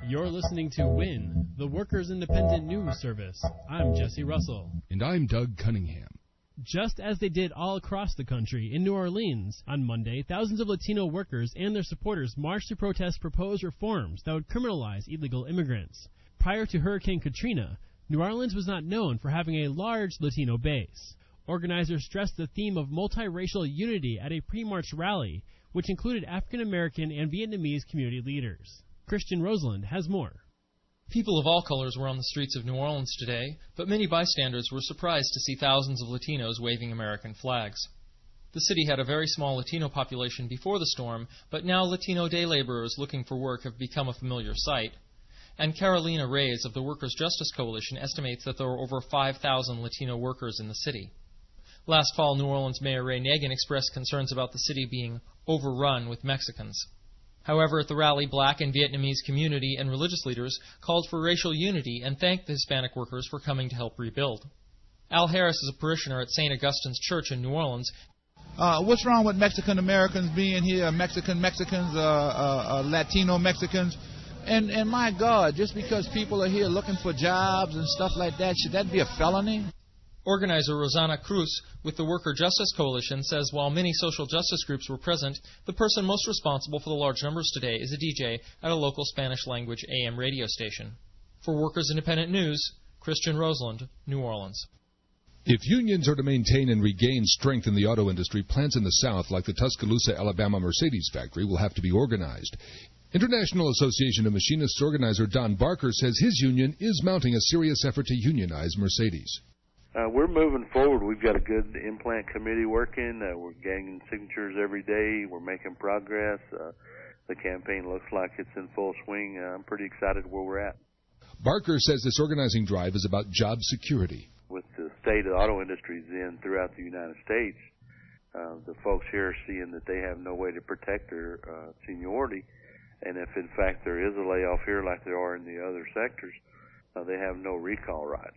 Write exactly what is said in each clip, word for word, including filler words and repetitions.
You're listening to WIN, the Workers' Independent News Service. I'm Jesse Russell. And I'm Doug Cunningham. Just as they did all across the country, in New Orleans, on Monday, thousands of Latino workers and their supporters marched to protest proposed reforms that would criminalize illegal immigrants. Prior to Hurricane Katrina, New Orleans was not known for having a large Latino base. Organizers stressed the theme of multiracial unity at a pre-march rally, which included African-American and Vietnamese community leaders. Christian Roseland has more. People of all colors were on the streets of New Orleans today, but many bystanders were surprised to see thousands of Latinos waving American flags. The city had a very small Latino population before the storm, but now Latino day laborers looking for work have become a familiar sight. And Carolina Reyes of the Workers' Justice Coalition estimates that there are over five thousand Latino workers in the city. Last fall, New Orleans Mayor Ray Nagin expressed concerns about the city being overrun with Mexicans. However, at the rally, black and Vietnamese community and religious leaders called for racial unity and thanked the Hispanic workers for coming to help rebuild. Al Harris is a parishioner at Saint Augustine's Church in New Orleans. Uh, what's wrong with Mexican Americans being here, Mexican Mexicans, uh, uh, uh, Latino Mexicans? And, and my God, just because people are here looking for jobs and stuff like that, should that be a felony? Organizer Rosanna Cruz with the Worker Justice Coalition says while many social justice groups were present, the person most responsible for the large numbers today is a D J at a local Spanish-language A M radio station. For Workers Independent News, Christian Roseland, New Orleans. If unions are to maintain and regain strength in the auto industry, plants in the South, like the Tuscaloosa, Alabama Mercedes factory, will have to be organized. International Association of Machinists organizer Don Barker says his union is mounting a serious effort to unionize Mercedes. Uh, we're moving forward. We've got a good implant committee working. Uh, we're gaining signatures every day. We're making progress. Uh, the campaign looks like it's in full swing. Uh, I'm pretty excited where we're at. Barker says this organizing drive is about job security. With the state of the auto industries in throughout the United States, uh, the folks here are seeing that they have no way to protect their uh, seniority. And if, in fact, there is a layoff here like there are in the other sectors, uh, they have no recall rights.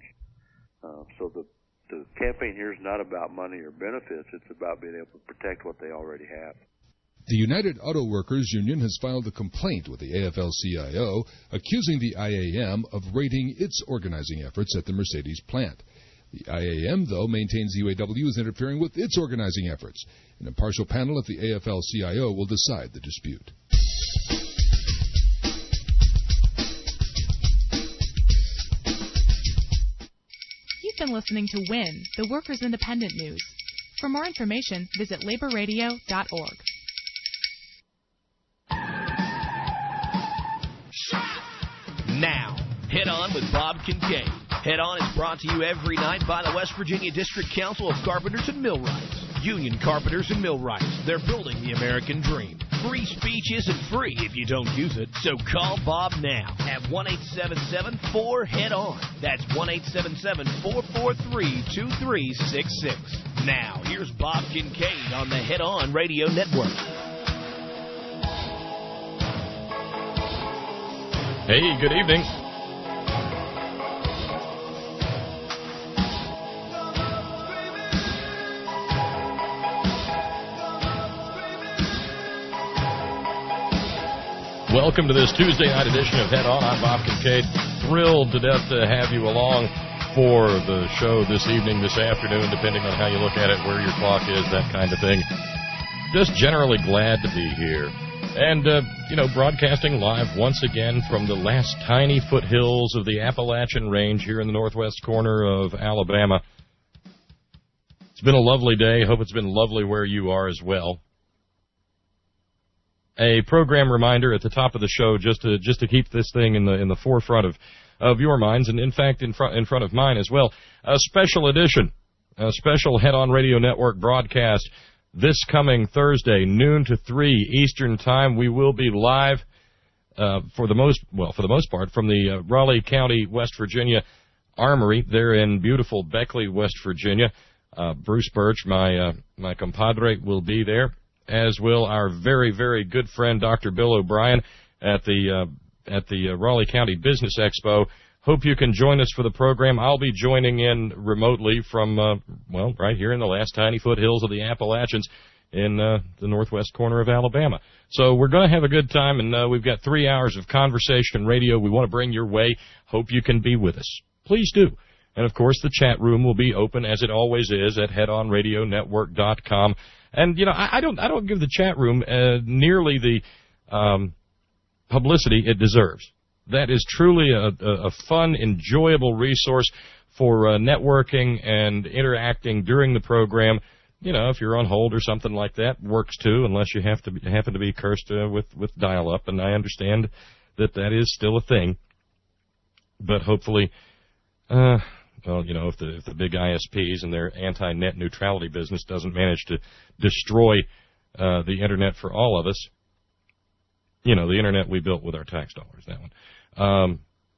Uh, so the, the campaign here is not about money or benefits. It's about being able to protect what they already have. The United Auto Workers Union has filed a complaint with the A F L C I O, accusing the I A M of raiding its organizing efforts at the Mercedes plant. The I A M, though, maintains the U A W is interfering with its organizing efforts. An impartial panel at the A F L C I O will decide the dispute. You've been listening to WIN, the Workers' Independent News. For more information, visit labor radio dot org. Now, Head On with Bob Kincaid. Head On is brought to you every night by the West Virginia District Council of Carpenters and Millwrights. Union Carpenters and Millwrights. They're building the American dream. Free speech isn't free if you don't use it, so call Bob now at one eight seven seven four head on. That's one eight seven seven four four three two three six six. Now, here's Bob Kincaid on the Head On Radio Network. Hey, good evening. Welcome to this Tuesday night edition of Head On. I'm Bob Kincaid. Thrilled to death to have you along for the show this evening, this afternoon, depending on how you look at it, where your clock is, that kind of thing. Just generally glad to be here. And, uh, you know, broadcasting live once again from the last tiny foothills of the Appalachian Range here in the northwest corner of Alabama. It's been a lovely day. Hope it's been lovely where you are as well. A program reminder at the top of the show, just to just to keep this thing in the in the forefront of, of your minds, and in fact in front in front of mine as well. A special edition, a special Head On Radio Network broadcast this coming Thursday, noon to three Eastern Time. We will be live uh, for the most well for the most part from the uh, Raleigh County, West Virginia Armory there in beautiful Beckley, West Virginia. Uh, Bruce Birch, my uh, my compadre, will be there, as will our very, very good friend, Doctor Bill O'Brien, at the uh, at the uh, Raleigh County Business Expo. Hope you can join us for the program. I'll be joining in remotely from, uh, well, right here in the last tiny foothills of the Appalachians. in uh, the northwest corner of Alabama. So we're going to have a good time, and uh, we've got three hours of conversation radio we want to bring your way. Hope you can be with us. Please do. And, of course, the chat room will be open, as it always is, at head on radio network dot com. And, you know, I, I don't I don't give the chat room uh, nearly the um, publicity it deserves. That is truly a, a, a fun, enjoyable resource for uh, networking and interacting during the program. You know, if you're on hold or something like that, works too, unless you have to be, happen to be cursed uh, with, with dial-up, and I understand that that is still a thing. But hopefully, uh, well, you know, if the, if the big I S Ps and their anti-net neutrality business doesn't manage to destroy uh, the Internet for all of us, you know, the Internet we built with our tax dollars, that one, um,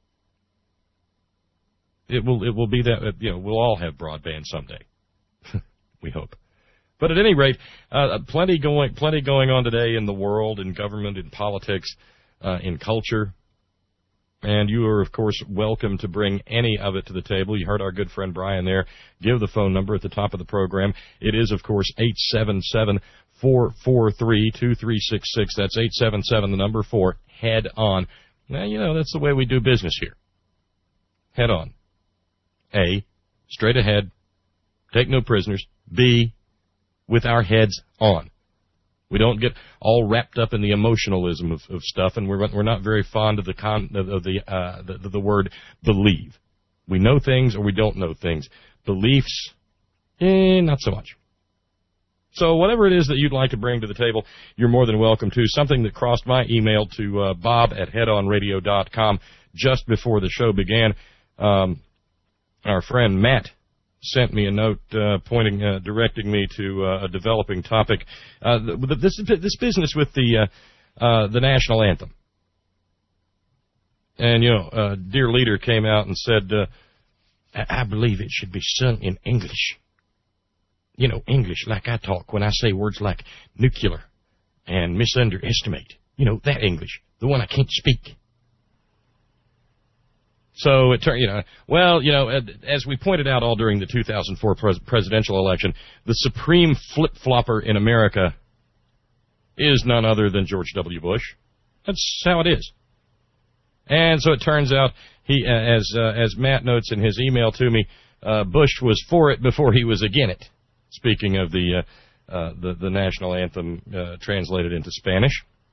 it will it will be that, you know, we'll all have broadband someday. We hope. But at any rate, uh, plenty going, plenty going on today in the world, in government, in politics, uh, in culture. And you are, of course, welcome to bring any of it to the table. You heard our good friend Brian there give the phone number at the top of the program. It is, of course, eight seven seven, four four three, two three six six. That's eight seven seven, the number four, head on. Now, you know, that's the way we do business here. Head on. A, straight ahead, take no prisoners. B, with our heads on. We don't get all wrapped up in the emotionalism of, of stuff, and we're we're not very fond of the con of, of the, uh, the the word believe. We know things or we don't know things. Beliefs, eh, not so much. So whatever it is that you'd like to bring to the table, you're more than welcome to. Something that crossed my email to uh, Bob at head on radio dot com just before the show began. Um, our friend Matt sent me a note uh, pointing, uh, directing me to uh, a developing topic. Uh, this this business with the uh, uh, the national anthem. And you know, uh, dear leader came out and said, uh, I-, I believe it should be sung in English. You know, English like I talk when I say words like nuclear and misunderestimate. You know, that English, the one I can't speak. So it turned, you know, well, you know, as we pointed out all during the two thousand four pres- presidential election, the supreme flip-flopper in America is none other than George W. Bush. That's how it is. And so it turns out, he, uh, as uh, as Matt notes in his email to me, uh, Bush was for it before he was again it. Speaking of the uh, uh, the, the national anthem uh, translated into Spanish.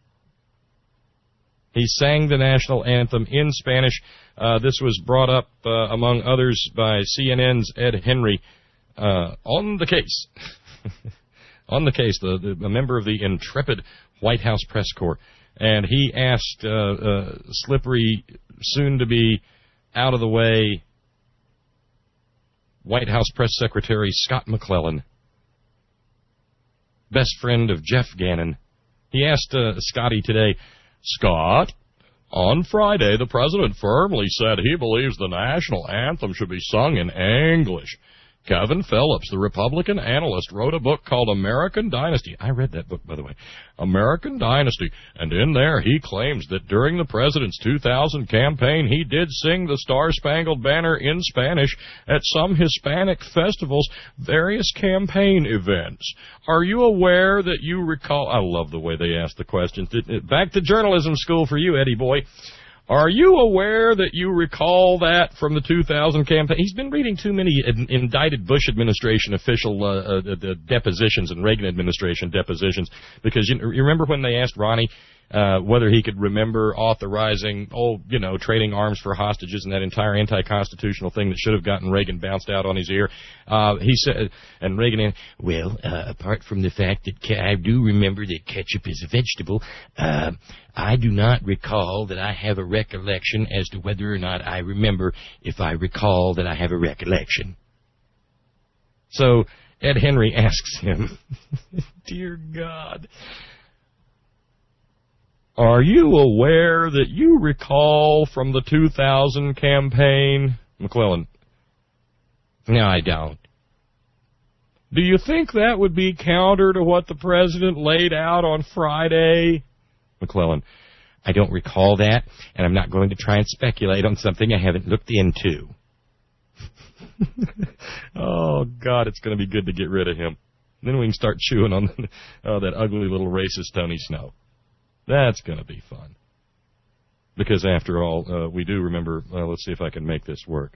He sang the national anthem in Spanish. Uh, this was brought up, uh, among others, by C N N's Ed Henry uh, on the case. on the case, the, the, a member of the intrepid White House press corps. And he asked uh, uh, slippery, soon-to-be out-of-the-way White House press secretary Scott McClellan, best friend of Jeff Gannon. He asked uh, Scotty today, Scott, on Friday, the president firmly said he believes the national anthem should be sung in English. Kevin Phillips, the Republican analyst, wrote a book called American Dynasty. I read that book, by the way. American Dynasty. And in there, he claims that during the president's two thousand campaign, he did sing the Star-Spangled Banner in Spanish at some Hispanic festivals, various campaign events. Are you aware that you recall... I love the way they ask the questions. Back to journalism school for you, Eddie boy. Are you aware that you recall that from the two thousand campaign? He's been reading too many in, indicted Bush administration official uh, uh, uh, depositions and Reagan administration depositions, because you, you remember when they asked Ronnie uh, whether he could remember authorizing, oh, you know, trading arms for hostages and that entire anti-constitutional thing that should have gotten Reagan bounced out on his ear. Uh, he said, and Reagan, well, uh, apart from the fact that ca- I do remember that ketchup is a vegetable, uh, I do not recall that I have a recollection as to whether or not I remember if I recall that I have a recollection. So Ed Henry asks him, dear God, are you aware that you recall from the two thousand campaign? McClellan, no, I don't. Do you think that would be counter to what the president laid out on Friday? McClellan, I don't recall that, and I'm not going to try and speculate on something I haven't looked into. Oh, God, it's going to be good to get rid of him. Then we can start chewing on oh, that ugly little racist Tony Snow. That's going to be fun. Because after all, uh, we do remember, well, let's see if I can make this work.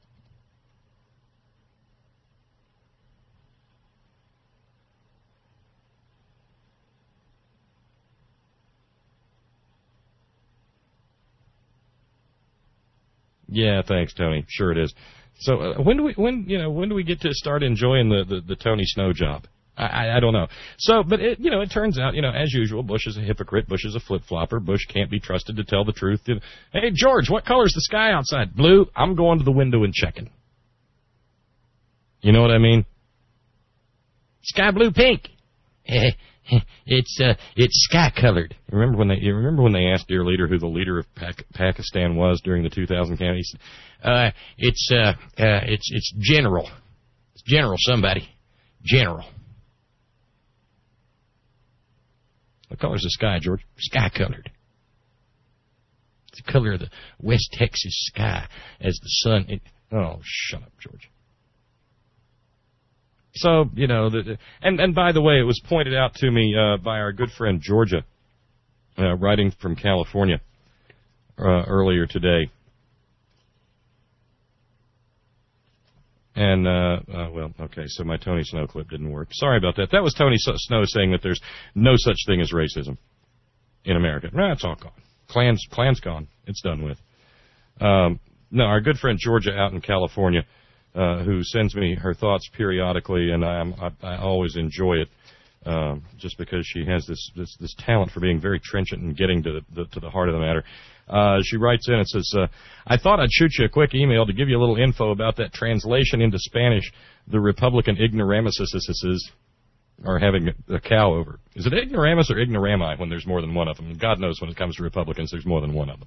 Yeah, thanks, Tony. Sure it is. So uh, when do we when you know when do we get to start enjoying the, the, the Tony Snow job? I, I I don't know. So, but it you know it turns out you know as usual, Bush is a hypocrite. Bush is a flip flopper. Bush can't be trusted to tell the truth. Hey George, what color's the sky outside? Blue. I'm going to the window and checking. You know what I mean? Sky blue, pink. It's uh, it's sky colored. Remember when they you remember when they asked dear leader who the leader of Pac- Pakistan was during the two thousand campaign? He said, uh, it's uh, uh, it's it's general. It's general somebody. General. What color's the sky, George? Sky colored. It's the color of the West Texas sky as the sun. It, oh, shut up, George. So, you know, the, and, and by the way, it was pointed out to me uh, by our good friend Georgia, uh, writing from California uh, earlier today. And, uh, uh, well, okay, so my Tony Snow clip didn't work. Sorry about that. That was Tony Snow saying that there's no such thing as racism in America. No, it's all gone. Klan's, Klan's gone. It's done with. Um, no, our good friend Georgia out in California, Uh, who sends me her thoughts periodically, and I, I, I always enjoy it, um, just because she has this, this, this talent for being very trenchant and getting to the, to the heart of the matter. Uh, she writes in and says, uh, I thought I'd shoot you a quick email to give you a little info about that translation into Spanish the Republican ignoramuses are having a cow over. Is it ignoramus or ignorami when there's more than one of them? God knows when it comes to Republicans, there's more than one of them.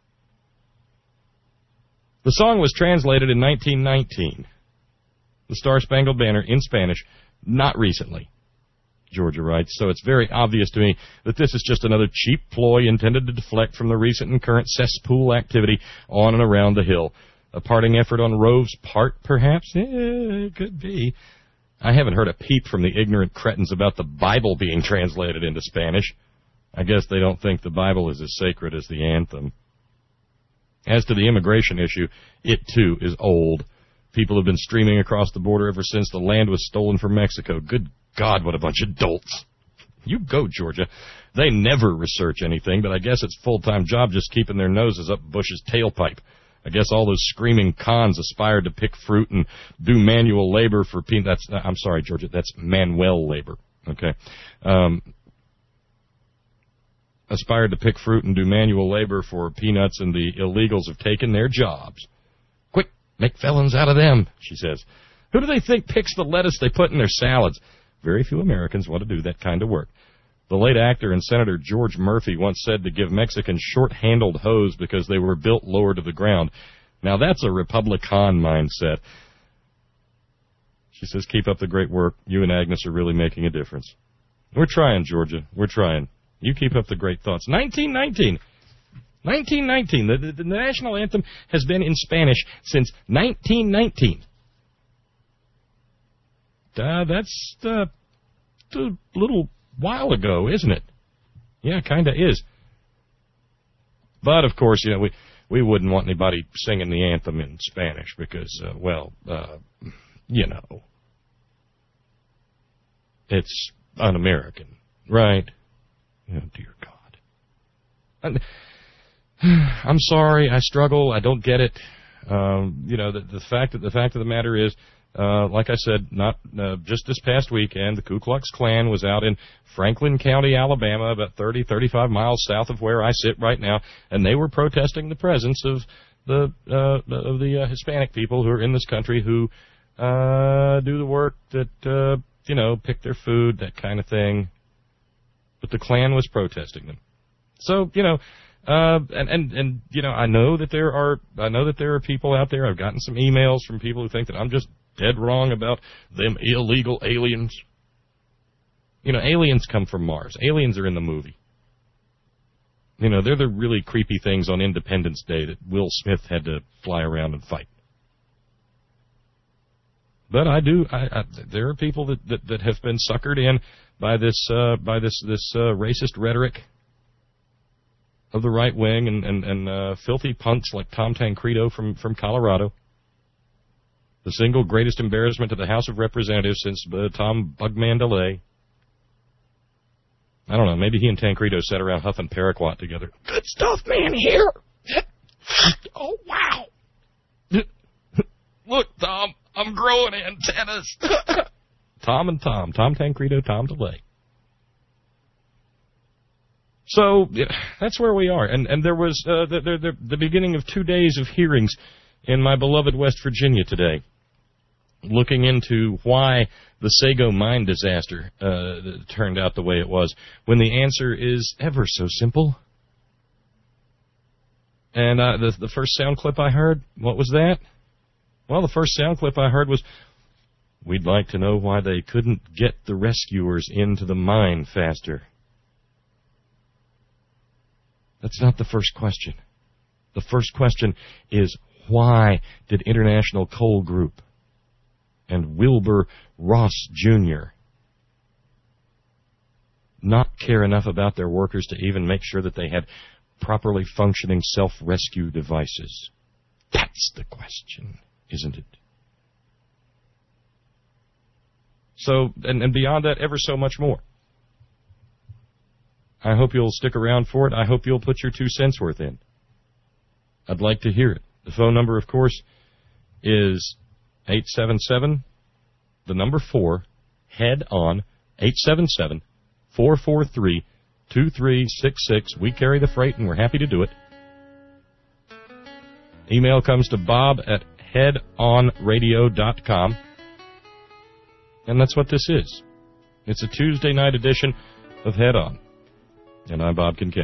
The song was translated in nineteen nineteen. The Star Spangled Banner in Spanish, not recently, Georgia writes. So it's very obvious to me that this is just another cheap ploy intended to deflect from the recent and current cesspool activity on and around the Hill. A parting effort on Rove's part, perhaps? Eh, it could be. I haven't heard a peep from the ignorant cretins about the Bible being translated into Spanish. I guess they don't think the Bible is as sacred as the anthem. As to the immigration issue, it, too, is old. People have been streaming across the border ever since the land was stolen from Mexico. Good God, what a bunch of dolts. You go, Georgia. They never research anything, but I guess it's a full-time job just keeping their noses up Bush's tailpipe. I guess all those screaming cons aspired to pick fruit and do manual labor for pe- that's I'm sorry, Georgia, that's Manuel labor, okay? Um... aspired to pick fruit and do manual labor for peanuts, and the illegals have taken their jobs. Quick, make felons out of them, she says. Who do they think picks the lettuce they put in their salads? Very few Americans want to do that kind of work. The late actor and Senator George Murphy once said to give Mexicans short-handled hoes because they were built lower to the ground. Now that's a Republican mindset. She says, keep up the great work. You and Agnes are really making a difference. We're trying, Georgia. We're trying. You keep up the great thoughts. nineteen nineteen. nineteen nineteen. The, the, the national anthem has been in Spanish since nineteen nineteen. Uh, that's uh, a little while ago, isn't it? Yeah, kind of is. But, of course, you know, we, we wouldn't want anybody singing the anthem in Spanish because, uh, well, uh, you know, it's un-American, right? Oh, dear God. I'm sorry. I struggle. I don't get it. Um, you know, the, the fact that the fact of the matter is, uh, like I said, not uh, just this past weekend, the Ku Klux Klan was out in Franklin County, Alabama, about thirty, thirty-five miles south of where I sit right now, and they were protesting the presence of the uh, of the uh, Hispanic people who are in this country who uh, do the work that uh, you know, pick their food, that kind of thing. But the Klan was protesting them. So, you know, uh, and, and, and, you know, I know that there are, I know that there are people out there, I've gotten some emails from people who think that I'm just dead wrong about them illegal aliens. You know, aliens come from Mars. Aliens are in the movie. You know, they're the really creepy things on Independence Day that Will Smith had to fly around and fight. But I do. I, I, there are people that, that, that have been suckered in by this uh, by this this uh, racist rhetoric of the right wing and and, and uh, filthy punks like Tom Tancredo from from Colorado. The single greatest embarrassment to the House of Representatives since uh, Tom Bugman DeLay. I don't know. Maybe he and Tancredo sat around huffing Paraquat together. Good stuff, man. Here. Oh wow. Look, Tom. I'm growing antennas. Tom and Tom. Tom Tancredo, Tom DeLay. So, yeah, that's where we are. And and there was uh, the, the, the beginning of two days of hearings in my beloved West Virginia today, looking into why the Sago mine disaster uh, turned out the way it was, when the answer is ever so simple. And uh, the, the first sound clip I heard, what was that? Well, the first sound clip I heard was, we'd like to know why they couldn't get the rescuers into the mine faster. That's not the first question. The first question is, why did International Coal Group and Wilbur Ross Junior not care enough about their workers to even make sure that they had properly functioning self-rescue devices? That's the question, isn't it? So, and, and beyond that, ever so much more. I hope you'll stick around for it. I hope you'll put your two cents worth in. I'd like to hear it. The phone number, of course, is eight seven seven, the number four, head on, eight seven seven, four four three, two three six six. We carry the freight, and we're happy to do it. Email comes to bob at head on radio dot com. And that's what this is. It's a Tuesday night edition of Head On. And I'm Bob Kincaid.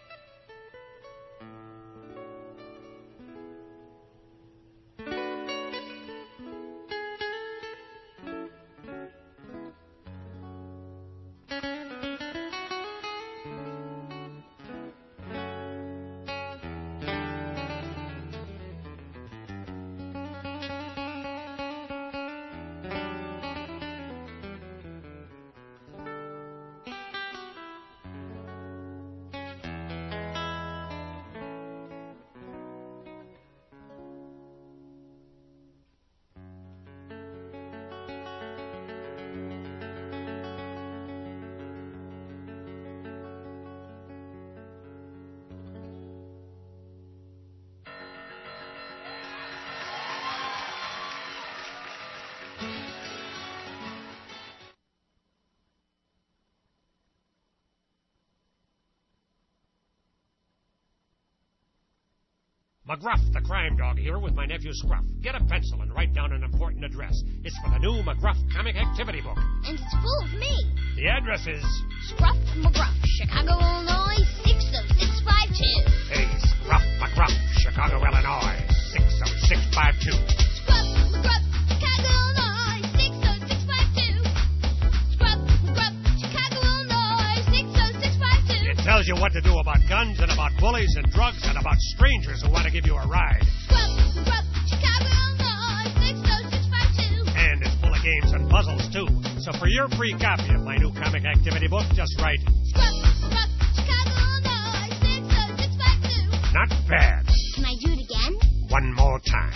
McGruff, the crime dog, here with my nephew Scruff. Get a pencil and write down an important address. It's for the new McGruff comic activity book. And it's full of me. The address is... Scruff McGruff, Chicago, Illinois, six oh six five two. Hey, Scruff McGruff, Chicago, Illinois, six oh six five two. Scruff McGruff, Chicago, Illinois, six oh six five two. Scruff McGruff, Chicago, Illinois, six oh six five two. It tells you what to do about guns and about bullies and drugs and about strangers who want to give you a ride. Scruff McGruff, Chicago, Illinois, six oh six five two. And it's full of games and puzzles, too. So for your free copy of my new comic activity book, just write... Scruff McGruff, Chicago, Illinois, six oh six five two. Not bad. Can I do it again? One more time.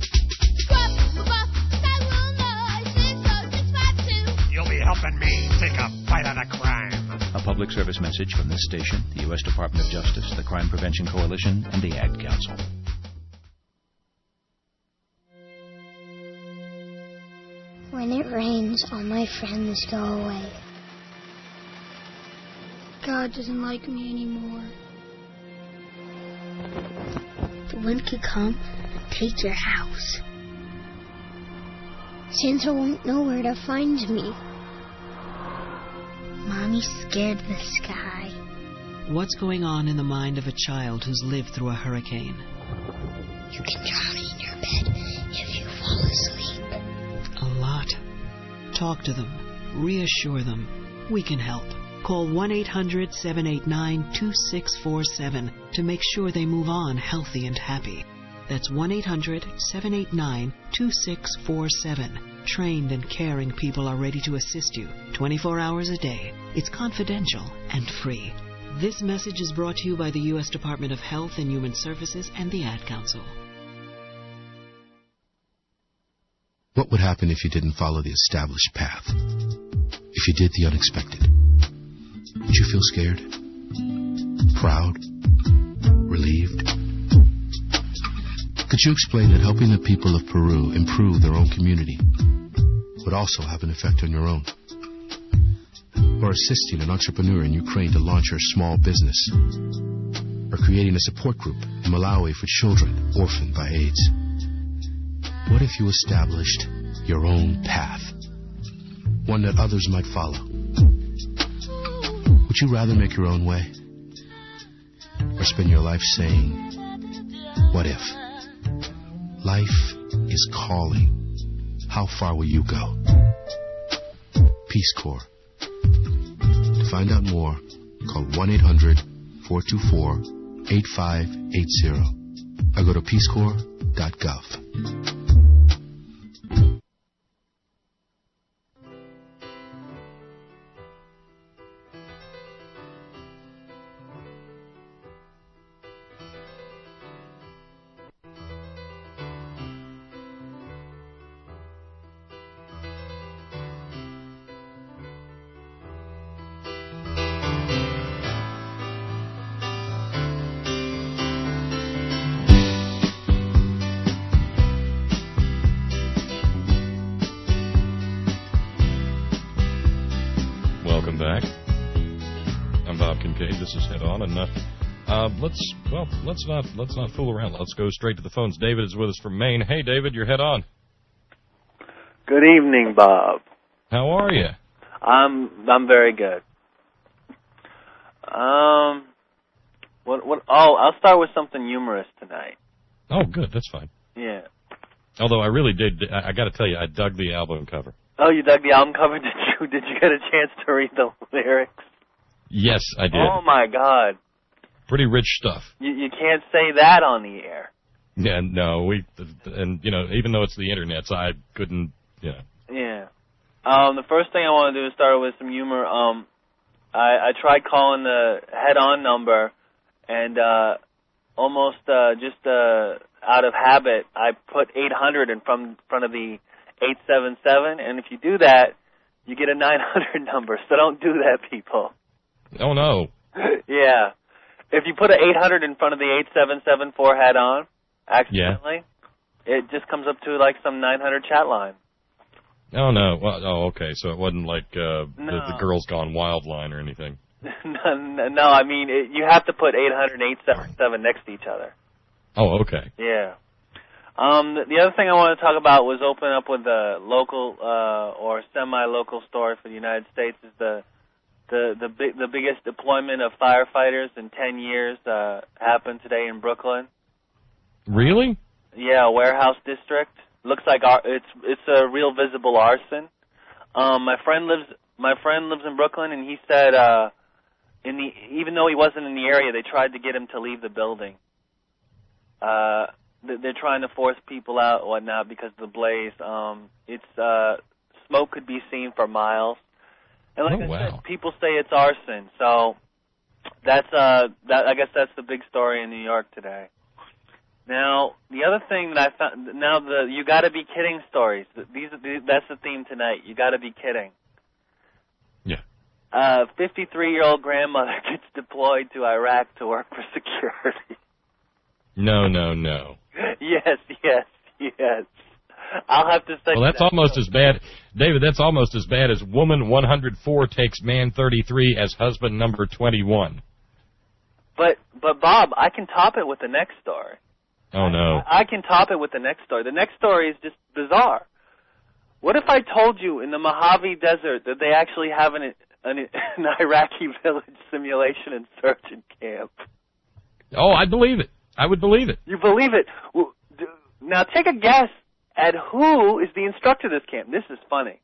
Scruff McGruff, Chicago, Illinois, six oh six five two. You'll be helping me take a bite out of crime. A public service message from this station, the U S Department of Justice, the Crime Prevention Coalition, and the Ad Council. When it rains, all my friends go away. God doesn't like me anymore. The wind could come and take your house. Santa won't know where to find me. Mommy's scared of the sky. What's going on in the mind of a child who's lived through a hurricane? You can drown in your bed if you fall asleep. A lot. Talk to them. Reassure them. We can help. Call one eight hundred seven eight nine two six four seven to make sure they move on healthy and happy. That's one eight hundred seven eight nine two six four seven. Trained and caring people are ready to assist you twenty-four hours a day. It's confidential and free. This message is brought to you by the U S Department of Health and Human Services and the Ad Council. What would happen if you didn't follow the established path? If you did the unexpected? Would you feel scared? Proud? Relieved? Could you explain that helping the people of Peru improve their own community would also have an effect on your own? Or assisting an entrepreneur in Ukraine to launch her small business? Or creating a support group in Malawi for children orphaned by AIDS? What if you established your own path? One that others might follow? Would you rather make your own way? Or spend your life saying, what if? Life is calling. How far will you go? Peace Corps. To find out more, call one eight hundred four two four eight five eight zero or go to peace corps dot gov. This is Head On, and uh, uh, let's well, let's not let's not fool around. Let's go straight to the phones. David is with us from Maine. Hey, David, you're Head On. Good evening, Bob. How are you? I'm I'm very good. Um, what what? Oh, I'll start with something humorous tonight. Oh, good. That's fine. Yeah. Although I really did, I, I got to tell you, I dug the album cover. Oh, you dug the album cover? Did you? Did you get a chance to read the lyrics? Yes, I did. Oh, my God. Pretty rich stuff. You, you can't say that on the air. Yeah, no, we, and, you know, even though it's the internet, so I couldn't, you know. Yeah. Um, the first thing I want to do is start with some humor. Um, I, I tried calling the head-on number, and uh, almost uh, just uh, out of habit, I put eight hundred in front, front of the eight seven seven, and if you do that, you get a nine hundred number, so don't do that, people. Oh, no. Yeah. If you put an eight hundred in front of the eight seven seven four head-on, accidentally, yeah. It just comes up to like some nine hundred chat line. Oh, no. Well, oh, okay. So it wasn't like uh, no. the, the Girls Gone Wild line or anything. no, no, I mean, it, you have to put eight hundred and eight seven seven next to each other. Oh, okay. Yeah. Um, the, the other thing I want to talk about was open up with a local uh, or semi-local story for the United States is the The the big the biggest deployment of firefighters in ten years uh, happened today in Brooklyn. Really? Yeah, warehouse district. Looks like ar- it's it's a real visible arson. Um, my friend lives my friend lives in Brooklyn, and he said uh, in the even though he wasn't in the area, they tried to get him to leave the building. Uh, they're trying to force people out and whatnot because of the blaze. Um, it's uh, smoke could be seen for miles. And like oh, I wow. said, people say it's arson, so that's uh, that. I guess that's the big story in New York today. Now, the other thing that I found, now the you got to be kidding stories. These, these that's the theme tonight. You got to be kidding. Yeah. Uh, fifty-three-year-old grandmother gets deployed to Iraq to work for security. No, no, no. yes, yes, yes. I'll have to say. Well, that's that almost as bad, David. That's almost as bad as woman one hundred four takes man thirty-three as husband number twenty-one. But, but Bob, I can top it with the next story. Oh no! I, I can top it with the next story. The next story is just bizarre. What if I told you in the Mojave Desert that they actually have an an, an Iraqi village simulation insurgent camp? Oh, I believe it. I would believe it. You believe it? Well, do, now take a guess at who is the instructor of this camp. This is funny.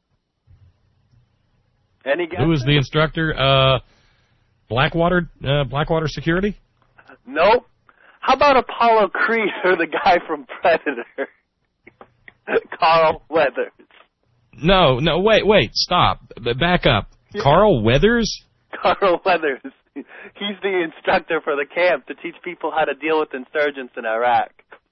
Any guesses? Who is the instructor? Uh, Blackwater, uh, Blackwater Security? Nope. How about Apollo Creed or the guy from Predator? Carl Weathers. No, no, wait, wait, stop. B- Back up. Yeah. Carl Weathers? Carl Weathers. He's the instructor for the camp to teach people how to deal with insurgents in Iraq.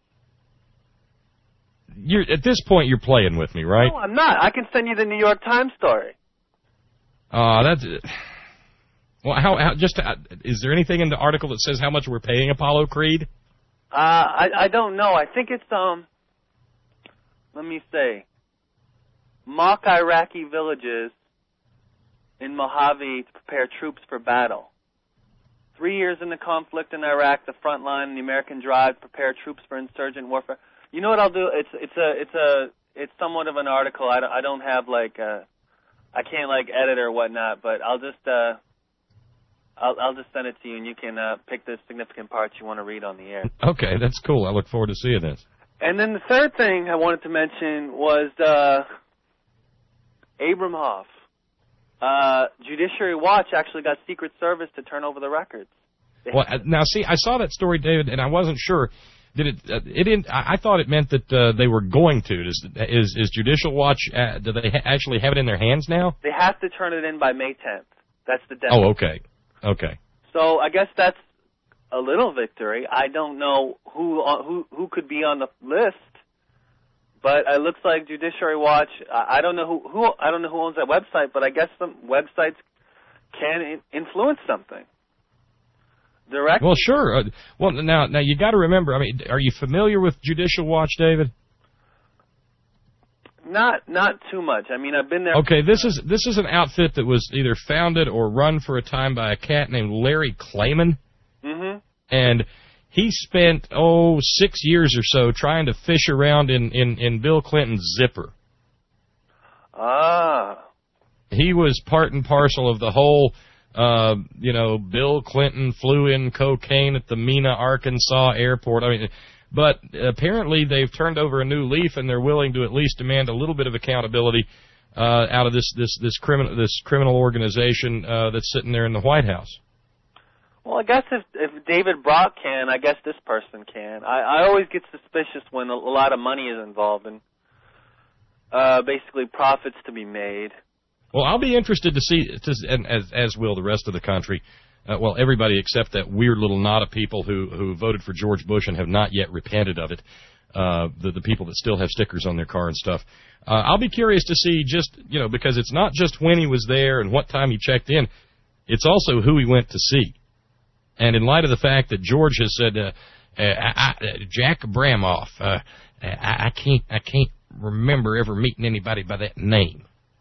You're at this point, you're playing with me, right? No, I'm not. I can send you the New York Times story. Uh, that's... Well, how, how just... Uh, is there anything in the article that says how much we're paying Apollo Creed? Uh, I, I don't know. I think it's, um... Let me say. Mock Iraqi villages in Mojave to prepare troops for battle. Three years in the conflict in Iraq, the front line, and the American drive to prepare troops for insurgent warfare. You know what I'll do? It's it's a it's a it's somewhat of an article. I don't, I don't have like uh I can't like edit or whatnot, but I'll just uh I'll I'll just send it to you, and you can uh, pick the significant parts you want to read on the air. Okay, that's cool. I look forward to seeing this. And then the third thing I wanted to mention was uh Abramhoff. Uh, Judiciary Watch actually got Secret Service to turn over the records. Well, now see, I saw that story, David, and I wasn't sure. Did it? Uh, it didn't. I, I thought it meant that uh, they were going to. Is is, is Judicial Watch? Uh, do they ha- actually have it in their hands now? They have to turn it in by May tenth. That's the deadline. Oh, okay, okay. So I guess that's a little victory. I don't know who uh, who who could be on the list. But it looks like Judiciary Watch. I don't know who, who I don't know who owns that website, but I guess some websites can in, influence something. Direct. Well, sure. Uh, well, now, now you got to remember. I mean, are you familiar with Judicial Watch, David? Not, not too much. I mean, I've been there. Okay, this is this is an outfit that was either founded or run for a time by a cat named Larry Klayman. Mm-hmm. And he spent, oh, six years or so trying to fish around in, in, in Bill Clinton's zipper. Ah. He was part and parcel of the whole, uh, you know, Bill Clinton flew in cocaine at the Mena, Arkansas airport. I mean, but apparently they've turned over a new leaf, and they're willing to at least demand a little bit of accountability uh, out of this this this criminal this criminal organization uh, that's sitting there in the White House. Well, I guess if if David Brock can, I guess this person can. I, I always get suspicious when a, a lot of money is involved and uh, basically profits to be made. Well, I'll be interested to see, to, and as as will the rest of the country. Uh, well, everybody except that weird little knot of people who who voted for George Bush and have not yet repented of it. Uh, the the people that still have stickers on their car and stuff. Uh, I'll be curious to see just you know because it's not just when he was there and what time he checked in. It's also who he went to see. And in light of the fact that George has said, uh, uh, I, I, Jack Abramoff, uh, I, I can't, I can't remember ever meeting anybody by that name.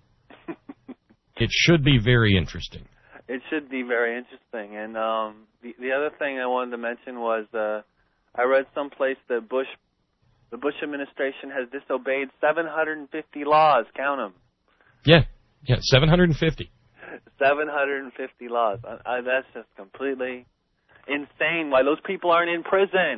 It should be very interesting. It should be very interesting. And um, the the other thing I wanted to mention was uh, I read someplace that Bush, the Bush administration has disobeyed seven hundred fifty laws. Count them. Yeah, yeah, seven hundred fifty. seven hundred fifty laws. I, I, that's just completely insane. Why those people aren't in prison?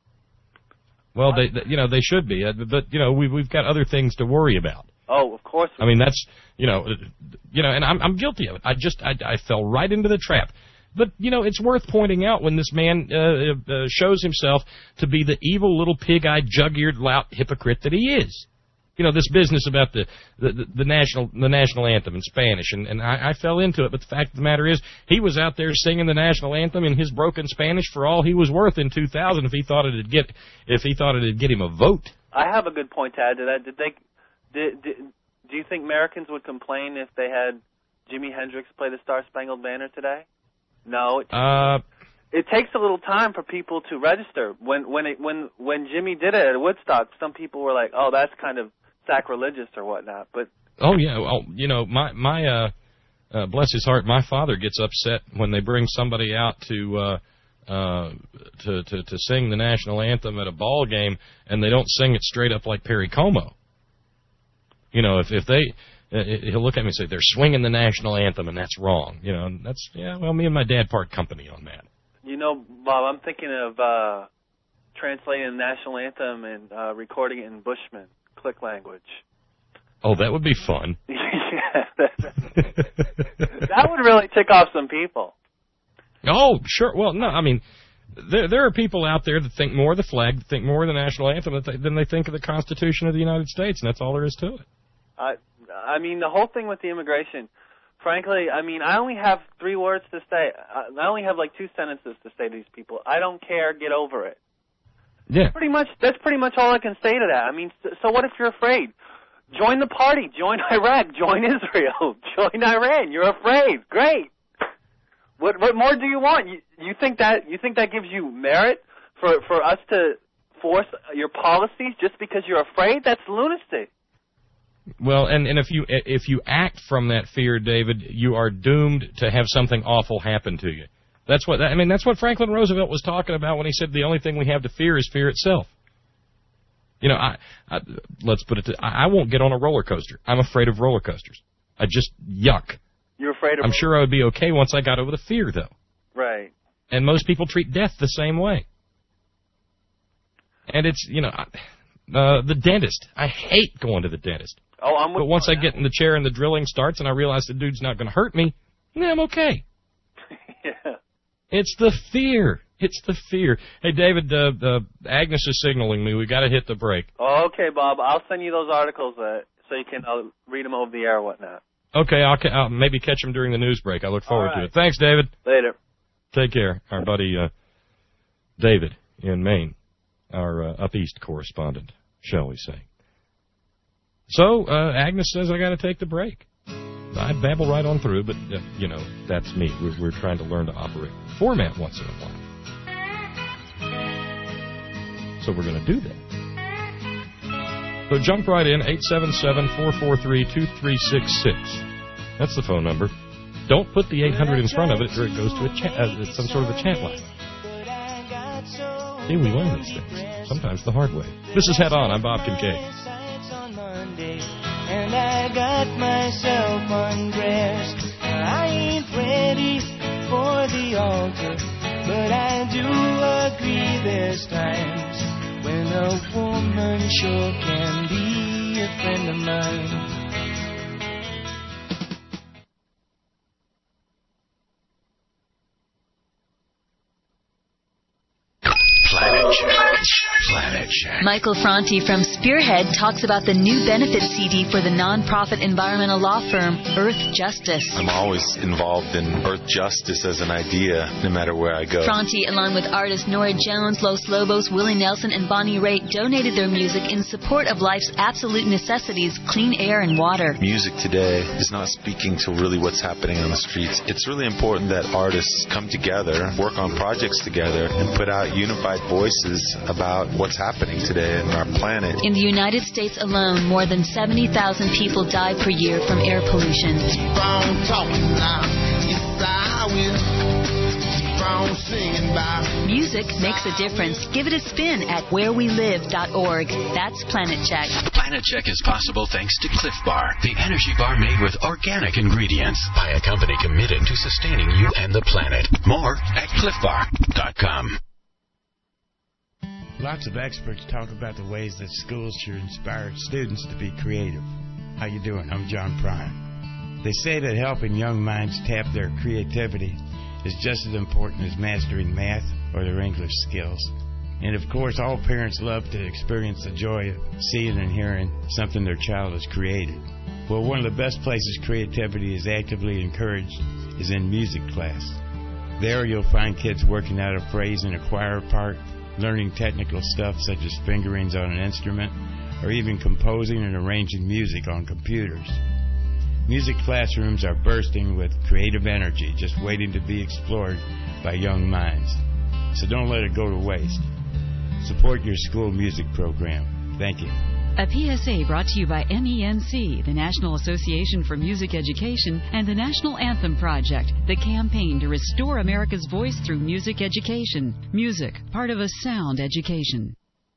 Well, they, they you know, they should be, uh, but you know, we've we've got other things to worry about. Oh, of course. I mean, that's you know, you know, and I'm I'm guilty of it. I just I, I fell right into the trap. But you know, it's worth pointing out when this man uh, uh, shows himself to be the evil little pig-eyed, jug-eared lout hypocrite that he is. You know, this business about the, the, the national the national anthem in Spanish, and, and I, I fell into it, but the fact of the matter is, he was out there singing the national anthem in his broken Spanish for all he was worth in two thousand if he thought it'd get if he thought it'd get him a vote. I have a good point to add to that. Did they did, did, do you think Americans would complain if they had Jimi Hendrix play the Star Spangled Banner today? No. It, uh It takes a little time for people to register. When when it when when Jimmy did it at Woodstock, some people were like, "Oh, that's kind of sacrilegious or whatnot." But oh yeah, well, you know, my my uh, uh, bless his heart, my father gets upset when they bring somebody out to uh, uh, to to to sing the national anthem at a ball game and they don't sing it straight up like Perry Como. You know, if if they uh, he'll look at me and say they're swinging the national anthem and that's wrong. You know, and that's yeah. Well, me and my dad part company on that. You know, Bob, I'm thinking of uh, translating the national anthem and uh, recording it in Bushman click language. Oh, that would be fun. Yeah, that, that would really tick off some people. Oh, sure. Well, no, I mean, there there are people out there that think more of the flag, that think more of the national anthem than they, than they think of the Constitution of the United States, and that's all there is to it. I I mean, the whole thing with the immigration, frankly, I mean, I only have three words to say. I only have like two sentences to say to these people. I don't care. Get over it. Yeah. That's pretty much, that's pretty much all I can say to that. I mean, so what if you're afraid? Join the party. Join Iraq. Join Israel. Join Iran. You're afraid. Great. What what more do you want? You, you think that you think that gives you merit for for us to force your policies just because you're afraid? That's lunacy. Well, and, and if you if you act from that fear, David, you are doomed to have something awful happen to you. That's what I mean. That's what Franklin Roosevelt was talking about when he said the only thing we have to fear is fear itself. You know, I, I let's put it to, I, I won't get on a roller coaster. I'm afraid of roller coasters. I just yuck. You're afraid of. I'm sure I would be okay once I got over the fear, though. Right. And most people treat death the same way. And it's, you know, uh, the dentist. I hate going to the dentist. Oh, I'm with But once you I on get in the chair and the drilling starts and I realize the dude's not going to hurt me, yeah, I'm okay. Yeah. It's the fear. It's the fear. Hey, David, uh, uh, Agnes is signaling me. We got to hit the break. Oh, okay, Bob. I'll send you those articles uh, so you can uh, read them over the air or whatnot. Okay, I'll, ca- I'll maybe catch him during the news break. I look forward All right. to it. Thanks, David. Later. Take care. Our buddy uh, David in Maine, our uh, up east correspondent, shall we say. So, uh, Agnes says I got to take the break. I babble right on through, but, uh, you know, that's me. We're, we're trying to learn to operate format once in a while. So we're going to do that. So jump right in, eight seven seven, four four three, two three six six. That's the phone number. Don't put the eight hundred in front of it or it goes to a chat, uh, some sort of a chat line. See, we learn these things, sometimes the hard way. This is Head On. I'm Bob Kincaid. And I got myself undressed. I ain't ready for the altar, but I do agree there's times when a woman sure can be a friend of mine. Planet Check. Planet Check. Michael Franti from Spearhead talks about the new benefit C D for the nonprofit environmental law firm Earth Justice. I'm always involved in Earth Justice as an idea, no matter where I go. Franti, along with artists Nora Jones, Los Lobos, Willie Nelson, and Bonnie Raitt, donated their music in support of life's absolute necessities, clean air and water. Music today is not speaking to really what's happening on the streets. It's really important that artists come together, work on projects together, and put out unified voices about what's happening today in our planet. In the United States alone, more than seventy thousand people die per year from air pollution. Music makes a difference. Give it a spin at where we live dot org. That's Planet Check. Planet Check is possible thanks to Cliff Bar, the energy bar made with organic ingredients by a company committed to sustaining you and the planet. More at cliff bar dot com. Lots of experts talk about the ways that schools should inspire students to be creative. How you doing? I'm John Prine. They say that helping young minds tap their creativity is just as important as mastering math or their English skills. And of course, all parents love to experience the joy of seeing and hearing something their child has created. Well, one of the best places creativity is actively encouraged is in music class. There you'll find kids working out a phrase in a choir part, learning technical stuff such as fingerings on an instrument, or even composing and arranging music on computers. Music classrooms are bursting with creative energy, just waiting to be explored by young minds. So don't let it go to waste. Support your school music program. Thank you. A P S A brought to you by M E N C, the National Association for Music Education, and the National Anthem Project, the campaign to restore America's voice through music education. Music, part of a sound education.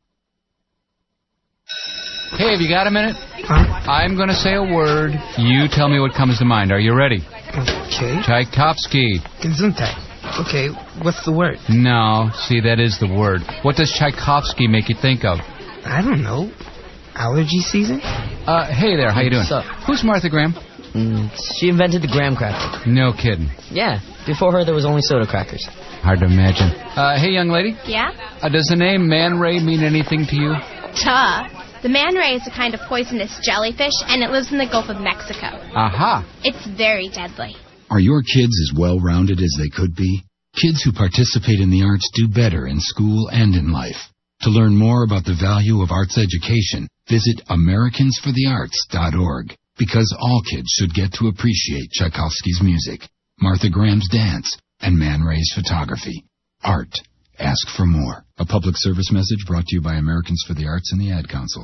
Hey, have you got a minute? Huh? I'm going to say a word. You tell me what comes to mind. Are you ready? Okay. Tchaikovsky. Gesundheit. Okay, what's the word? No, see, that is the word. What does Tchaikovsky make you think of? I don't know. Allergy season? Uh, hey there, how you doing? What's up? Who's Martha Graham? Mm, she invented the graham cracker. No kidding. Yeah, before her there was only soda crackers. Hard to imagine. Uh, hey, young lady. Yeah? Uh, does the name Man Ray mean anything to you? Duh. The man ray is a kind of poisonous jellyfish, and it lives in the Gulf of Mexico. Aha! It's very deadly. Are your kids as well-rounded as they could be? Kids who participate in the arts do better in school and in life. To learn more about the value of arts education, visit Americans for the Arts dot org. Because all kids should get to appreciate Tchaikovsky's music, Martha Graham's dance, and Man Ray's photography. Art. Ask for more. A public service message brought to you by Americans for the Arts and the Ad Council.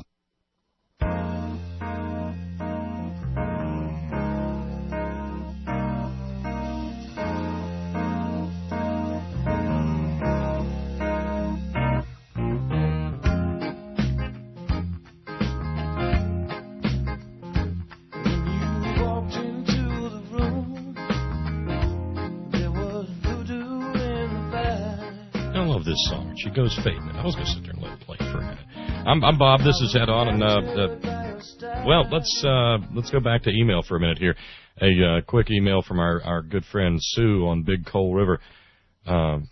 This song. She goes fading. I was going to sit there and let it play for a minute. I'm, I'm Bob. This is Head On, and uh, uh, well, let's uh, let's go back to email for a minute here. A uh, quick email from our, our good friend Sue on Big Coal River. Um,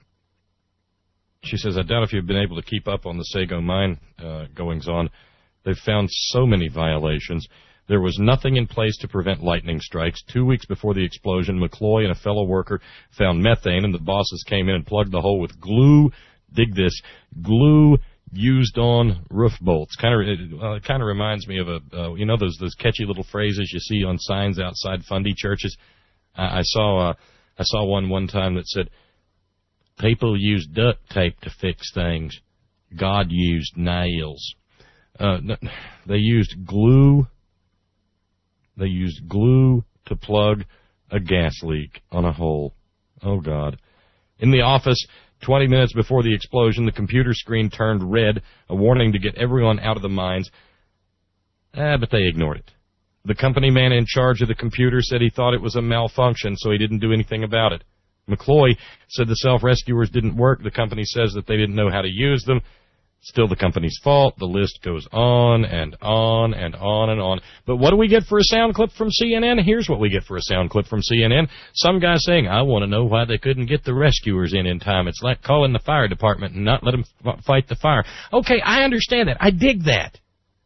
she says, "I doubt if you've been able to keep up on the Sago mine uh, goings on. They've found so many violations. There was nothing in place to prevent lightning strikes. Two weeks before the explosion, McCloy and a fellow worker found methane, and the bosses came in and plugged the hole with glue. Dig this, glue used on roof bolts. Kind of, uh, kind of reminds me of a, uh, you know, those those catchy little phrases you see on signs outside fundy churches. I, I saw, uh, I saw one one time that said, "People use duct tape to fix things. God used nails." Uh, they used glue. They used glue to plug a gas leak on a hole. Oh, God. In the office, twenty minutes before the explosion, the computer screen turned red, a warning to get everyone out of the mines. Ah, but they ignored it. The company man in charge of the computer said he thought it was a malfunction, so he didn't do anything about it. McCloy said the self-rescuers didn't work. The company says that they didn't know how to use them. Still the company's fault. The list goes on and on and on and on. But what do we get for a sound clip from C N N? Here's what we get for a sound clip from C N N. Some guy saying, "I want to know why they couldn't get the rescuers in in time. It's like calling the fire department and not let them f- fight the fire." Okay, I understand that. I dig that.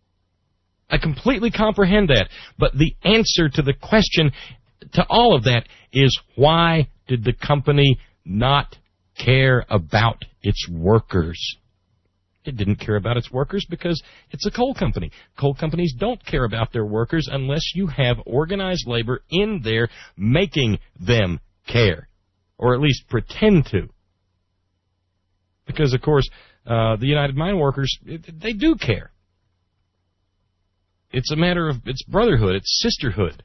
I completely comprehend that. But the answer to the question to all of that is, why did the company not care about its workers? It didn't care about its workers because it's a coal company. Coal companies don't care about their workers unless you have organized labor in there making them care, or at least pretend to. Because, of course, uh, the United Mine Workers, they do care. It's a matter of, it's brotherhood, it's sisterhood.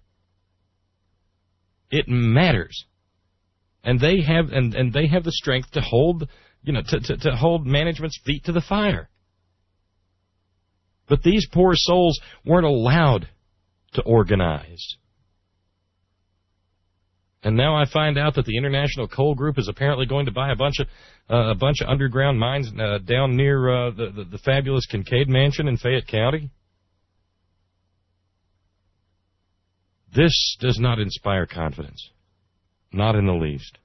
It matters. And they have, and, and they have the strength to hold You know, to, to, to hold management's feet to the fire. But these poor souls weren't allowed to organize. And now I find out that the International Coal Group is apparently going to buy a bunch of uh, a bunch of underground mines uh, down near uh, the, the the fabulous Kincaid Mansion in Fayette County. This does not inspire confidence, not in the least.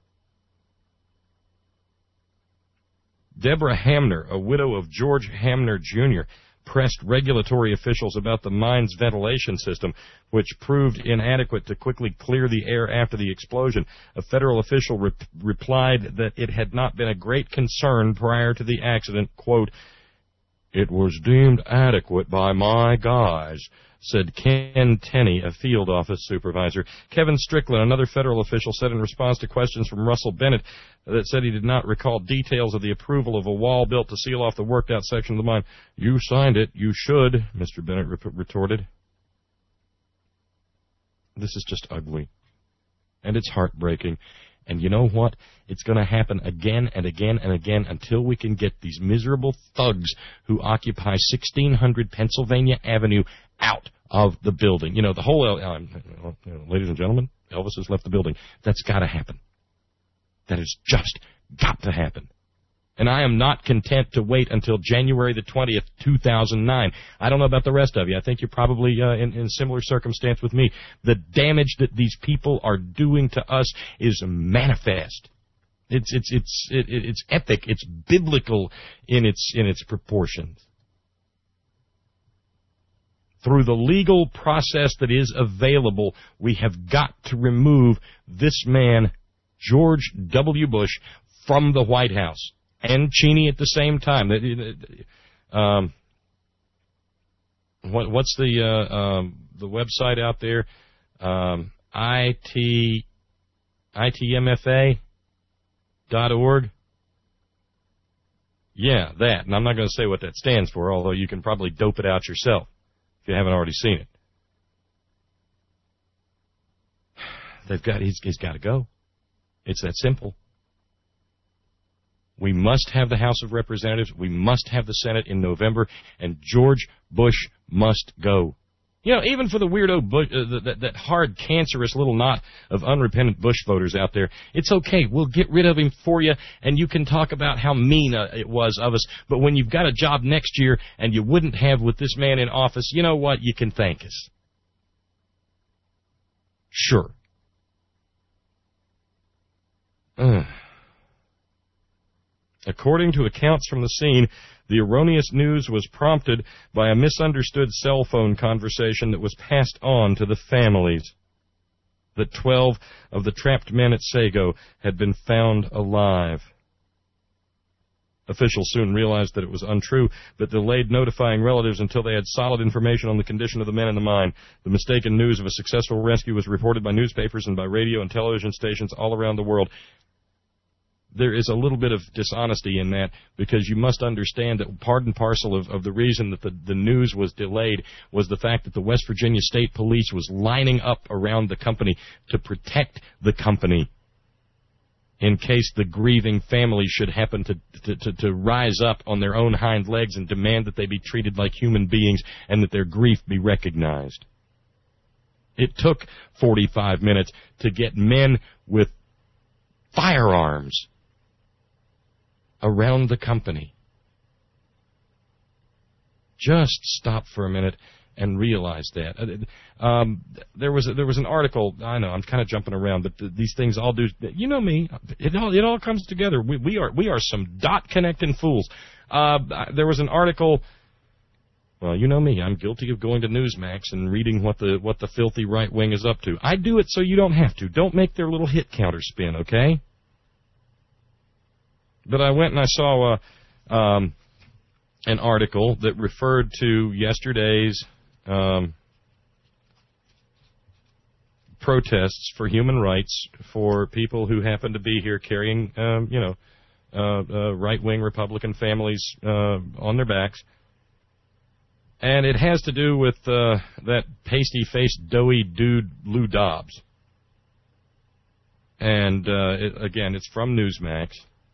Deborah Hamner, a widow of George Hamner Junior, pressed regulatory officials about the mine's ventilation system, which proved inadequate to quickly clear the air after the explosion. A federal official re- replied that it had not been a great concern prior to the accident. Quote, "It was deemed adequate by my guys," said Ken Tenney, a field office supervisor. Kevin Strickland, another federal official, said in response to questions from Russell Bennett that said he did not recall details of the approval of a wall built to seal off the worked-out section of the mine. "You signed it. You should," Mister Bennett re- retorted. This is just ugly. And it's heartbreaking. And you know what? It's going to happen again and again and again until we can get these miserable thugs who occupy sixteen hundred Pennsylvania Avenue out of the building. You know, the whole, uh, uh, ladies and gentlemen, Elvis has left the building. That's got to happen. That has just got to happen. And I am not content to wait until January the twentieth, two thousand nine. I don't know about the rest of you. I think you're probably uh, in, in similar circumstance with me. The damage that these people are doing to us is manifest. It's it's it's it, it's epic. It's biblical in its in its proportions. through the legal process that is available, we have got to remove this man, George W. Bush, from the White House. And Cheney at the same time. Um, what, what's the uh, um, the website out there? Um, I T I T M F A dot org. Yeah, that. And I'm not going to say what that stands for, although you can probably dope it out yourself if you haven't already seen it. They've got. He's, he's got to go. It's that simple. We must have the House of Representatives. We must have the Senate in November, and George Bush must go. You know, even for the weirdo, Bush, uh, that, that hard, cancerous little knot of unrepentant Bush voters out there, it's okay. We'll get rid of him for you, and you can talk about how mean uh, it was of us. But when you've got a job next year and you wouldn't have with this man in office, you know what? You can thank us. Sure. Ugh. According to accounts from the scene, the erroneous news was prompted by a misunderstood cell phone conversation that was passed on to the families. That twelve of the trapped men at Sago had been found alive. Officials soon realized that it was untrue, but delayed notifying relatives until they had solid information on the condition of the men in the mine. The mistaken news of a successful rescue was reported by newspapers and by radio and television stations all around the world. There is a little bit of dishonesty in that, because you must understand that part and parcel of, of the reason that the, the news was delayed was the fact that the West Virginia State Police was lining up around the company to protect the company in case the grieving family should happen to, to, to, to rise up on their own hind legs and demand that they be treated like human beings and that their grief be recognized. It took forty-five minutes to get men with firearms around the company. Just stop for a minute and realize that. Um, there was a, there was an article. I know I'm kind of jumping around, but th- these things all do. You know me. It all it all comes together. We we are we are some dot connecting fools. Uh, there was an article. Well, you know me. I'm guilty of going to Newsmax and reading what the what the filthy right wing is up to. I do it so you don't have to. Don't make their little hit counter spin, okay? But I went and I saw a, um, an article that referred to yesterday's um, protests for human rights for people who happen to be here carrying, um, you know, uh, uh, right-wing Republican families uh, on their backs. And it has to do with uh, that pasty-faced, doughy dude, Lou Dobbs. And, uh, it, again, it's from Newsmax.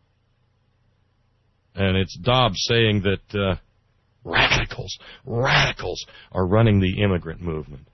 And it's Dobbs saying that uh, radicals, radicals are running the immigrant movement.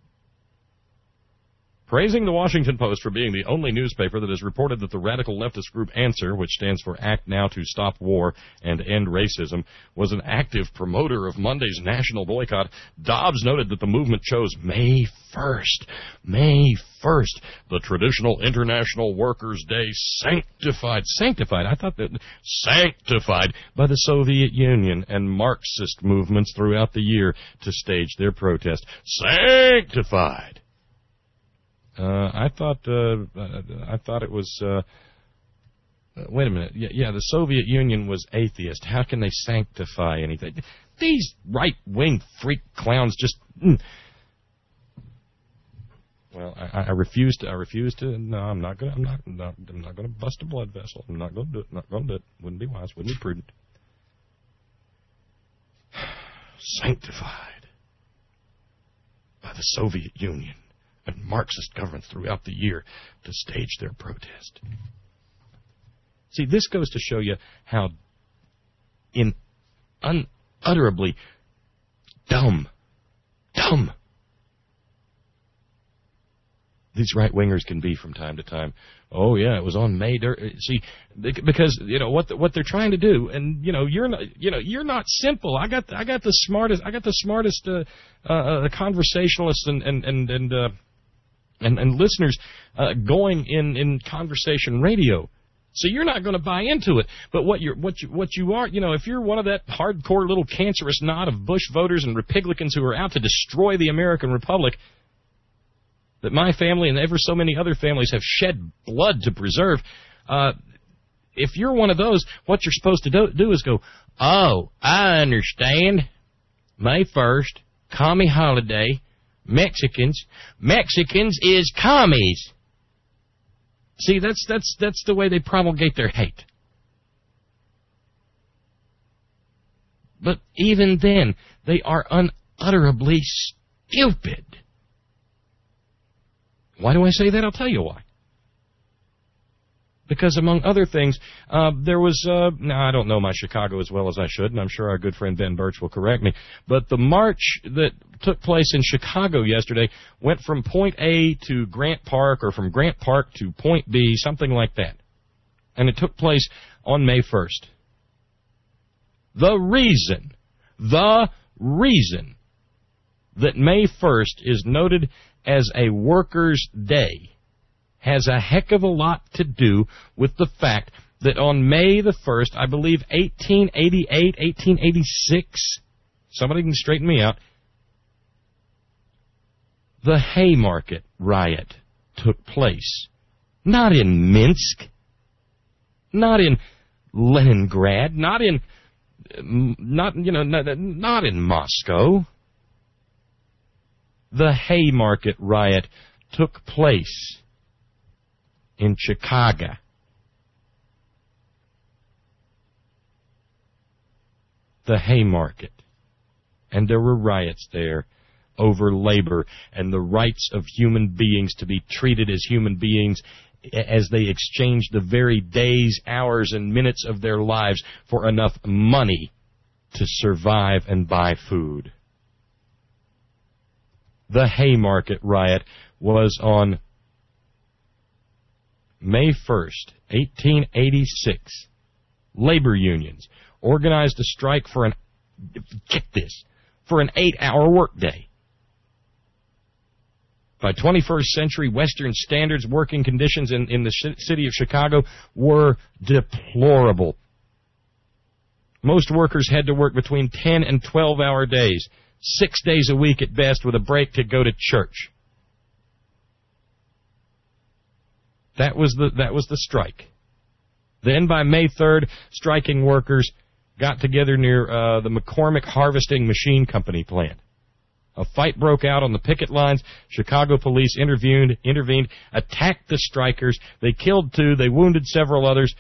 Praising the Washington Post for being the only newspaper that has reported that the radical leftist group Answer, which stands for Act Now to Stop War and End Racism, was an active promoter of Monday's national boycott, Dobbs noted that the movement chose May first, May first, the traditional International Workers' Day sanctified, sanctified, I thought that, sanctified by the Soviet Union and Marxist movements throughout the year to stage their protest. Sanctified! Uh, I thought uh, I thought it was. Uh, uh, wait a minute. Yeah, yeah, the Soviet Union was atheist. How can they sanctify anything? These right-wing freak clowns just. Mm. Well, I, I refuse to. I refuse to. No, I'm not gonna. I'm not. not I'm not gonna bust a blood vessel. I'm not gonna do it. Not gonna do it. Wouldn't be wise. Wouldn't be prudent. Sanctified by the Soviet Union and Marxist governments throughout the year to stage their protest. See, this goes to show you how in unutterably dumb, dumb these right-wingers can be from time to time. Oh, yeah, it was on May. See, because, you know, what the, what they're trying to do, and, you know, you're not, you know, you're not simple. I got I got the smartest, I got the smartest uh, uh, conversationalists and, and, and, and, uh, and, and listeners uh, going in, in conversation radio. So you're not going to buy into it. But what you're, what you, what you are, you know, if you're one of that hardcore little cancerous knot of Bush voters and Republicans who are out to destroy the American Republic that my family and ever so many other families have shed blood to preserve, uh, if you're one of those, what you're supposed to do, do is go, oh, I understand. May first, commie holiday, Mexicans. Mexicans is commies. See, that's that's that's the way they promulgate their hate. But even then, they are unutterably stupid. Why do I say that? I'll tell you why. Because, among other things, uh, there was, uh, now I don't know my Chicago as well as I should, and I'm sure our good friend Ben Birch will correct me, but the march that took place in Chicago yesterday went from point A to Grant Park, or from Grant Park to point B, something like that. And it took place on May first. The reason, the reason that May first is noted as a workers' day has a heck of a lot to do with the fact that on May the first, I believe eighteen eighty-eight, eighteen eighty-six, somebody can straighten me out, the Haymarket riot took place. Not in Minsk, not in Leningrad, not in, not, you know, not, not in Moscow. The Haymarket riot took place in Chicago. The Haymarket. And there were riots there over labor and the rights of human beings to be treated as human beings as they exchanged the very days, hours, and minutes of their lives for enough money to survive and buy food. The Haymarket riot was on May first, eighteen eighty-six. Labor unions organized a strike for an, get this, for an eight-hour workday. By twenty-first century Western standards, working conditions in, in the sh- city of Chicago were deplorable. Most workers had to work between ten and twelve-hour days, six days a week at best, with a break to go to church. That was the that was the strike. Then by May third, striking workers got together near uh, the McCormick Harvesting Machine Company plant. A fight broke out on the picket lines. Chicago police intervened, intervened, attacked the strikers. They killed two. They wounded several others.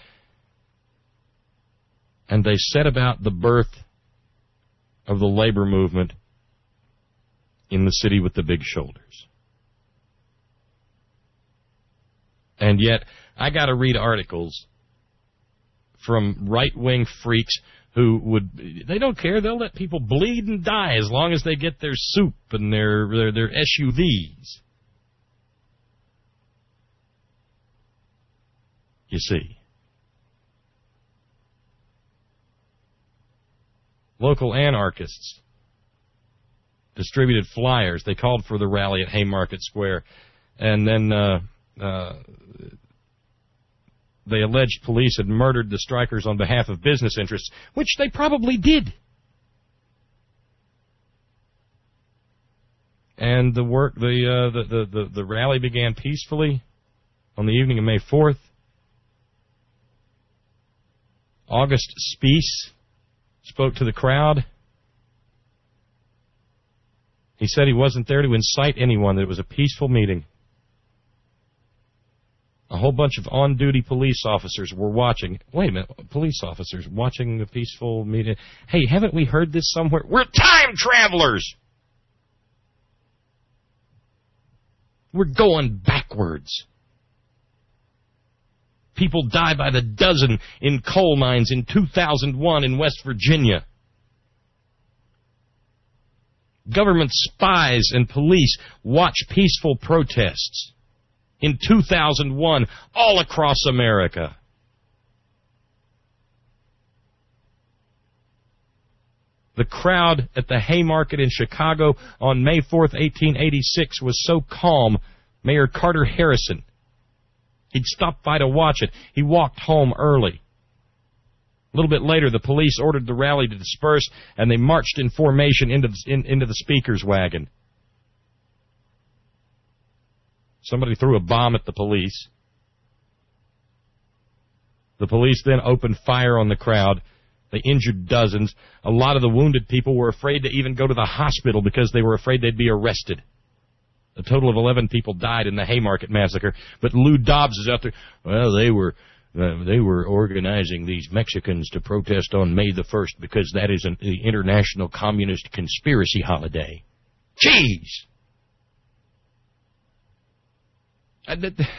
And they set about the birth of the labor movement in the city with the big shoulders. And yet, I got to read articles from right-wing freaks who would, they don't care, they'll let people bleed and die as long as they get their soup and their, their, their S U Vs. You see. Local anarchists distributed flyers. They called for the rally at Haymarket Square. And then uh, uh, they alleged police had murdered the strikers on behalf of business interests, which they probably did. And the work, the, uh, the, the, the, the rally began peacefully on the evening of May fourth. August Spiess spoke to the crowd. He said he wasn't there to incite anyone, that it was a peaceful meeting. A whole bunch of on-duty police officers were watching. Wait a minute, police officers watching the peaceful meeting. Hey, haven't we heard this somewhere? We're time travelers! We're going backwards. People die by the dozen in coal mines in two thousand one in West Virginia. Government spies and police watch peaceful protests in two thousand one all across America. The crowd at the Haymarket in Chicago on May fourth, eighteen eighty-six was so calm, Mayor Carter Harrison He'd stopped by to watch it. He walked home early. A little bit later, the police ordered the rally to disperse, and they marched in formation into the, in, into the speaker's wagon. Somebody threw a bomb at the police. The police then opened fire on the crowd. They injured dozens. A lot of the wounded people were afraid to even go to the hospital because they were afraid they'd be arrested. A total of eleven people died in the Haymarket massacre. But Lou Dobbs is out there. Well, they were uh, they were organizing these Mexicans to protest on May the first because that is an the international communist conspiracy holiday. Jeez! I,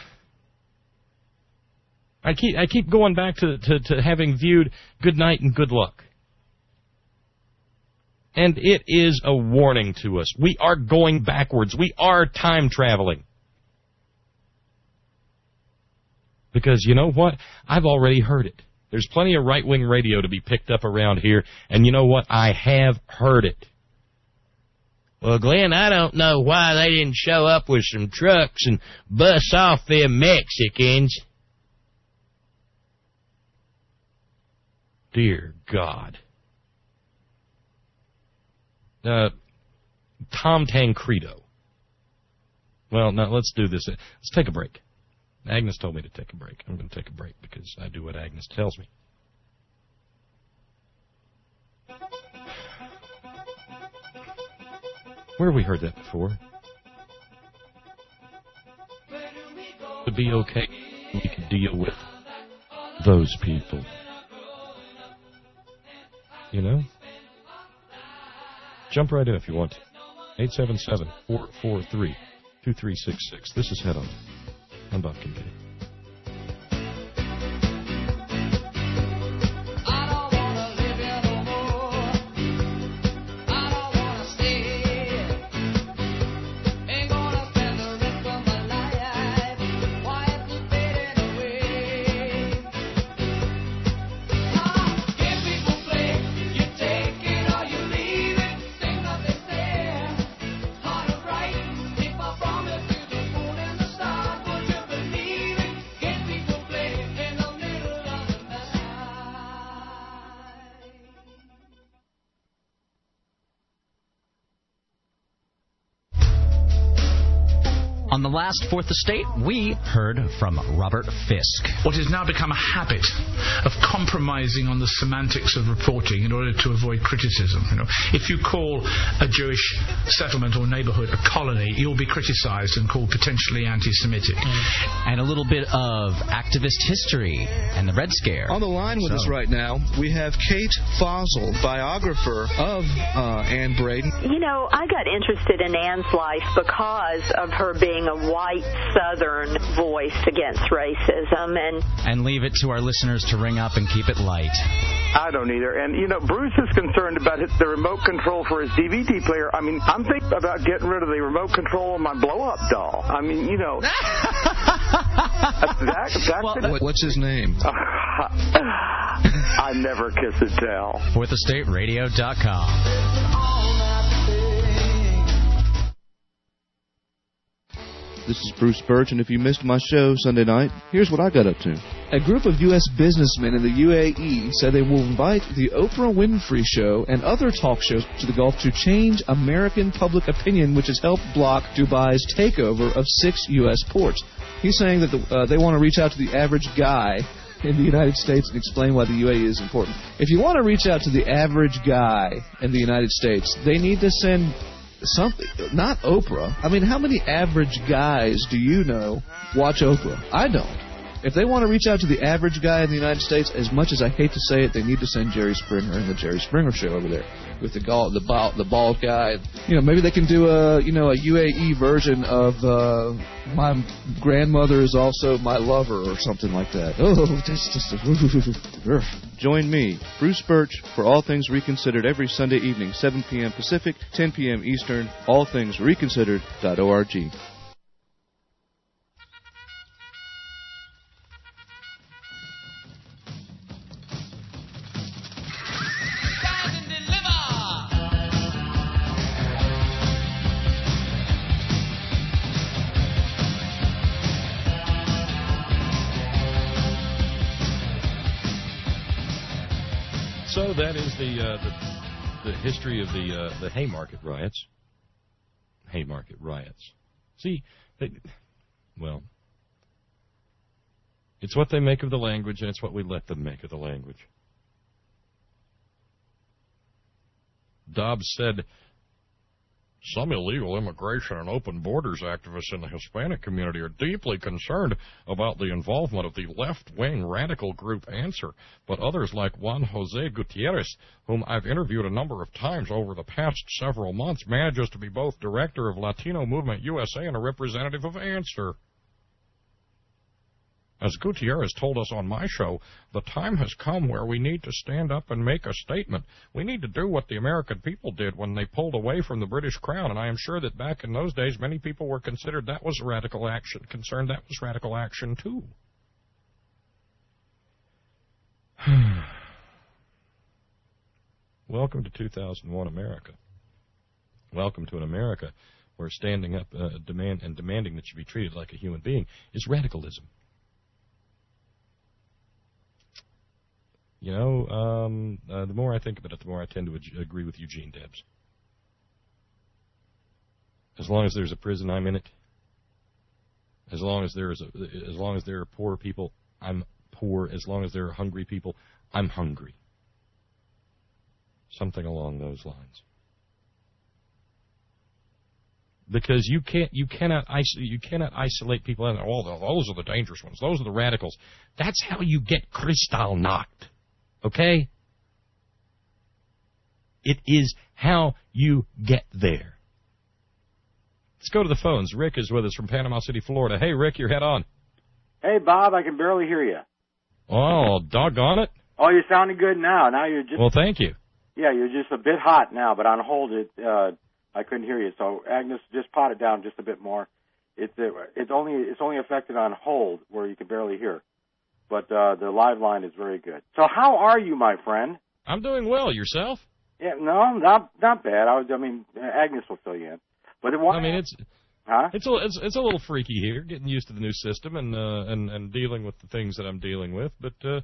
I keep I keep going back to, to, to having viewed Good Night and Good Luck. And it is a warning to us. We are going backwards. We are time traveling. Because you know what? I've already heard it. There's plenty of right-wing radio to be picked up around here. And you know what? I have heard it. Well, Glenn, I don't know why they didn't show up with some trucks and bust off them Mexicans. Dear God. Uh, Tom Tancredo. Well, now let's do this. Let's take a break. Agnes told me to take a break. I'm going to take a break because I do what Agnes tells me. Where have we heard that before? To be okay, we can deal with those people. You know? Jump right in if you want to. eight seven seven, four four three, two three six six. This is Head On. I'm Bob Kincaid. On the last Fourth Estate, we heard from Robert Fisk. What has now become a habit of compromising on the semantics of reporting in order to avoid criticism. You know, if you call a Jewish settlement or neighborhood a colony, you'll be criticized and called potentially anti-Semitic. Mm. And a little bit of activist history and the Red Scare. On the line with so. us right now, we have Kate Fossil, biographer of uh, Anne Braden. You know, I got interested in Anne's life because of her being a white Southern voice against racism. And and leave it to our listeners to ring up and keep it light. I don't either. And, you know, Bruce is concerned about his, the remote control for his D V D player. I mean, I'm thinking about getting rid of the remote control of my blow-up doll. I mean, you know. that, that well, could, what's his name? I never kiss and tell. fourth estate radio dot com. This is Bruce Birch, and if you missed my show Sunday night, here's what I got up to. A group of U S businessmen in the U A E said they will invite the Oprah Winfrey Show and other talk shows to the Gulf to change American public opinion, which has helped block Dubai's takeover of six U S ports. He's saying that the, uh, they want to reach out to the average guy in the United States and explain why the U A E is important. If you want to reach out to the average guy in the United States, they need to send something, not Oprah. I mean, how many average guys do you know watch Oprah? I don't. If they want to reach out to the average guy in the United States, as much as I hate to say it, they need to send Jerry Springer and the Jerry Springer Show over there with the gall, the bald, the bald guy. You know, maybe they can do a you know a U A E version of uh, My Grandmother Is Also My Lover or something like that. Oh, that's just a... Join me, Bruce Birch, for All Things Reconsidered every Sunday evening, seven p.m. Pacific, ten p.m. Eastern, all things reconsidered dot org. So that is the uh, the, the history of the uh, the Haymarket riots. Haymarket riots. See, they, well, it's what they make of the language, and it's what we let them make of the language. Dobbs said, some illegal immigration and open borders activists in the Hispanic community are deeply concerned about the involvement of the left-wing radical group Answer, but others like Juan Jose Gutierrez, whom I've interviewed a number of times over the past several months, manages to be both director of Latino Movement U S A and a representative of Answer. As Gutierrez told us on my show, the time has come where we need to stand up and make a statement. We need to do what the American people did when they pulled away from the British Crown, and I am sure that back in those days many people were considered that was radical action, concerned that was radical action too. Welcome to two thousand one America. Welcome to an America where standing up uh, demand and demanding that you be treated like a human being is radicalism. You know, um, uh, the more I think about it, the more I tend to ag- agree with Eugene Debs. As long as there's a prison, I'm in it. As long as there is, a, as long as there are poor people, I'm poor. As long as there are hungry people, I'm hungry. Something along those lines. Because you can't, you cannot, iso- you cannot isolate people. And oh, those are the dangerous ones. Those are the radicals. That's how you get Kristallnacht. Okay? It is how you get there. Let's go to the phones. Rick is with us from Panama City, Florida. Hey, Rick, you're head on. Hey, Bob, I can barely hear you. Oh, doggone it. Oh, you're sounding good now. Now you're just... Well, thank you. Yeah, you're just a bit hot now, but on hold, it, uh, I couldn't hear you. So, Agnes, just pot it down just a bit more. It's, it, it's, only, it's only affected on hold where you can barely hear. But uh, the live line is very good. So how are you, my friend? I'm doing well. Yourself? Yeah, no, not not bad. I was, I mean, Agnes will fill you in. But it, I mean, it's huh? It's a it's, it's a little freaky here, getting used to the new system and uh, and and dealing with the things that I'm dealing with. But uh,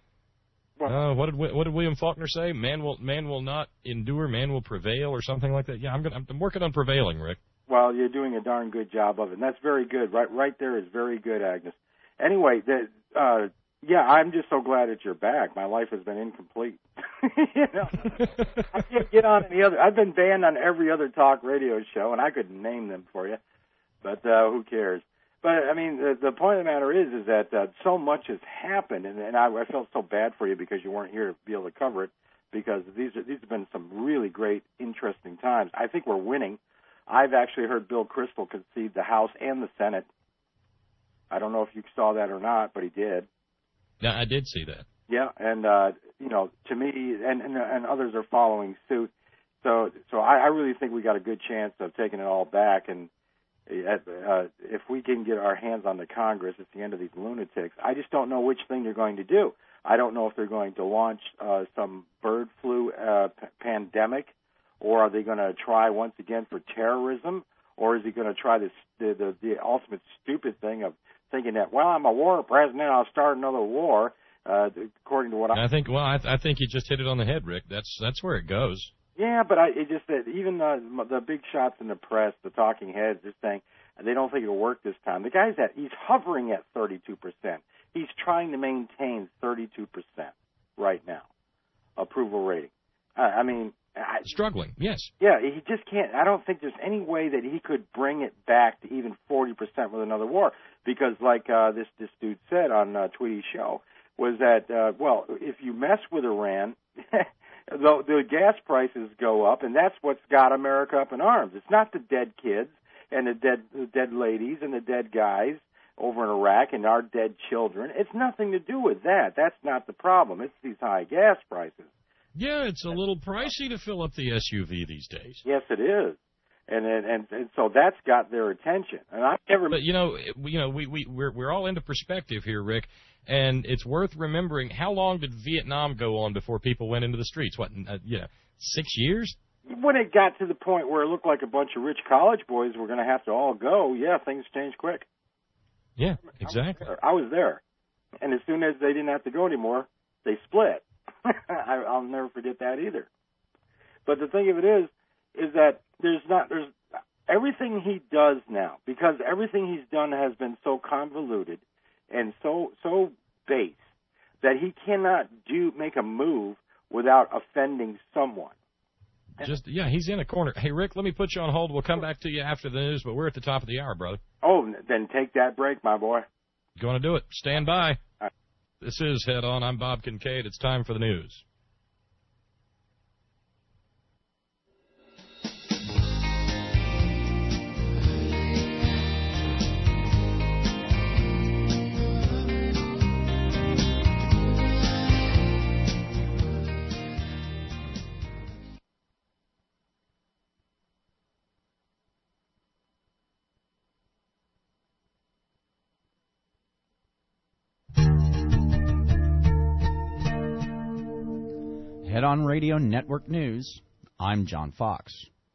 uh, what did what did William Faulkner say? Man will man will not endure, man will prevail, or something like that. Yeah, I'm gonna, I'm working on prevailing, Rick. Well, you're doing a darn good job of it, and that's very good. Right, right there is very good, Agnes. Anyway, the, uh, yeah, I'm just so glad that you're back. My life has been incomplete. you know, I can't get on any other. I've been banned on every other talk radio show, and I could name them for you, but uh, who cares? But I mean, the, the point of the matter is, is that uh, so much has happened, and, and I, I felt so bad for you because you weren't here to be able to cover it. Because these are, these have been some really great, interesting times. I think we're winning. I've actually heard Bill Kristol concede the House and the Senate. I don't know if you saw that or not, but he did. Yeah, I did see that. Yeah, and uh, you know, to me, and, and and others are following suit. So, so I, I really think we got a good chance of taking it all back. And uh, if we can get our hands on the Congress, it's the end of these lunatics. I just don't know which thing they're going to do. I don't know if they're going to launch uh, some bird flu uh, p- pandemic, or are they going to try once again for terrorism, or is he going to try this the, the the ultimate stupid thing of thinking that, well, I'm a war president, I'll start another war, uh, according to what I... I think, well, I, th- I think you just hit it on the head, Rick. That's that's where it goes. Yeah, but I, it just that even the, the big shots in the press, the talking heads, are saying they don't think it'll work this time. The guy's at, he's hovering at thirty-two percent. He's trying to maintain thirty-two percent right now, approval rating. Uh, I mean... I, Struggling, yes. Yeah, he just can't. I don't think there's any way that he could bring it back to even forty percent with another war. Because, like uh, this this dude said on uh, Tweety's show, was that, uh, well, if you mess with Iran, the, the gas prices go up, and that's what's got America up in arms. It's not the dead kids and the dead the dead ladies and the dead guys over in Iraq and our dead children. It's nothing to do with that. That's not the problem. It's these high gas prices. Yeah, it's a little pricey to fill up the S U V these days. Yes, it is, and and and, and so that's got their attention. And I never. But you know, you know, we we we're we're all into perspective here, Rick, and it's worth remembering how long did Vietnam go on before people went into the streets? What, uh, you know, six years? When it got to the point where it looked like a bunch of rich college boys were going to have to all go, yeah, things changed quick. Yeah, exactly. I was there, I was there. And as soon as they didn't have to go anymore, they split. I, I'll never forget that either. But the thing of it is, is that there's not, there's everything he does now, because everything he's done has been so convoluted and so so base that he cannot do make a move without offending someone. Just yeah, he's in a corner. Hey, Rick, let me put you on hold. We'll come back to you after the news, but we're at the top of the hour, brother. Oh, then take that break, my boy. Going to do it. Stand by. This is Head On. I'm Bob Kincaid. It's time for the news. Head On Radio Network News, I'm John Fox.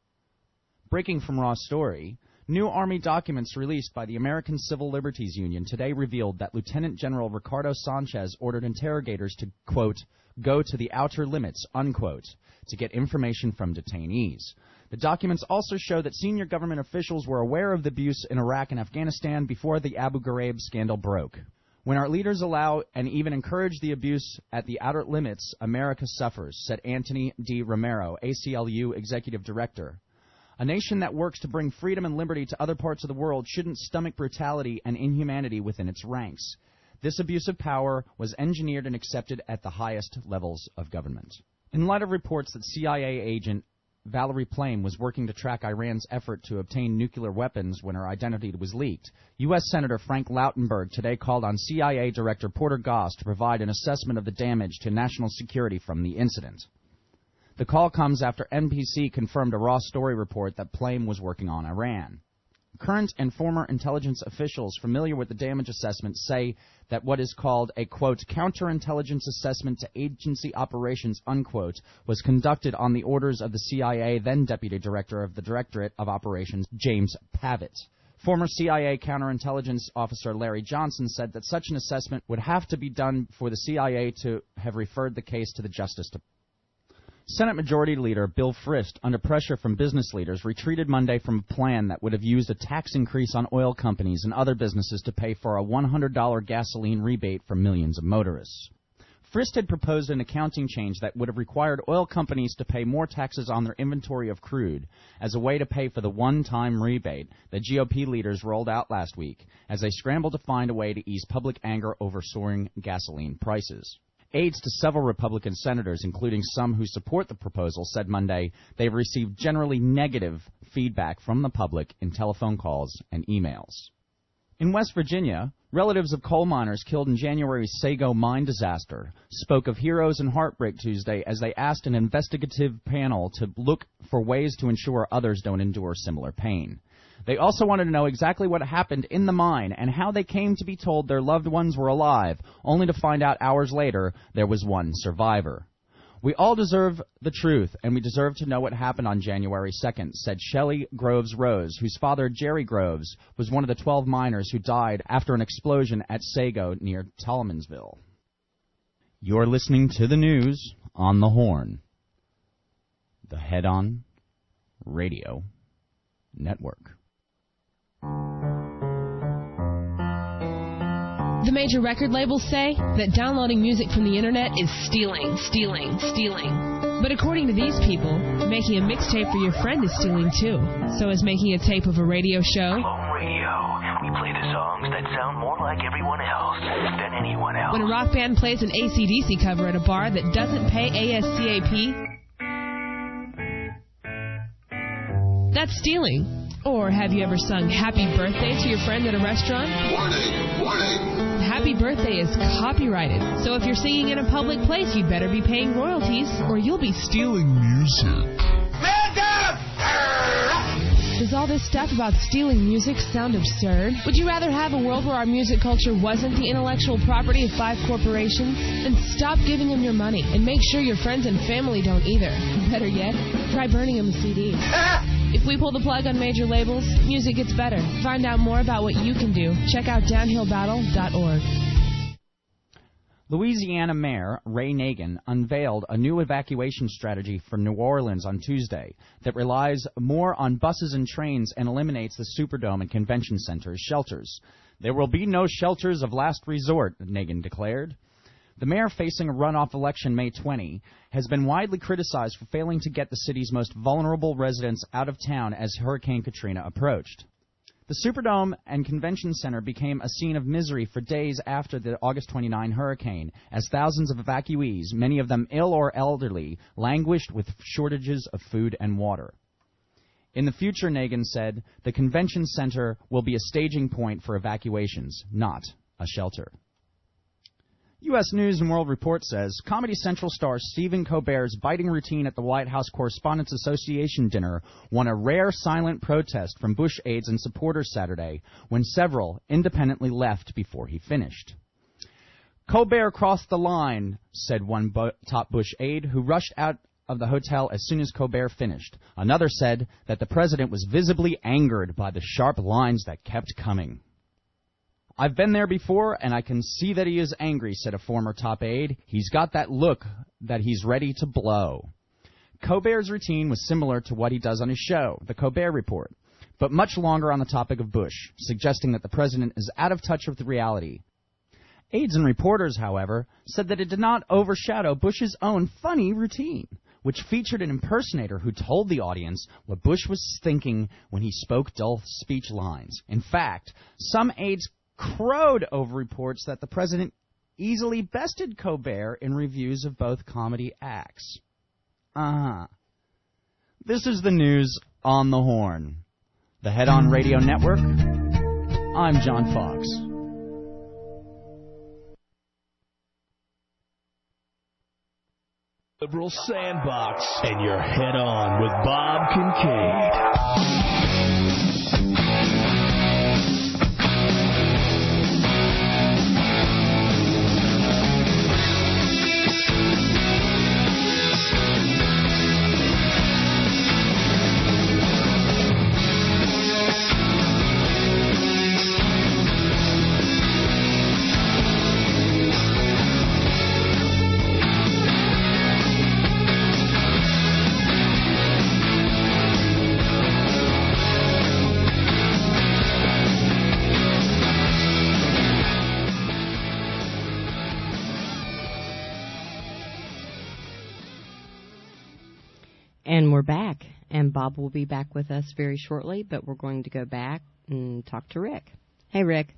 Breaking from Raw Story, new Army documents released by the American Civil Liberties Union today revealed that Lieutenant General Ricardo Sanchez ordered interrogators to, quote, go to the outer limits, unquote, to get information from detainees. The documents also show that senior government officials were aware of the abuse in Iraq and Afghanistan before the Abu Ghraib scandal broke. When our leaders allow and even encourage the abuse at the outer limits, America suffers, said Anthony D. Romero, A C L U Executive Director. A nation that works to bring freedom and liberty to other parts of the world shouldn't stomach brutality and inhumanity within its ranks. This abuse of power was engineered and accepted at the highest levels of government. In light of reports that C I A agent Valerie Plame was working to track Iran's effort to obtain nuclear weapons when her identity was leaked, U S Senator Frank Lautenberg today called on C I A Director Porter Goss to provide an assessment of the damage to national security from the incident. The call comes after N B C confirmed a Raw Story report that Plame was working on Iran. Current and former intelligence officials familiar with the damage assessment say that what is called a, quote, counterintelligence assessment to agency operations, unquote, was conducted on the orders of the C I A then Deputy Director of the Directorate of Operations, James Pavitt. Former C I A counterintelligence officer Larry Johnson said that such an assessment would have to be done for the C I A to have referred the case to the Justice Department. Senate Majority Leader Bill Frist, under pressure from business leaders, retreated Monday from a plan that would have used a tax increase on oil companies and other businesses to pay for a one hundred dollars gasoline rebate for millions of motorists. Frist had proposed an accounting change that would have required oil companies to pay more taxes on their inventory of crude as a way to pay for the one-time rebate that G O P leaders rolled out last week as they scrambled to find a way to ease public anger over soaring gasoline prices. Aides to several Republican senators, including some who support the proposal, said Monday they've received generally negative feedback from the public in telephone calls and emails. In West Virginia, relatives of coal miners killed in January's Sago mine disaster spoke of heroes and heartbreak Tuesday as they asked an investigative panel to look for ways to ensure others don't endure similar pain. They also wanted to know exactly what happened in the mine and how they came to be told their loved ones were alive, only to find out hours later there was one survivor. We all deserve the truth, and we deserve to know what happened on January second, said Shelley Groves Rose, whose father, Jerry Groves, was one of the twelve miners who died after an explosion at Sago near Tolmansville. You're listening to the news on the Horn, the Head On Radio Network. The major record labels say that downloading music from the internet is stealing, stealing, stealing. But according to these people, making a mixtape for your friend is stealing too. So is making a tape of a radio show. Clone Radio. We play the songs that sound more like everyone else than anyone else. When a rock band plays an A C D C cover at a bar that doesn't pay A S C A P, that's stealing. Or have you ever sung Happy Birthday to your friend at a restaurant? Warning! Warning! Happy Birthday is copyrighted, so if you're singing in a public place, you'd better be paying royalties, or you'll be stealing music. Man down! Does all this stuff about stealing music sound absurd? Would you rather have a world where our music culture wasn't the intellectual property of five corporations? Then stop giving them your money, and make sure your friends and family don't either. Better yet, try burning them a C D. If we pull the plug on major labels, music gets better. Find out more about what you can do. Check out downhill battle dot org. Louisiana Mayor Ray Nagin unveiled a new evacuation strategy for New Orleans on Tuesday that relies more on buses and trains and eliminates the Superdome and Convention Center as shelters. There will be no shelters of last resort, Nagin declared. The mayor, facing a runoff election May twentieth, has been widely criticized for failing to get the city's most vulnerable residents out of town as Hurricane Katrina approached. The Superdome and Convention Center became a scene of misery for days after the August twenty-ninth hurricane, as thousands of evacuees, many of them ill or elderly, languished with shortages of food and water. In the future, Nagin said, the Convention Center will be a staging point for evacuations, not a shelter. U S News and World Report says Comedy Central star Stephen Colbert's biting routine at the White House Correspondents' Association dinner won a rare silent protest from Bush aides and supporters Saturday, when several independently left before he finished. Colbert crossed the line, said one bu- top Bush aide, who rushed out of the hotel as soon as Colbert finished. Another said that the president was visibly angered by the sharp lines that kept coming. I've been there before, and I can see that he is angry, said a former top aide. He's got that look that he's ready to blow. Colbert's routine was similar to what he does on his show, The Colbert Report, but much longer on the topic of Bush, suggesting that the president is out of touch with reality. Aides and reporters, however, said that it did not overshadow Bush's own funny routine, which featured an impersonator who told the audience what Bush was thinking when he spoke dull speech lines. In fact, some aides crowed over reports that the president easily bested Colbert in reviews of both comedy acts. Uh-huh. This is the news on the Horn. The Head On Radio Network. I'm John Fox. Liberal Sandbox, and you're Head On with Bob Kincaid. And we're back, and Bob will be back with us very shortly, but we're going to go back and talk to Rick. Hey, Rick.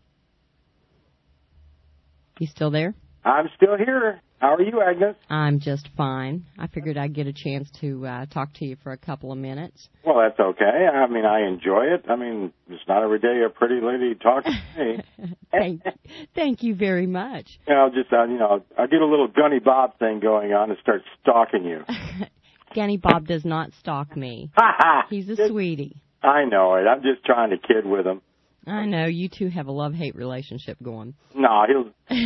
You still there? I'm still here. How are you, Agnes? I'm just fine. I figured I'd get a chance to uh, talk to you for a couple of minutes. Well, that's okay. I mean, I enjoy it. I mean, it's not every day a pretty lady talks to me. thank, thank you very much. You know, just, uh, you know, I get a little Gunny Bob thing going on and start stalking you. Gunny Bob does not stalk me. He's a sweetie. I know it. I'm just trying to kid with him. I know. You two have a love-hate relationship going. No, he'll...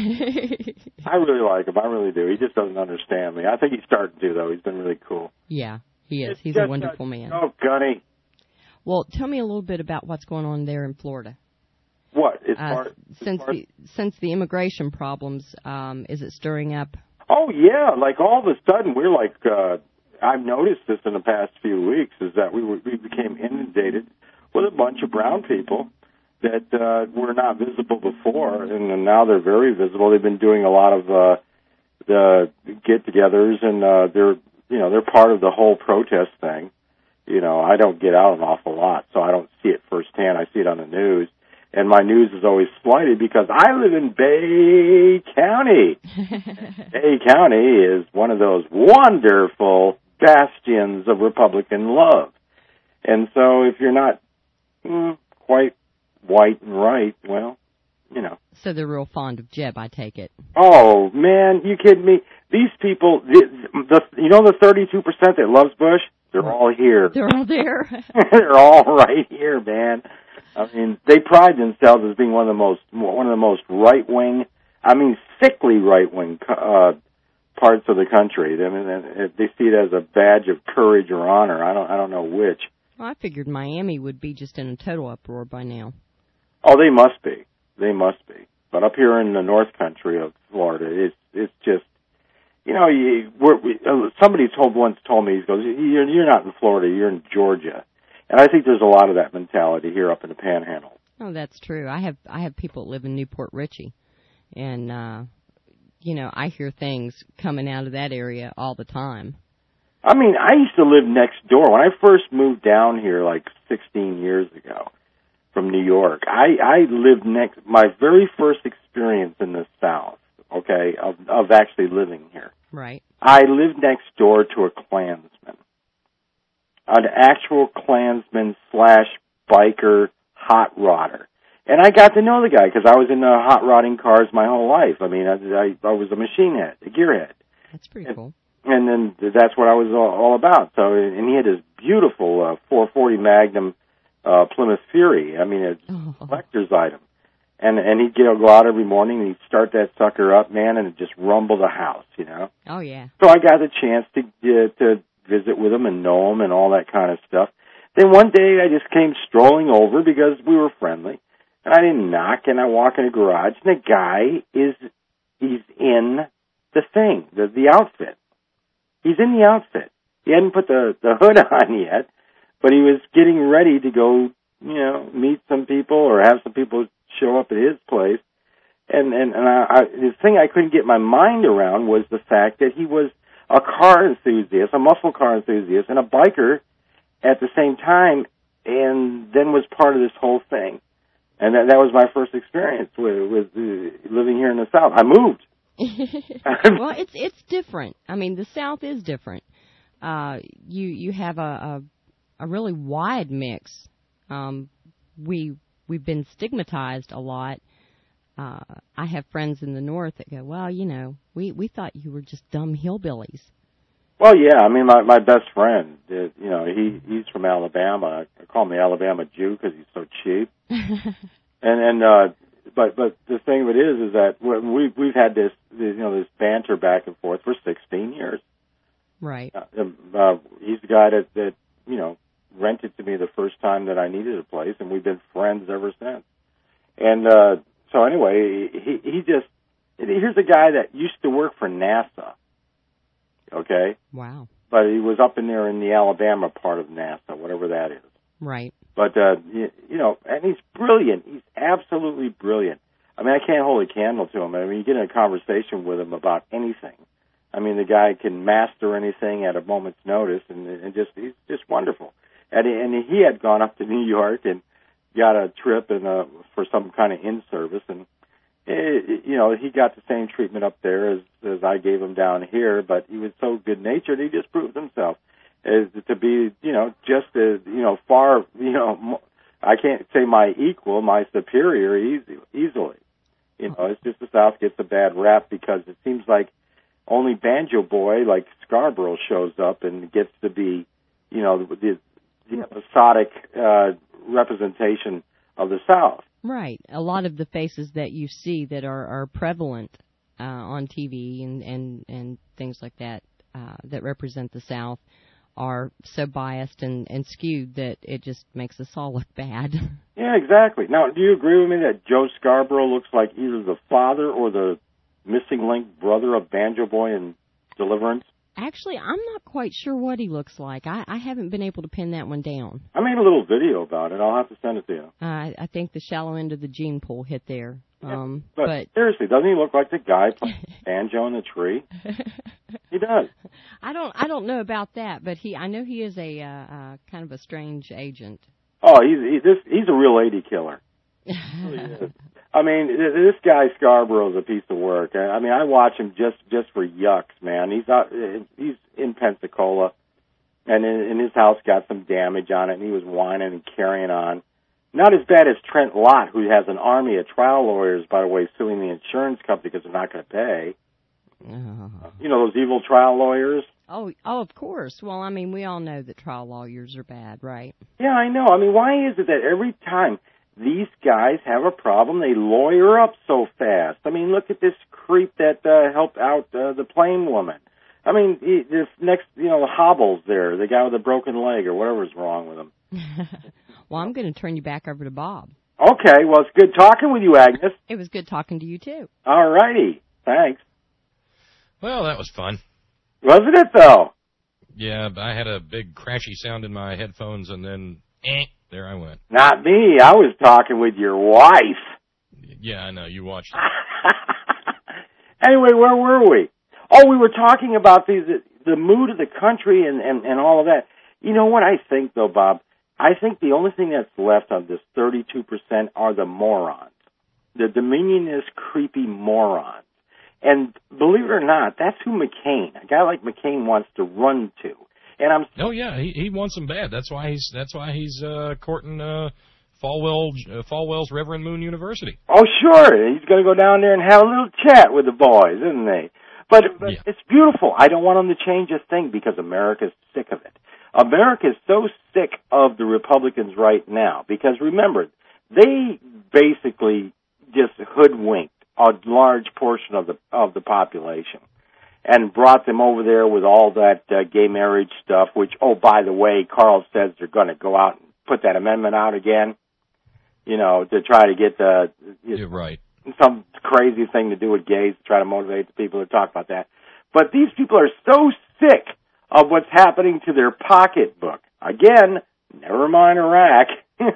I really like him. I really do. He just doesn't understand me. I think he's starting to, though. He's been really cool. Yeah, he is. It's He's just a wonderful a, man. Oh, Gunny. Well, tell me a little bit about what's going on there in Florida. What? It's uh, part, since part... the since the immigration problems, um, is it stirring up? Oh, yeah. Like, all of a sudden, we're like... Uh, I've noticed this in the past few weeks, is that we were, we became inundated with a bunch of brown people that uh, were not visible before, and now they're very visible. They've been doing a lot of uh, the get-togethers, and uh, they're you know they're part of the whole protest thing. You know, I don't get out an awful lot, so I don't see it firsthand. I see it on the news, and my news is always slighted because I live in Bay County. Bay County is one of those wonderful bastions of Republican love. And so if you're not mm, quite white and right, well, you know. So they're real fond of Jeb, I take it. Oh, man, you kidding me? These people, the, the you know the thirty-two percent that loves Bush? They're all here. They're all there? They're all right here, man. I mean, they pride themselves as being one of the most, one of the most right-wing, I mean, sickly right-wing uh parts of the country. I mean, they see it as a badge of courage or honor. I don't, I don't know which. Well, I figured Miami would be just in a total uproar by now. Oh, they must be. They must be. But up here in the North Country of Florida, it's it's just, you know, you, we're, we, uh, somebody told once told me, he goes, you're, you're not in Florida, you're in Georgia. And I think there's a lot of that mentality here up in the Panhandle. Oh, that's true. I have I have people that live in Newport Richey, and uh, you know, I hear things coming out of that area all the time. I mean, I used to live next door when I first moved down here, like sixteen years ago, from New York. I I lived next. My very first experience in the South, okay, of of actually living here. Right. I lived next door to a Klansman, an actual Klansman slash biker hot rodder. And I got to know the guy because I was in uh, hot rodding cars my whole life. I mean, I, I, I was a machine head, a gearhead. That's pretty and, cool. And then that's what I was all, all about. So, and he had this beautiful uh, four forty Magnum uh, Plymouth Fury. I mean, it's oh. a collector's item. And and he'd get, go out every morning and he'd start that sucker up, man, and it'd just rumble the house, you know? Oh, yeah. So I got the chance to uh, to visit with him and know him and all that kind of stuff. Then one day I just came strolling over because we were friendly. And I didn't knock, and I walk in the garage, and the guy is, he's in the thing, the, the outfit. He's in the outfit. He hadn't put the, the hood on yet, but he was getting ready to go, you know, meet some people or have some people show up at his place. And, and, and I, I, the thing I couldn't get my mind around was the fact that he was a car enthusiast, a muscle car enthusiast, and a biker at the same time, and then was part of this whole thing. And that, that was my first experience with, with uh, living here in the South. I moved. Well, it's it's different. I mean, the South is different. Uh, you you have a, a a really wide mix. Um, we we've been stigmatized a lot. Uh, I have friends in the North that go, well, you know, we we thought you were just dumb hillbillies. Well, yeah. I mean, my my best friend, uh, you know, he he's from Alabama. I call him the Alabama Jew because he's so cheap. and and uh, but but the thing of it is, is that we we've had this, you know, this banter back and forth for sixteen years. Right. Uh, uh, he's the guy that that you know rented to me the first time that I needed a place, and we've been friends ever since. And uh, so anyway, he he just here's a guy that used to work for NASA. Okay. Wow. But he was up in there in the Alabama part of NASA, whatever that is. Right. But, uh, you, you know, and he's brilliant. He's absolutely brilliant. I mean, I can't hold a candle to him. I mean, you get in a conversation with him about anything. I mean, the guy can master anything at a moment's notice, and, and just he's just wonderful. And, and he had gone up to New York and got a trip and uh, for some kind of in-service, and It, you know, he got the same treatment up there as, as I gave him down here, but he was so good-natured, he just proved himself as to be, you know, just as, you know, far, you know, I can't say my equal, my superior easy, easily. You know, it's just the South gets a bad rap because it seems like only Banjo Boy, like Scarborough, shows up and gets to be, you know, the, the episodic uh, representation of the South. Right. A lot of the faces that you see that are, are prevalent uh, on T V and, and, and things like that uh, that represent the South are so biased and, and skewed that it just makes us all look bad. Yeah, exactly. Now, do you agree with me that Joe Scarborough looks like either the father or the missing link brother of Banjo Boy in Deliverance? Actually, I'm not quite sure what he looks like. I, I haven't been able to pin that one down. I made a little video about it. I'll have to send it to you. Uh, I think the shallow end of the gene pool hit there. Um, but, but seriously, doesn't he look like the guy playing banjo in the tree? He does. I don't. I don't know about that, but he. I know he is a uh, uh, kind of a strange agent. Oh, he's he, this. He's a real lady killer. Really is. I mean, this guy Scarborough is a piece of work. I mean, I watch him just just for yucks, man. He's out. He's in Pensacola, and in, in his house got some damage on it, and he was whining and carrying on. Not as bad as Trent Lott, who has an army of trial lawyers, by the way, suing the insurance company because they're not going to pay. Oh. You know, those evil trial lawyers? Oh, oh, of course. Well, I mean, we all know that trial lawyers are bad, right? Yeah, I know. I mean, why is it that every time these guys have a problem, they lawyer up so fast? I mean, look at this creep that uh, helped out uh, the plane woman. I mean, he, this next, you know, Hobbles there, the guy with a broken leg or whatever's wrong with him. Well, I'm going to turn you back over to Bob. Okay, well, it's good talking with you, Agnes. It was good talking to you, too. All righty. Thanks. Well, that was fun. Wasn't it, though? Yeah, I had a big crashy sound in my headphones, and then, eh, there I went. Not me. I was talking with your wife. Yeah, I know. You watched it. Anyway, where were we? Oh, we were talking about these, the mood of the country and, and, and all of that. You know what I think, though, Bob? I think the only thing that's left of this thirty-two percent are the morons, the dominionist, creepy morons. And believe it or not, that's who McCain, a guy like McCain, wants to run to. And I'm oh yeah, he he wants them bad. That's why he's that's why he's uh, courting uh, Falwell uh, Falwell's Reverend Moon University. Oh sure, he's going to go down there and have a little chat with the boys, isn't he? But, but yeah. It's beautiful. I don't want him to change a thing because America's sick of it. America is so sick of the Republicans right now because, remember, they basically just hoodwinked a large portion of the of the population and brought them over there with all that uh, gay marriage stuff, which, oh, by the way, Carl says they're going to go out and put that amendment out again, you know, to try to get the... You You're right. Some crazy thing to do with gays to try to motivate the people to talk about that. But these people are so sick of what's happening to their pocketbook. Again, never mind Iraq,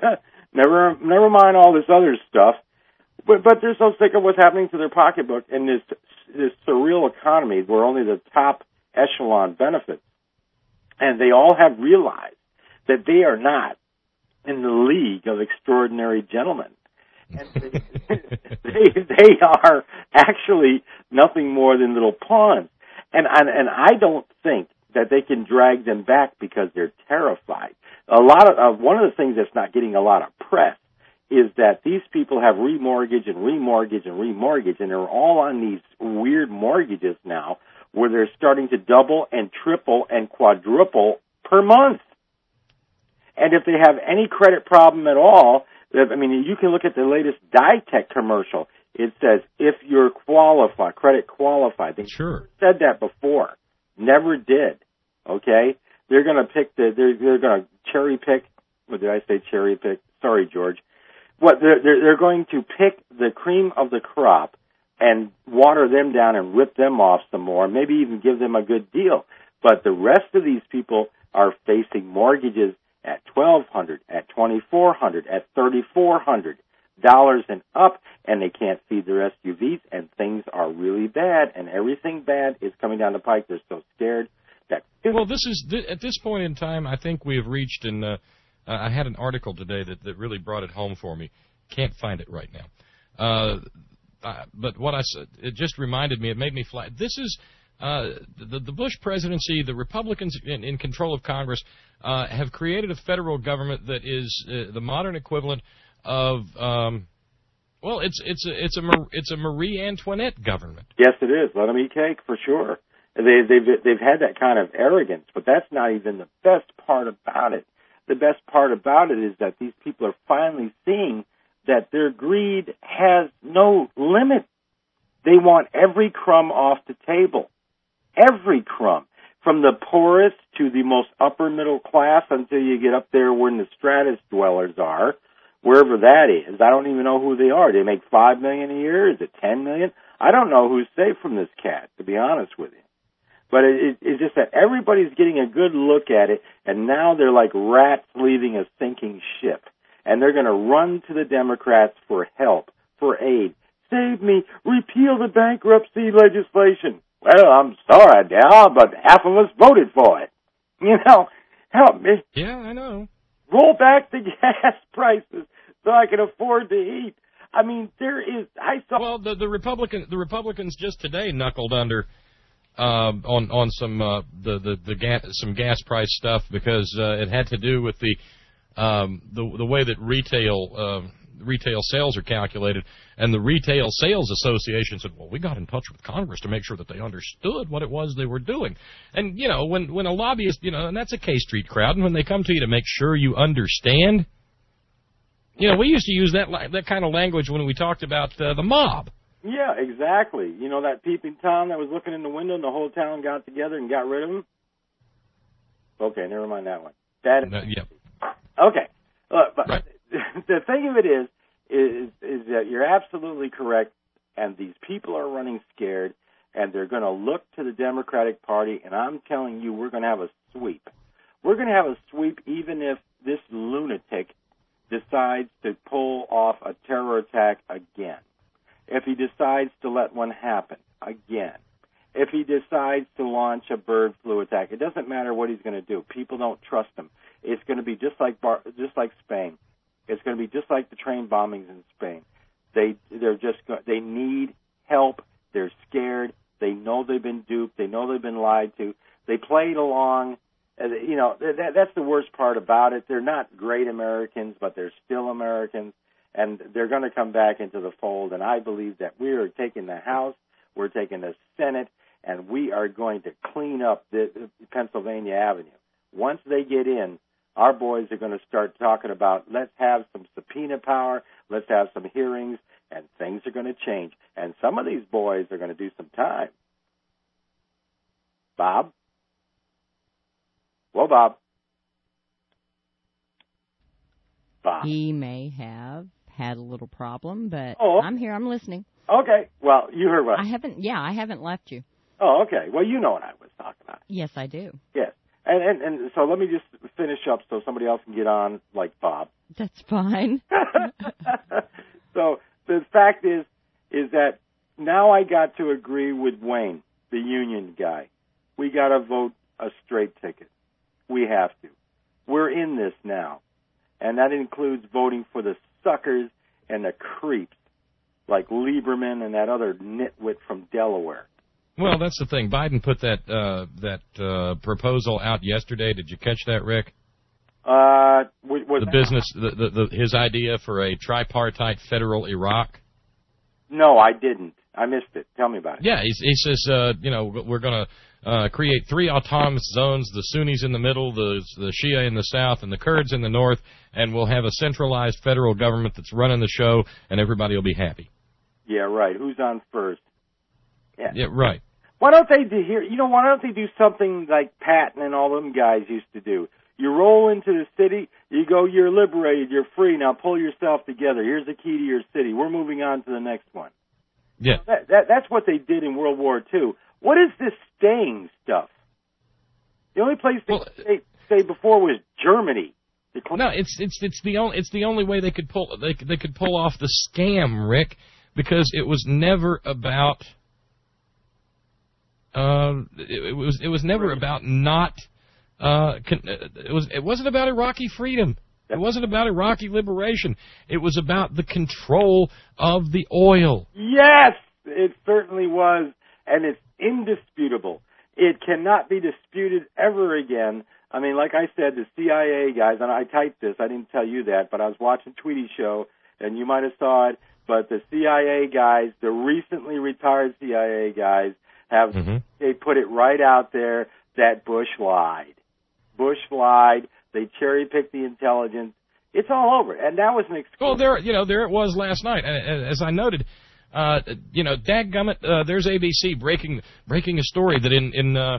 never never mind all this other stuff, but, but they're so sick of what's happening to their pocketbook in this this surreal economy where only the top echelon benefits. And they all have realized that they are not in the league of extraordinary gentlemen. And they, they, they are actually nothing more than little pawns. And, and and I don't think that they can drag them back because they're terrified. A lot of uh, one of the things that's not getting a lot of press is that these people have remortgage and remortgage and remortgage, and they're all on these weird mortgages now where they're starting to double and triple and quadruple per month. And if they have any credit problem at all, I mean, you can look at the latest Ditech commercial. It says, if you're qualified, credit qualified. They sure said that before. Never did. Okay? They're going to pick the, they're, they're going to cherry pick, what did I say, cherry pick? Sorry, George. What, they're, they're, they're going to pick the cream of the crop and water them down and rip them off some more, maybe even give them a good deal. But the rest of these people are facing mortgages at twelve hundred dollars, at twenty-four hundred dollars, at thirty-four hundred dollars and up, and they can't feed their S U Vs, and things are really bad, and everything bad is coming down the pike. They're so scared that... Well, this is, th- at this point in time, I think we have reached, and uh, I had an article today that, that really brought it home for me. Can't find it right now. Uh, uh, but what I said, it just reminded me, it made me fly. This is... Uh, the, the Bush presidency, the Republicans in, in control of Congress, uh, have created a federal government that is uh, the modern equivalent of, um, well, it's it's a it's a it's a Marie Antoinette government. Yes, it is. Let them eat cake for sure. They, they've they've had that kind of arrogance, but that's not even the best part about it. The best part about it is that these people are finally seeing that their greed has no limit. They want every crumb off the table. Every crumb, from the poorest to the most upper middle class until you get up there where the stratus dwellers are, wherever that is. I don't even know who they are. They make five million dollars a year? Is it ten million dollars? I don't know who's safe from this cat, to be honest with you. But it, it, it's just that everybody's getting a good look at it, and now they're like rats leaving a sinking ship. And they're going to run to the Democrats for help, for aid. Save me. Repeal the bankruptcy legislation. Well, I'm sorry, Dal, but half of us voted for it. You know, help me. Yeah, I know. Roll back the gas prices so I can afford to eat. I mean, there is. I saw. Well, the the Republican the Republicans just today knuckled under uh, on on some uh, the the the gas some gas price stuff because uh, it had to do with the um, the the way that retail. Uh, retail sales are calculated, and the Retail Sales Association said, well, we got in touch with Congress to make sure that they understood what it was they were doing. And, you know, when, when a lobbyist, you know, and that's a K Street crowd, and when they come to you to make sure you understand, you know, we used to use that that kind of language when we talked about uh, the mob. Yeah, exactly. You know, that peeping Tom that was looking in the window and the whole town got together and got rid of him? Okay, never mind that one. That is... Uh, yeah. Okay. Uh, but... Right. The thing of it is, is, is that you're absolutely correct, and these people are running scared, and they're going to look to the Democratic Party, and I'm telling you, we're going to have a sweep. We're going to have a sweep even if this lunatic decides to pull off a terror attack again, if he decides to let one happen again, if he decides to launch a bird flu attack. It doesn't matter what he's going to do. People don't trust him. It's going to be just like Bar- just like Spain. It's going to be just like the train bombings in Spain. They they're just go- they need help. They're scared. They know they've been duped. They know they've been lied to. They played along. Uh, you know, that, that's the worst part about it. They're not great Americans, but they're still Americans, and they're going to come back into the fold. And I believe that we are taking the House, we're taking the Senate, and we are going to clean up the, the Pennsylvania Avenue. Once they get in, our boys are going to start talking about, let's have some subpoena power, let's have some hearings, and things are going to change. And some of these boys are going to do some time. Bob? Well, Bob. Bob. He may have had a little problem, but oh. I'm here. I'm listening. Okay. Well, you heard what? I haven't, yeah, I haven't left you. Oh, okay. Well, you know what I was talking about. Yes, I do. Yes. And, and, and so let me just finish up so somebody else can get on like Bob. That's fine. So the fact is, is that now I got to agree with Wayne, the union guy. We got to vote a straight ticket. We have to. We're in this now. And that includes voting for the suckers and the creeps like Lieberman and that other nitwit from Delaware. Well, that's the thing. Biden put that uh, that uh, proposal out yesterday. Did you catch that, Rick? Uh, was the that business, the, the, the, his idea for a tripartite federal Iraq. No, I didn't. I missed it. Tell me about it. Yeah, he, he says, uh, you know, we're going to uh, create three autonomous zones: the Sunnis in the middle, the the Shia in the south, and the Kurds in the north, and we'll have a centralized federal government that's running the show, and everybody will be happy. Yeah, right. Who's on first? Yeah, yeah right. Why don't they do here? You know, why don't they do something like Patton and all them guys used to do? You roll into the city, you go, you're liberated, you're free, now pull yourself together. Here's the key to your city. We're moving on to the next one. Yeah. That, that, that's what they did in World War Two. What is this staying stuff? The only place they well, stayed stay before was Germany. No, it's it's it's the only it's the only way they could pull they they could pull off the scam, Rick, because it was never about uh it, it was it was never about not uh con, it was it wasn't about Iraqi freedom. It wasn't about Iraqi liberation. It was about the control of the oil. Yes, it certainly was, and it's indisputable. It cannot be disputed ever again. I mean, like I said, the C I A guys, and I typed this, I didn't tell you that, but I was watching Tweety's show, and you might have saw it, but the C I A guys, the recently retired C I A guys, have mm-hmm. they put it right out there that Bush lied. Bush lied. They cherry-picked the intelligence. It's all over, and that was an excuse. Well, there, you know, there it was last night. As I noted, uh, you know, dadgummit, uh, there's A B C breaking breaking a story that in in uh,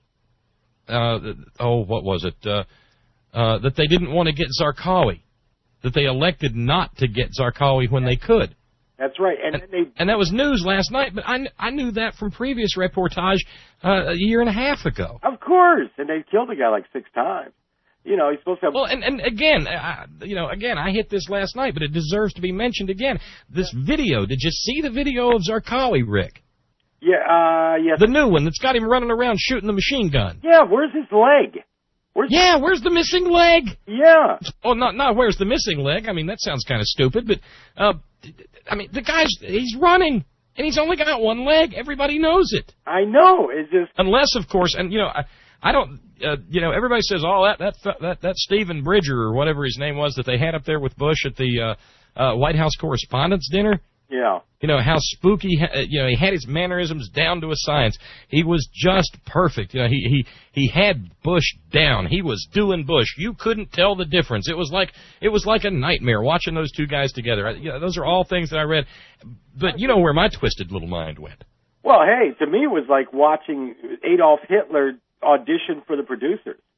uh, oh, what was it? Uh, uh, that they didn't want to get Zarqawi, that they elected not to get Zarqawi when they could. That's right, and, and, they, and that was news last night. But I, I knew that from previous reportage uh, a year and a half ago. Of course, and they killed a guy like six times. You know, he's supposed to have... Well, and, and again, I, you know, again, I hit this last night, but it deserves to be mentioned again. This video, did you see the video of Zarqawi, Rick? Yeah, uh, yes. The new one that's got him running around shooting the machine gun. Yeah, where's his leg? Where's yeah, the... where's the missing leg? Yeah. Oh, not, not where's the missing leg. I mean, that sounds kind of stupid, but, uh, I mean, the guy's, he's running, and he's only got one leg. Everybody knows it. I know, it's just... Unless, of course, and, you know, I, I don't... Uh, you know, everybody says, "Oh, that that that that Stephen Bridger or whatever his name was that they had up there with Bush at the uh, uh, White House Correspondents' Dinner." Yeah. You know how spooky. You know, he had his mannerisms down to a science. He was just perfect. You know, he he he had Bush down. He was doing Bush. You couldn't tell the difference. It was like it was like a nightmare watching those two guys together. You know, those are all things that I read. But you know where my twisted little mind went. Well, hey, to me it was like watching Adolf Hitler audition for the producers.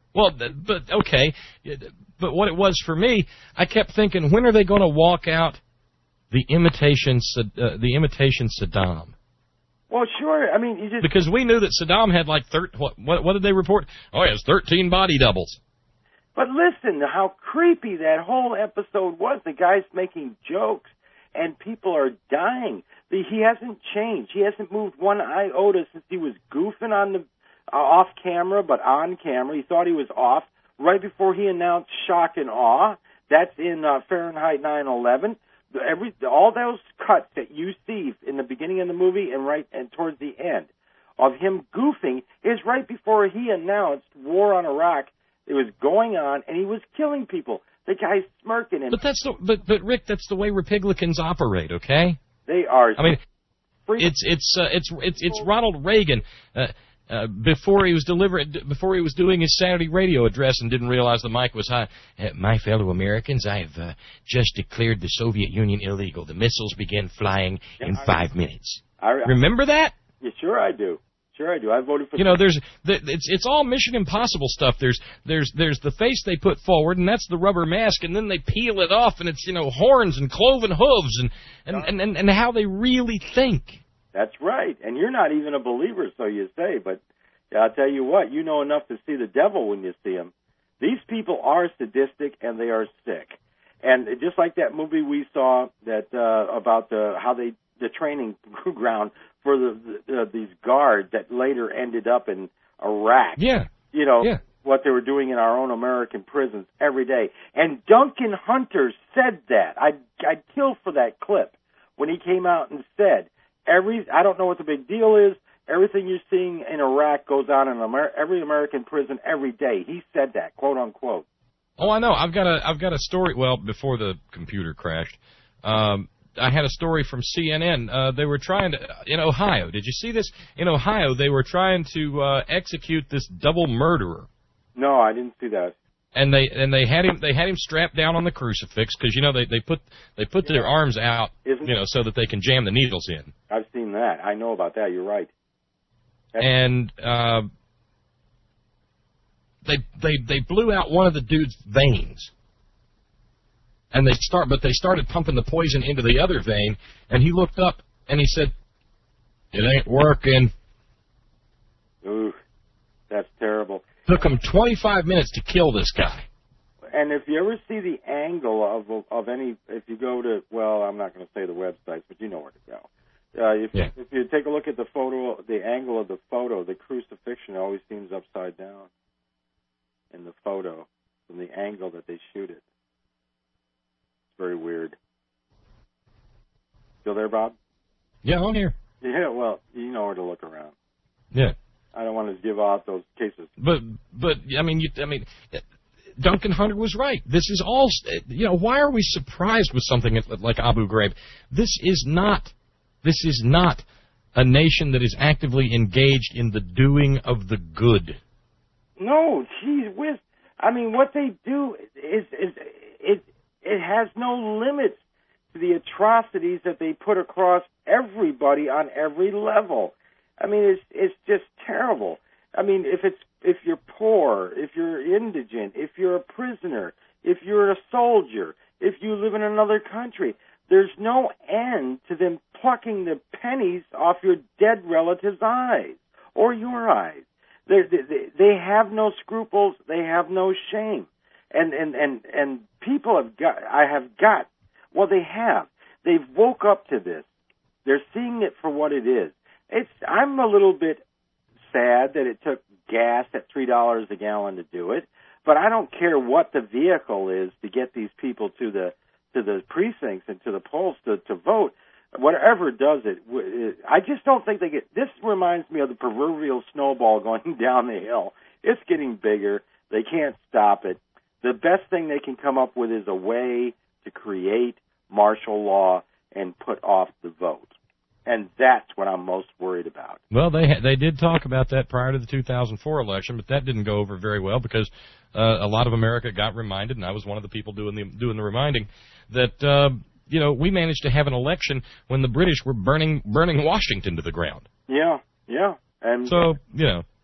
Well, but okay, but what it was for me, I kept thinking, when are they going to walk out the imitation, uh, the imitation Saddam? Well, sure. I mean, you just because we knew that Saddam had like thir- what, what? What did they report? Oh, he has thirteen body doubles. But listen, how creepy that whole episode was. The guy's making jokes, and people are dying. The, he hasn't changed. He hasn't moved one iota since he was goofing on the uh, off camera, but on camera. He thought he was off right before he announced shock and awe. That's in uh, Fahrenheit nine eleven. Every all those cuts that you see in the beginning of the movie and right and towards the end of him goofing is right before he announced war on Iraq. It was going on, and he was killing people. The guy's smirking. And but that's the, but but Rick, that's the way Republicans operate. Okay, they are. I mean, it's it's uh, it's it's it's Ronald Reagan. Uh, Uh, before he was delivering, before he was doing his Saturday radio address and didn't realize the mic was high. Uh, my fellow Americans, I have uh, just declared the Soviet Union illegal. The missiles began flying in five minutes. I, I, Remember that? Yeah, sure I do. Sure I do. I voted for. You know, there's it's it's all Mission Impossible stuff. There's there's there's the face they put forward, and that's the rubber mask, and then they peel it off, and it's you know horns and cloven hooves, and and and, and, and how they really think. That's right. And you're not even a believer, so you say. But yeah, I'll tell you what, you know enough to see the devil when you see him. These people are sadistic, and they are sick. And just like that movie we saw that uh, about the how they the training ground for the, the uh, these guards that later ended up in Iraq. Yeah. You know, yeah. what they were doing in our own American prisons every day. And Duncan Hunter said that. I'd, I'd kill for that clip when he came out and said, Every I don't know what the big deal is. Everything you're seeing in Iraq goes on in Amer- every American prison every day. He said that, quote unquote. Oh, I know. I've got a I've got a story. Well, before the computer crashed, um, I had a story from C N N. Uh, they were trying to in Ohio. Did you see this? In Ohio, they were trying to uh, execute this double murderer. No, I didn't see that. And they and they had him they had him strapped down on the crucifix because you know they they put they put yeah. their arms out Isn't you know so that they can jam the needles in. I've seen that. I know about that. You're right. That's and uh, they they they blew out one of the dude's veins. And they start but they started pumping the poison into the other vein. And he looked up and he said, "It ain't working." Ooh, that's terrible. Took him twenty-five minutes to kill this guy. And if you ever see the angle of of any, if you go to, well, I'm not going to say the websites, but you know where to go. Uh, if, yeah. if you take a look at the photo, the angle of the photo, the crucifixion always seems upside down in the photo from the angle that they shoot it. It's very weird. Still there, Bob? Yeah, I'm here. Yeah, well, you know where to look around. Yeah. I don't want to give out those cases. But, but I mean, you, I mean, Duncan Hunter was right. This is all, you know, why are we surprised with something like Abu Ghraib? This is not, this is not a nation that is actively engaged in the doing of the good. No, geez whiz. I mean, what they do is, is it, it has no limits to the atrocities that they put across everybody on every level. I mean, it's it's just terrible. I mean, if it's if you're poor, if you're indigent, if you're a prisoner, if you're a soldier, if you live in another country, there's no end to them plucking the pennies off your dead relative's eyes or your eyes. They they they have no scruples. They have no shame, and and and and people have got. I have got. Well, they have. They've woke up to this. They're seeing it for what it is. It's. I'm a little bit sad that it took gas at three dollars a gallon to do it, but I don't care what the vehicle is to get these people to the to the precincts and to the polls to, to vote. Whatever does it, I just don't think they get. This reminds me of the proverbial snowball going down the hill. It's getting bigger. They can't stop it. The best thing they can come up with is a way to create martial law and put off the vote. And that's what I'm most worried about. Well, they they did talk about that prior to the two thousand four election, but that didn't go over very well because uh, a lot of America got reminded, and I was one of the people doing the doing the reminding, that uh, you know we managed to have an election when the British were burning burning Washington to the ground. Yeah, yeah, and so you know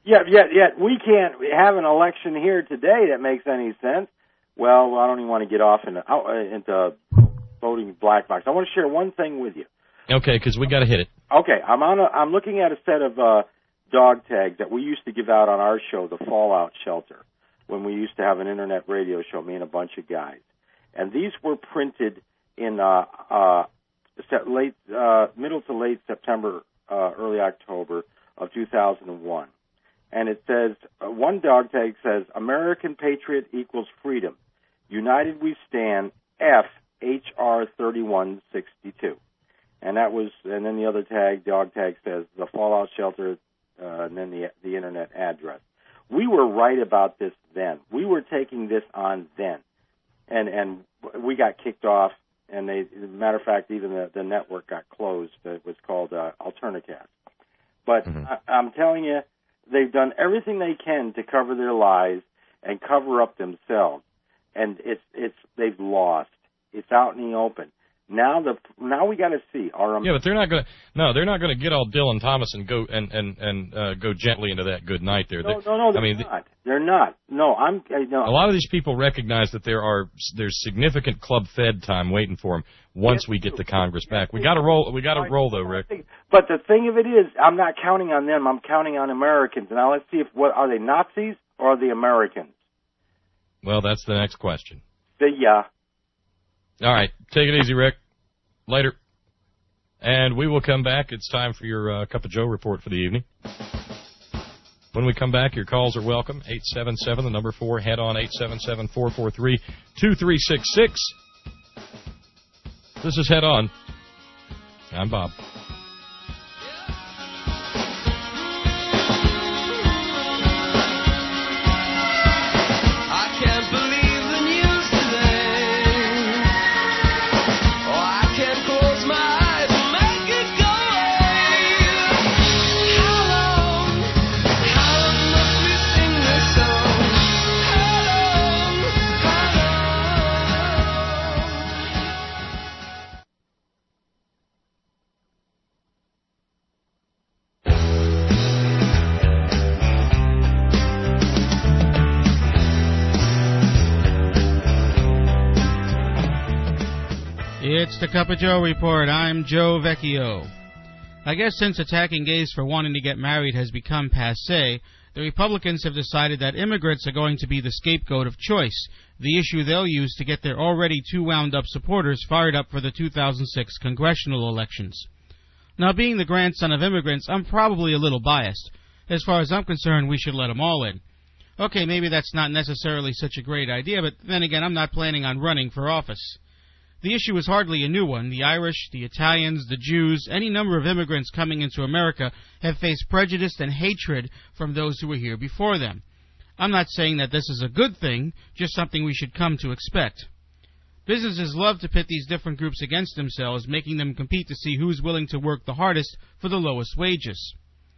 Yeah, yet, yet we can't have an election here today that makes any sense. Well, I don't even want to get off into, into voting black box. I want to share one thing with you. Okay, because we got to hit it. Okay, I'm on. A, I'm looking at a set of uh, dog tags that we used to give out on our show, the Fallout Shelter, when we used to have an internet radio show, me and a bunch of guys. And these were printed in uh, uh, late, uh, middle to late September, uh, early October of two thousand one. And it says, uh, one dog tag says, American Patriot equals freedom. United we stand, F H R thirty-one sixty-two. And that was, and then the other tag, dog tag says, the Fallout Shelter, uh, and then the the internet address. We were right about this then. We were taking this on then. And and we got kicked off, and they, as a matter of fact, even the, the network got closed. It was called uh, Alternicast. But mm-hmm. I, I'm telling you, they've done everything they can to cover their lies and cover up themselves, and it's it's they've lost. It's out in the open. Now the now we got to see. Our yeah, but they're not going to. No, they're not going to get all Dylan Thomas and go and and and uh, go gently into that good night there. No, they, no, no, they're I mean, not. They're not. No, I'm. I, no. A lot of these people recognize that there are there's significant Club Fed time waiting for them once yes, we get the Congress back. We got to roll. We got to roll though, Rick. But the thing of it is, I'm not counting on them. I'm counting on Americans. Now let's see if what are they Nazis or are they Americans? Well, that's the next question. The yeah. All right, take it easy, Rick. Later. And we will come back. It's time for your uh, Cup of Joe report for the evening. When we come back, your calls are welcome. eight seven seven, the number four, head on eight seven seven, four four three, two three six six. This is Head On. I'm Bob. It's the Cup of Joe report. I'm Joe Vecchio. I guess since attacking gays for wanting to get married has become passé, the Republicans have decided that immigrants are going to be the scapegoat of choice, the issue they'll use to get their already too wound-up supporters fired up for the two thousand six congressional elections. Now, being the grandson of immigrants, I'm probably a little biased. As far as I'm concerned, we should let them all in. Okay, maybe that's not necessarily such a great idea, but then again, I'm not planning on running for office. The issue is hardly a new one. The Irish, the Italians, the Jews, any number of immigrants coming into America have faced prejudice and hatred from those who were here before them. I'm not saying that this is a good thing, just something we should come to expect. Businesses love to pit these different groups against themselves, making them compete to see who's willing to work the hardest for the lowest wages.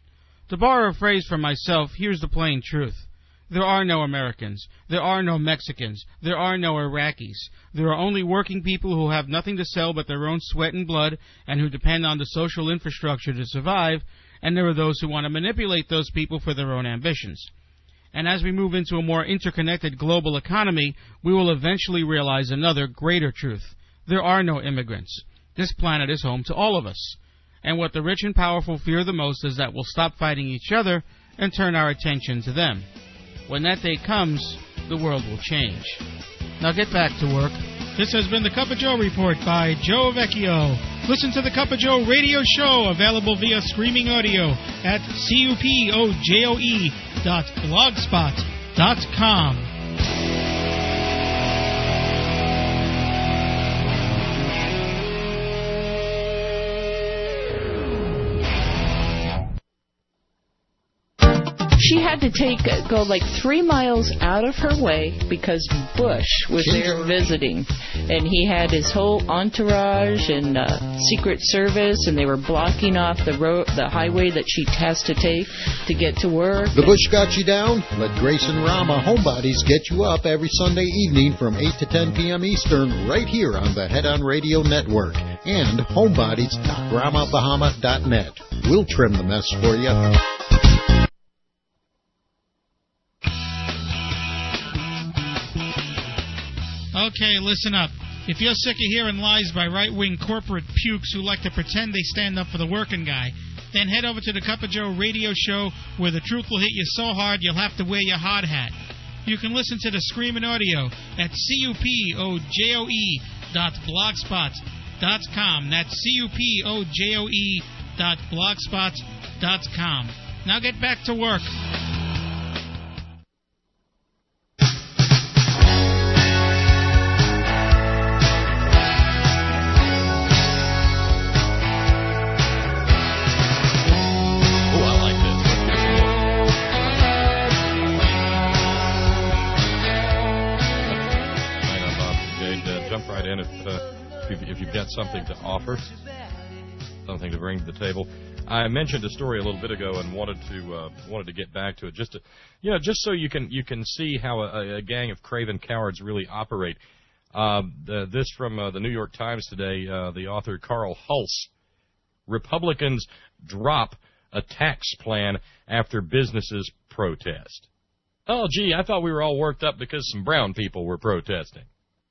To borrow a phrase from myself, here's the plain truth. There are no Americans. There are no Mexicans. There are no Iraqis. There are only working people who have nothing to sell but their own sweat and blood and who depend on the social infrastructure to survive, and there are those who want to manipulate those people for their own ambitions. And as we move into a more interconnected global economy, we will eventually realize another greater truth. There are no immigrants. This planet is home to all of us. And what the rich and powerful fear the most is that we'll stop fighting each other and turn our attention to them. When that day comes, the world will change. Now get back to work. This has been the Cup of Joe report by Joe Vecchio. Listen to the Cup of Joe radio show, available via streaming audio at cupojoe dot blogspot dot com. She had to take go like three miles out of her way because Bush was there visiting, and he had his whole entourage and uh, Secret Service, and they were blocking off the road, the highway that she has to take to get to work. The Bush got you down? Let Grace and Rama Homebodies get you up every Sunday evening from eight to ten p.m. Eastern, right here on the Head On Radio Network and homebodies dot rama bahama dot net. We'll trim the mess for you. Okay, listen up. If you're sick of hearing lies by right-wing corporate pukes who like to pretend they stand up for the working guy, then head over to the Cup of Joe radio show where the truth will hit you so hard you'll have to wear your hard hat. You can listen to the Screaming Audio at cupojoe dot blogspot dot com. That's cupojoe dot blogspot dot com. Now get back to work. Right in if, uh, if, you've, if you've got something to offer, something to bring to the table. I mentioned a story a little bit ago and wanted to uh, wanted to get back to it, just to, you know, just so you can you can see how a, a gang of craven cowards really operate. Uh, the, this from uh, the New York Times today. Uh, the author Carl Hulse: Republicans drop a tax plan after businesses protest. Oh, gee, I thought we were all worked up because some brown people were protesting.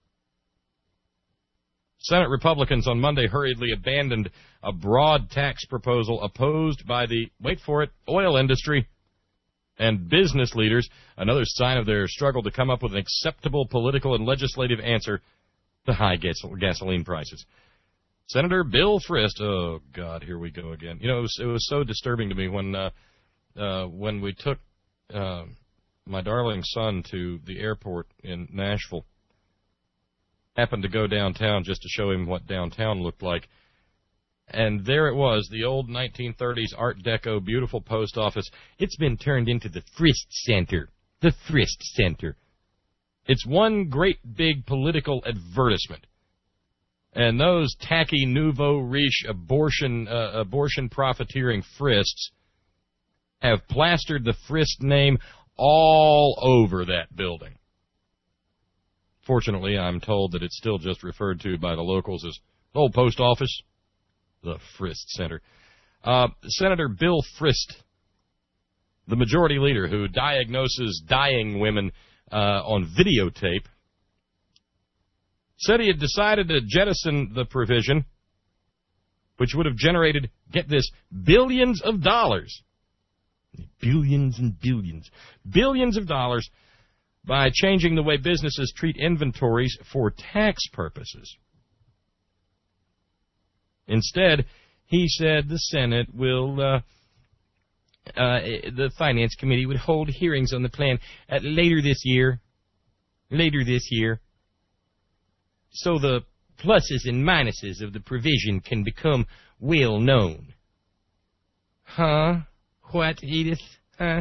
Senate Republicans on Monday hurriedly abandoned a broad tax proposal opposed by the, wait for it, oil industry and business leaders, another sign of their struggle to come up with an acceptable political and legislative answer to high gas- gasoline prices. Senator Bill Frist, oh, God, here we go again. You know, it was, it was so disturbing to me when, uh, uh, when we took uh, my darling son to the airport in Nashville. Happened to go downtown just to show him what downtown looked like. And there it was, the old nineteen thirties Art Deco beautiful post office. It's been turned into the Frist Center. The Frist Center. It's one great big political advertisement. And those tacky nouveau riche abortion, uh, abortion profiteering Frists have plastered the Frist name all over that building. Fortunately, I'm told that it's still just referred to by the locals as the old post office, the Frist Center. Uh, Senator Bill Frist, the majority leader who diagnoses dying women uh, on videotape, said he had decided to jettison the provision, which would have generated, get this, billions of dollars. Billions and billions. Billions of dollars by changing the way businesses treat inventories for tax purposes. Instead, he said the Senate will, uh, uh, the Finance Committee would hold hearings on the plan uh, later this year, later this year, so the pluses and minuses of the provision can become well known. Huh? What, Edith? Huh?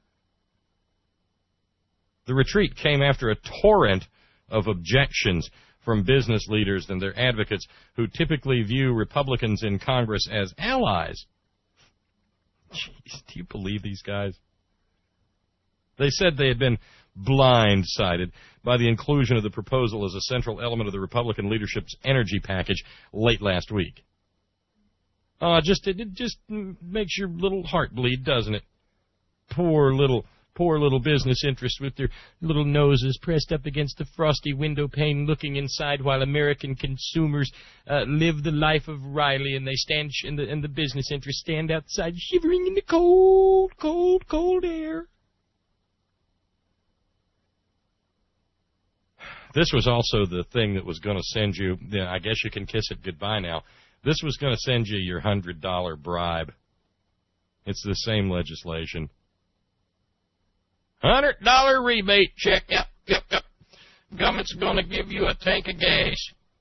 The retreat came after a torrent of objections from business leaders and their advocates who typically view Republicans in Congress as allies. Jeez, do you believe these guys? They said they had been blindsided by the inclusion of the proposal as a central element of the Republican leadership's energy package late last week. Oh, just it, it just makes your little heart bleed, doesn't it? Poor little... Poor little business interests with their little noses pressed up against the frosty window pane looking inside while American consumers uh, live the life of Riley and they stand sh- and, the, and the business interests stand outside shivering in the cold, cold, cold air. This was also the thing that was going to send you, yeah, I guess you can kiss it goodbye now. This was going to send you your one hundred dollars bribe. It's the same legislation. one hundred dollars rebate check. Yep, yep, yep. Government's going to give you a tank of gas.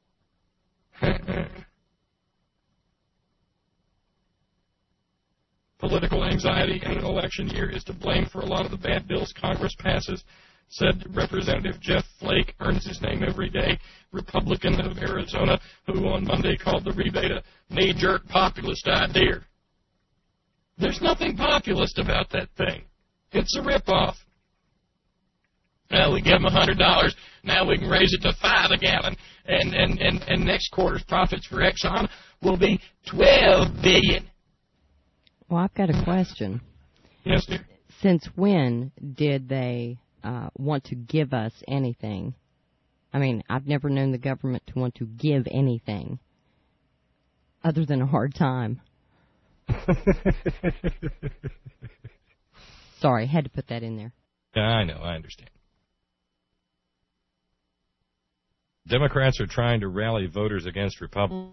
Political anxiety in an election year is to blame for a lot of the bad bills Congress passes, said Representative Jeff Flake, earns his name every day, Republican of Arizona, who on Monday called the rebate a knee-jerk populist idea. There's nothing populist about that thing. It's a ripoff. Well, we give them one hundred dollars. Now we can raise it to five a gallon. And, and, and, and next quarter's profits for Exxon will be twelve billion dollars. Well, I've got a question. Yes, dear. Since when did they uh, want to give us anything? I mean, I've never known the government to want to give anything other than a hard time. Sorry, had to put that in there. Yeah, I know, I understand. Democrats are trying to rally voters against Republicans.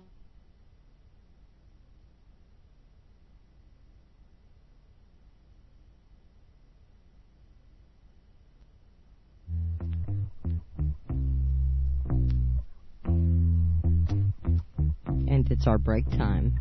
And it's our break time.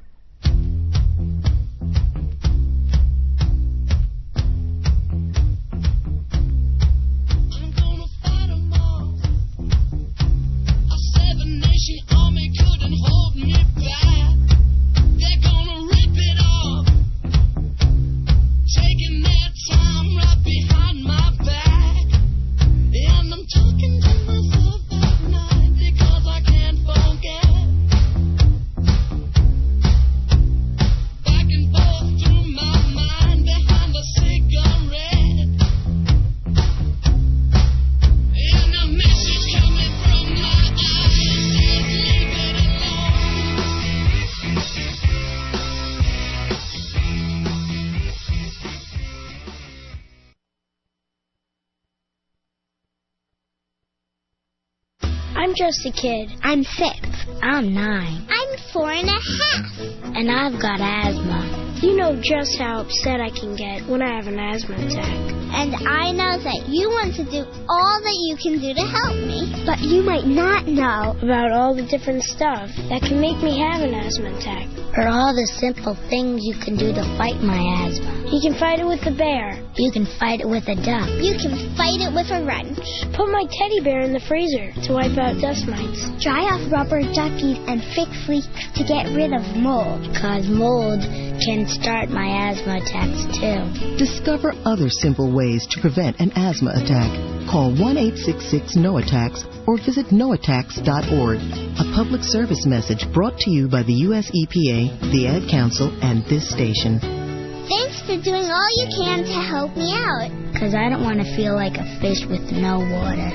I'm just a kid. I'm six. I'm nine. I'm four and a half. And I've got asthma. You know just how upset I can get when I have an asthma attack. And I know that you want to do all that you can do to help me. But you might not know about all the different stuff that can make me have an asthma attack. Or all the simple things you can do to fight my asthma. You can fight it with a bear. You can fight it with a duck. You can fight it with a wrench. Put my teddy bear in the freezer to wipe out dust mites. Dry off rubber duckies and fix leaks to get rid of mold. Cause mold can start my asthma attacks too. Discover other simple ways to prevent an asthma attack. Call one eight six six N O attacks or visit no attacks dot org. A public service message brought to you by the U S E P A, the Ad Council, and this station. Thanks for doing all you can to help me out. Because I don't want to feel like a fish with no water.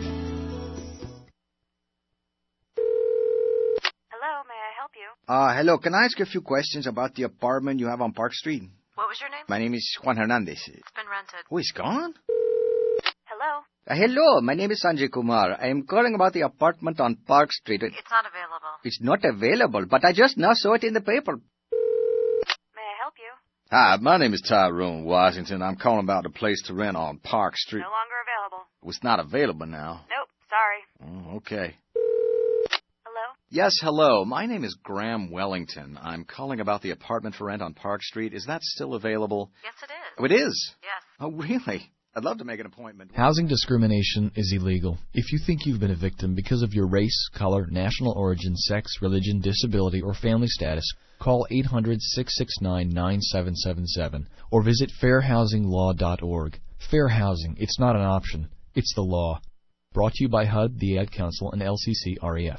Hello, may I help you? Uh, hello, can I ask you a few questions about the apartment you have on Park Street? What was your name? My name is Juan Hernandez. It's been rented. Oh, he's gone? Hello? Uh, hello, my name is Sanjay Kumar. I am calling about the apartment on Park Street. It's not available. It's not available, but I just now saw it in the paper. May I help you? Hi, my name is Tyrone Washington. I'm calling about a place to rent on Park Street. No longer available. It's not available now. Nope, sorry. Oh, okay. Hello? Yes, hello. My name is Graham Wellington. I'm calling about the apartment for rent on Park Street. Is that still available? Yes, it is. Oh, it is? Yes. Oh, really? I'd love to make an appointment. Housing discrimination is illegal. If you think you've been a victim because of your race, color, national origin, sex, religion, disability, or family status, call eight hundred, six six nine, nine seven seven seven or visit fair housing law dot org. Fair housing, it's not an option. It's the law. Brought to you by H U D, the Ad Council, and L C C R E F.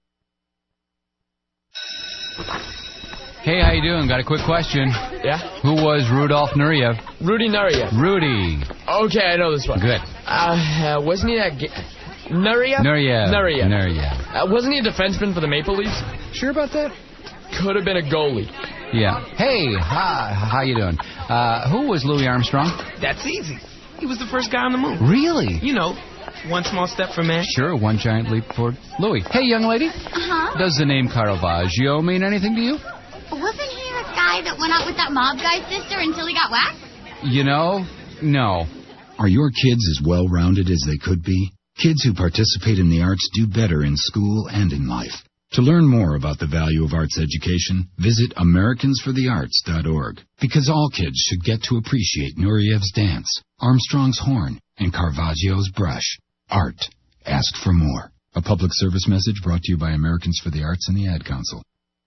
Hey, how you doing? Got a quick question. Yeah? Who was Rudolf Nureyev? Rudy Nureyev. Rudy. Okay, I know this one. Good. Uh, uh wasn't he a... Ga- Nureyev? Nureyev. Nureyev. Nureyev. Uh, wasn't he a defenseman for the Maple Leafs? Sure about that? Could have been a goalie. Yeah. Hey, hi, how you doing? Uh, who was Louis Armstrong? That's easy. He was the first guy on the moon. Really? You know, one small step for man. Sure, one giant leap forward. Louis. Hey, young lady. Uh-huh. Does the name Caravaggio mean anything to you? Wasn't he the guy that went out with that mob guy's sister until he got whacked? You know, no. Are your kids as well-rounded as they could be? Kids who participate in the arts do better in school and in life. To learn more about the value of arts education, visit Americans for the Arts dot org. Because all kids should get to appreciate Nureyev's dance, Armstrong's horn, and Caravaggio's brush. Art. Ask for more. A public service message brought to you by Americans for the Arts and the Ad Council.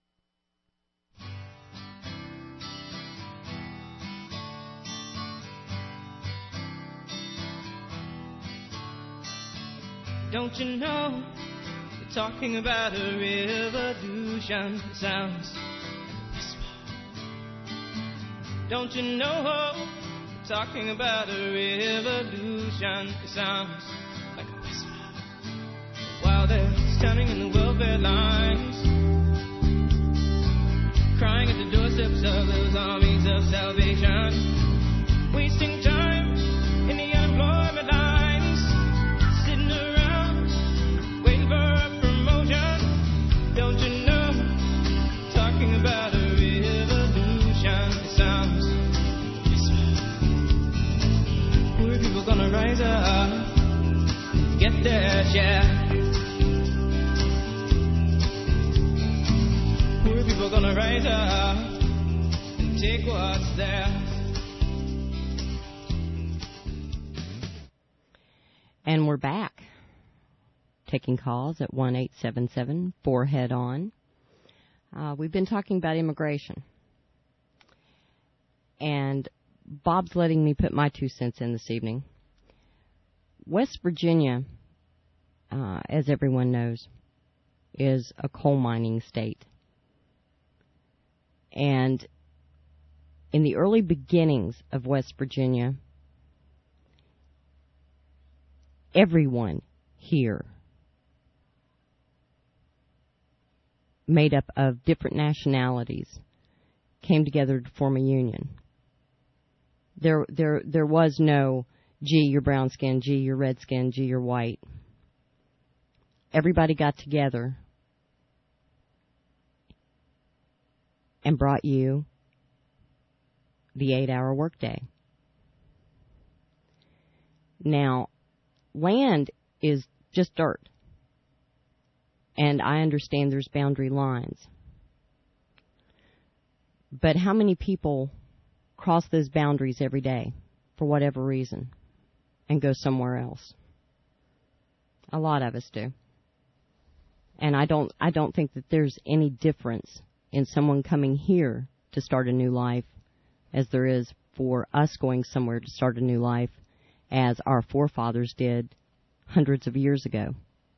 Don't you know, you're talking about a revolution. Sounds like a whisper. Don't you know, you're talking about a revolution. It sounds like a whisper. they're standing in the welfare lines, crying at the doorsteps of those armies of salvation, wasting time in the unemployment lines, sitting around waiting for a promotion. Don't you know, talking about a revolution sounds. Poor people gonna rise up, get their share. Poor people gonna rise up and take what's theirs. And we're back, taking calls at one eight seven seven four head on. Uh, we've been talking about immigration, and Bob's letting me put my two cents in this evening. West Virginia, uh, as everyone knows, is a coal mining state. And in the early beginnings of West Virginia, everyone here, made up of different nationalities, came together to form a union. There, there, there was no, gee, you're brown skin, gee, you're red skin, gee, you're white. Everybody got together and brought you the eight-hour workday. Now, land is just dirt, and I understand there's boundary lines. But how many people cross those boundaries every day for whatever reason and go somewhere else? A lot of us do. And I don't I don't think that there's any difference in someone coming here to start a new life as there is for us going somewhere to start a new life as our forefathers did hundreds of years ago.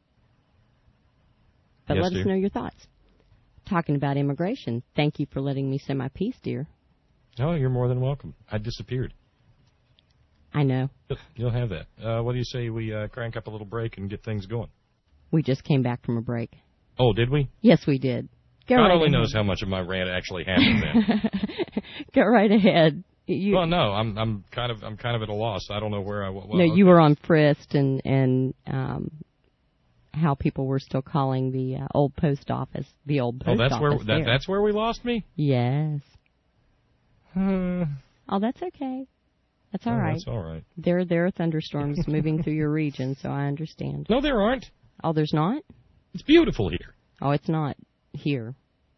But Yes, let dear. us know your thoughts. Talking about immigration, thank you for letting me say my piece, dear. Oh, you're more than welcome. I disappeared. I know. You'll have that. Uh, what do you say we uh, crank up a little break and get things going? We just came back from a break. Oh, did we? Yes, we did. Go God right only ahead. knows how much of my rant actually happened then. Go right ahead. You, well, no, I'm I'm kind of I'm kind of at a loss. I don't know where I. Well, no, okay. you were on Frist and and um, how people were still calling the uh, old post office the old post Oh, that's office. where that, there. that's where we lost me. Yes. Uh, Oh, that's okay. That's all oh, right. That's all right. There, there are thunderstorms moving through your region, so I understand. No, there aren't. Oh, there's not? It's beautiful here. Oh, it's not here.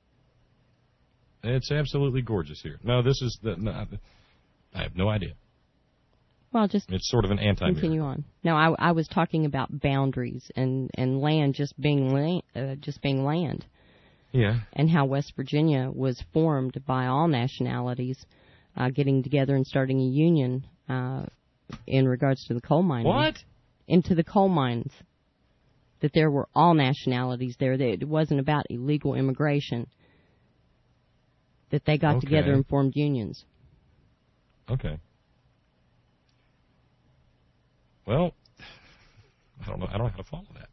It's absolutely gorgeous here. No, this is the. No, I have no idea. Well, just It's sort of an anti. continue on. No, I, I was talking about boundaries and, and land just being land, uh, just being land. Yeah. And how West Virginia was formed by all nationalities uh, getting together and starting a union uh, in regards to the coal mining. What? Into the coal mines. That there were all nationalities there. That it wasn't about illegal immigration. That they got Okay. together and formed unions. Okay. Well, I don't know. I don't know how to follow that.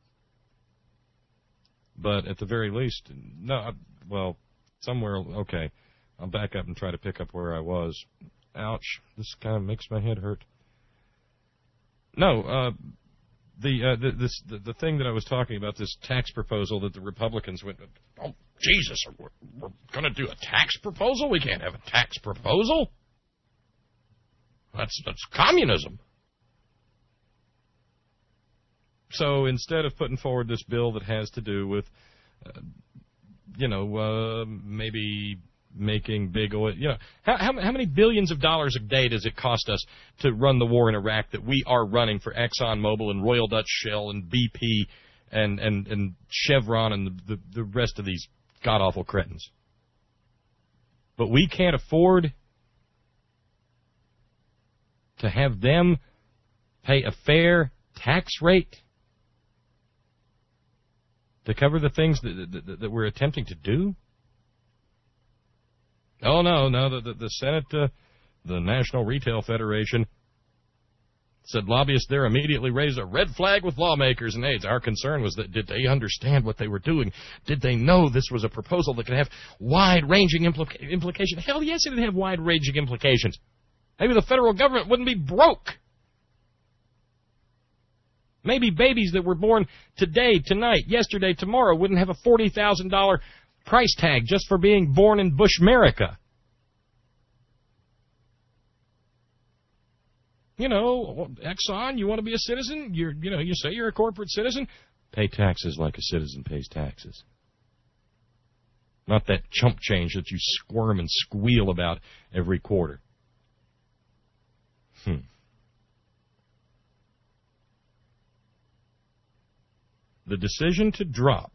But at the very least, no. I, well, somewhere. Okay, I'll back up and try to pick up where I was. Ouch! This kind of makes my head hurt. No, uh, the uh, the, this the, the thing that I was talking about, this tax proposal that the Republicans went. Oh, Jesus! We're, we're going to do a tax proposal? We can't have a tax proposal. That's that's communism. So instead of putting forward this bill that has to do with, uh, you know, uh, maybe making big oil, you know, how, how how many billions of dollars a day does it cost us to run the war in Iraq that we are running for ExxonMobil and Royal Dutch Shell and B P and and, and Chevron and the, the the rest of these god awful cretins? But we can't afford to have them pay a fair tax rate to cover the things that, that, that we're attempting to do? Oh, no, no, the, the, the Senate, uh, the National Retail Federation, Said lobbyists there immediately raised a red flag with lawmakers and aides. Our concern was that did they understand what they were doing? Did they know this was a proposal that could have wide-ranging implica- implications? Hell, yes, it would have wide-ranging implications. Maybe the federal government wouldn't be broke. Maybe babies that were born today, tonight, yesterday, tomorrow wouldn't have a forty thousand dollars price tag just for being born in Bush-America. You know, Exxon, you want to be a citizen? You're, you know, you say you're a corporate citizen? Pay taxes like a citizen pays taxes. Not that chump change that you squirm and squeal about every quarter. Hmm. The decision to drop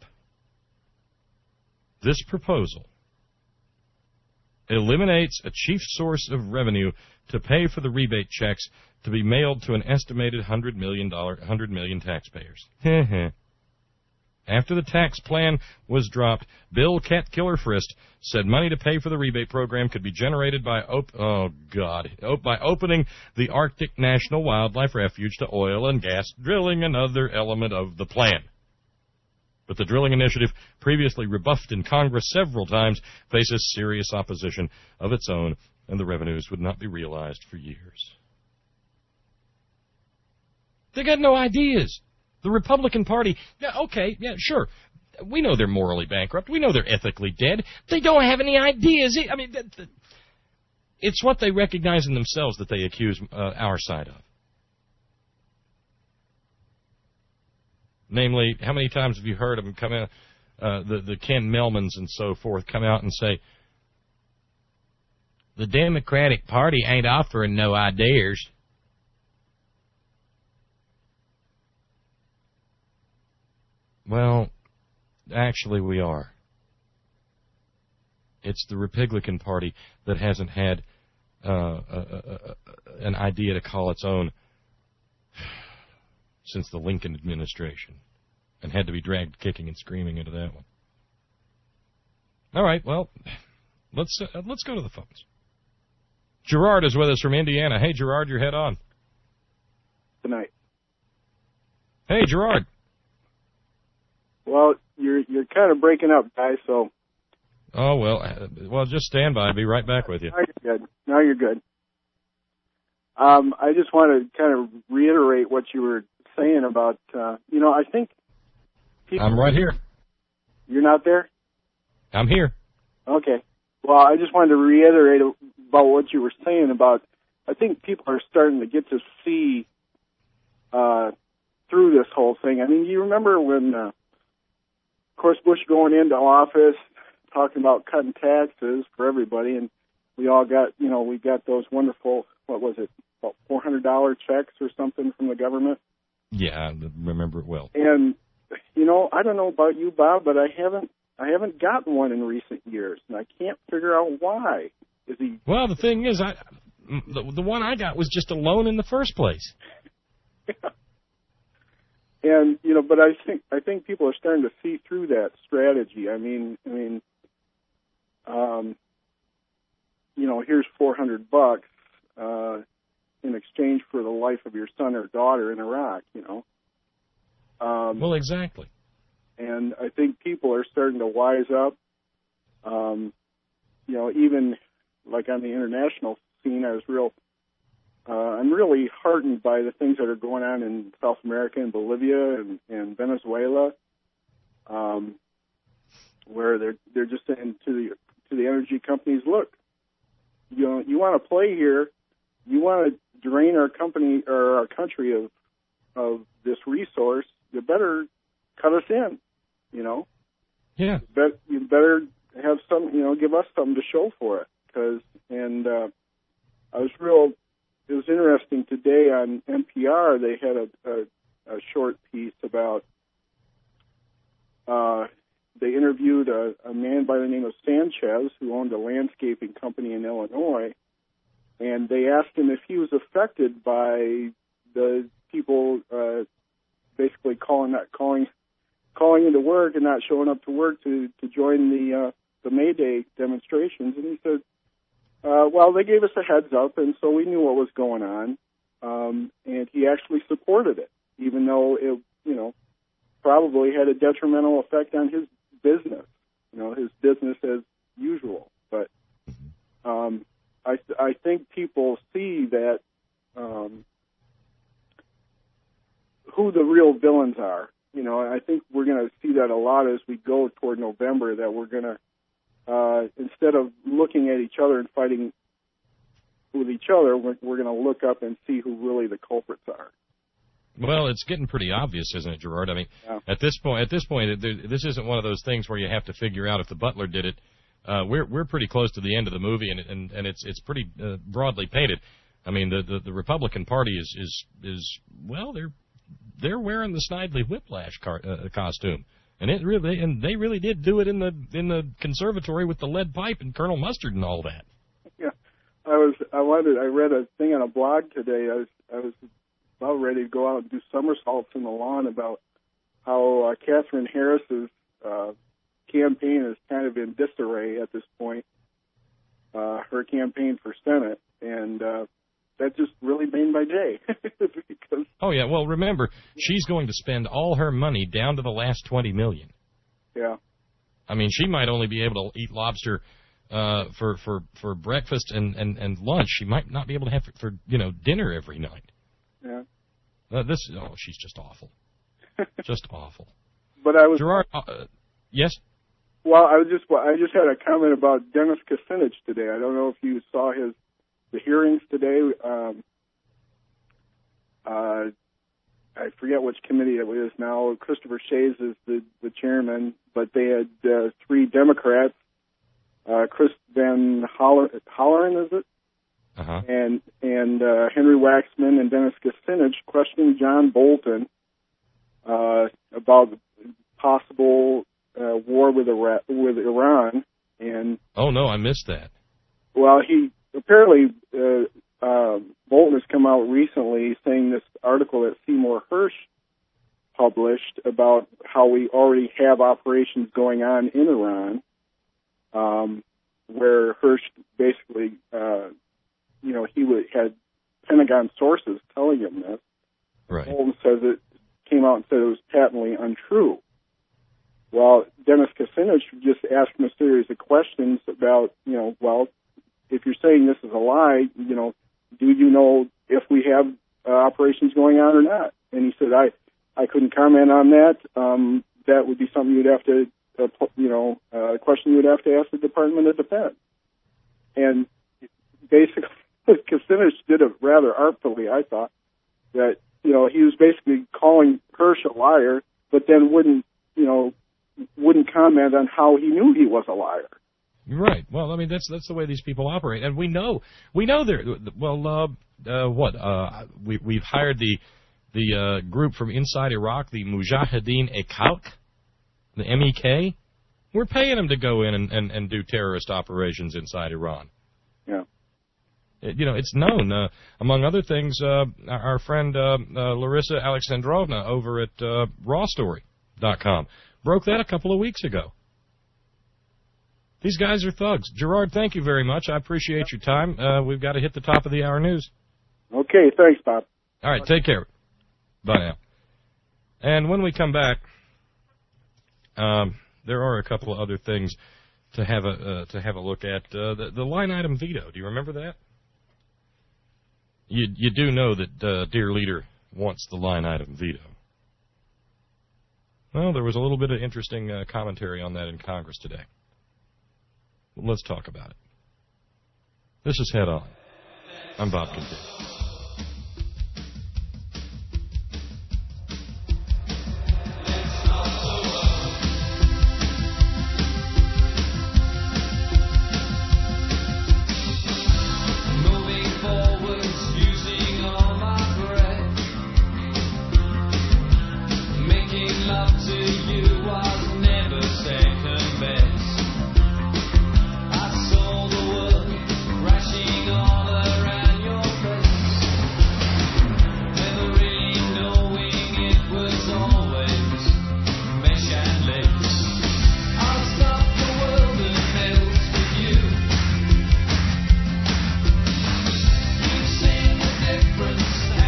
this proposal eliminates a chief source of revenue to pay for the rebate checks to be mailed to an estimated one hundred million dollars, one hundred million taxpayers. After the tax plan was dropped, Bill Cat Killer Frist said money to pay for the rebate program could be generated by op- oh God op- by opening the Arctic National Wildlife Refuge to oil and gas drilling, another element of the plan. But the drilling initiative, previously rebuffed in Congress several times, faces serious opposition of its own, and the revenues would not be realized for years. They got no ideas. The Republican Party, yeah, okay, yeah, sure. We know they're morally bankrupt. We know they're ethically dead. They don't have any ideas. I mean, it's what they recognize in themselves that they accuse uh, our side of. Namely, how many times have you heard them come out, uh, the, the Ken Melmans and so forth, come out and say, the Democratic Party ain't offering no ideas. Well, actually we are. It's the Republican Party that hasn't had uh, a, a, a, an idea to call its own since the Lincoln administration, and had to be dragged kicking and screaming into that one. All right, well, let's uh, let's go to the phones. Gerard is with us from Indiana. Hey, Gerard, your head on. Good night. Hey, Gerard. Well, you're you're kind of breaking up, guys. So. Oh well, uh, well, just stand by. I'll be right back with you. Now you're good. Now you're good. Um, I just want to kind of reiterate what you were saying about, uh, you know, I think people... I'm right here. You're not there? I'm here. Okay. Well, I just wanted to reiterate about what you were saying about, I think people are starting to get to see uh, through this whole thing. I mean, you remember when, uh, of course, Bush going into office, talking about cutting taxes for everybody, and we all got, you know, we got those wonderful, what was it, about four hundred dollars checks or something from the government. Yeah, I remember it well. And, you know, I don't know about you, Bob, but I haven't I haven't gotten one in recent years, and I can't figure out why. Is he? Well, the thing is, I the, the one I got was just a loan in the first place. Yeah. And, you know, but I think I think people are starting to see through that strategy. I mean, I mean, um, you know, here's four hundred bucks. Uh, in exchange for the life of your son or daughter in Iraq, you know. Um, well, exactly. And I think people are starting to wise up. Um, you know, even like on the international scene, I was real, uh, I'm really heartened by the things that are going on in South America and Bolivia and, and Venezuela, um, where they're they're just saying to the to the energy companies, look, you know, you want to play here, you want to drain our company or our country of of this resource, you better cut us in, you know. Yeah. But you better have some, you know, give us something to show for it. Cause, and uh, I was real. It was interesting today on N P R. They had a, a, a short piece about. Uh, they interviewed a, a man by the name of Sanchez who owned a landscaping company in Illinois. And they asked him if he was affected by the people uh, basically calling not calling calling into work and not showing up to work to, to join the uh, the May Day demonstrations. And he said, uh, "Well, they gave us a heads up, and so we knew what was going on. um, and he actually supported it, even though it, you know, probably had a detrimental effect on his business, you know, his business as usual. But um, I, I think people see that um, who the real villains are. You know, I think we're going to see that a lot as we go toward November, that we're going to, uh, instead of looking at each other and fighting with each other, we're, we're going to look up and see who really the culprits are. Well, it's getting pretty obvious, isn't it, Gerard? I mean, yeah. at this point, at this point, there, this isn't one of those things where you have to figure out if the butler did it. Uh, we're we're pretty close to the end of the movie, and and, and it's it's pretty uh, broadly painted. I mean, the, the, the Republican Party is is is well, they're they're wearing the Snidely Whiplash car, uh, costume, and it really and they really did do it in the in the conservatory with the lead pipe and Colonel Mustard and all that. Yeah, I was I wanted I read a thing on a blog today. I was I was about ready to go out and do somersaults in the lawn about how uh, Catherine Harris's uh, campaign is kind of in disarray at this point. Uh, her campaign for Senate, and uh, that just really made my day. because oh yeah, well remember, she's going to spend all her money down to the last twenty million. Yeah. I mean, she might only be able to eat lobster uh, for for for breakfast and, and, and lunch. She might not be able to have it for you know dinner every night. Yeah. Uh, this oh, she's just awful, just awful. But I was Gerard. Uh, yes. Well, I was just I just had a comment about Dennis Kucinich today. I don't know if you saw his the hearings today. Um, uh, I forget which committee it is now. Christopher Shays is the, the chairman, but they had uh, three Democrats, uh, Chris Van Holler, Holleran, is it? Uh-huh. And and uh, Henry Waxman and Dennis Kucinich questioning John Bolton uh, about possible uh, war with Iraq, with Iran. And oh no, I missed that. Well, he apparently uh, uh, Bolton has come out recently saying this article that Seymour Hersh published about how we already have operations going on in Iran, um, where Hersh basically, uh, you know, he would, had Pentagon sources telling him this. Right. Bolton says it came out and said it was patently untrue. Well, Dennis Kucinich just asked him a series of questions about, you know, well, if you're saying this is a lie, you know, do you know if we have uh, operations going on or not? And he said, I, I couldn't comment on that. Um, that would be something you'd have to, uh, you know, uh, a question you would have to ask the Department of Defense. And basically, Kucinich did it rather artfully, I thought, that, you know, he was basically calling Hersh a liar, but then wouldn't, you know, wouldn't comment on how he knew he was a liar. Right. Well, I mean, that's that's the way these people operate, and we know we know they're well. Uh, uh, what uh, we we've hired the the uh, group from inside Iraq, the Mujahideen Ekhalq, the M E K. We're paying them to go in and, and, and do terrorist operations inside Iran. Yeah. It, you know, it's known. Uh, among other things, uh, our, our friend uh, uh, Larissa Alexandrovna over at uh, raw story dot com broke that a couple of weeks ago. These guys are thugs. Gerard, thank you very much. I appreciate your time. Uh, we've got to hit the top of the hour news. Okay, thanks, Bob. All right, take care. Bye now. And when we come back, um, there are a couple of other things to have a uh, to have a look at. Uh, the, the line item veto. Do you remember that? You you do know that uh, dear leader wants the line item veto. Well, there was a little bit of interesting uh, commentary on that in Congress today. Let's talk about it. This is Head On. I'm Bob Kincaid. Difference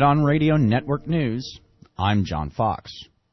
Head On Radio Network News, I'm John Fox.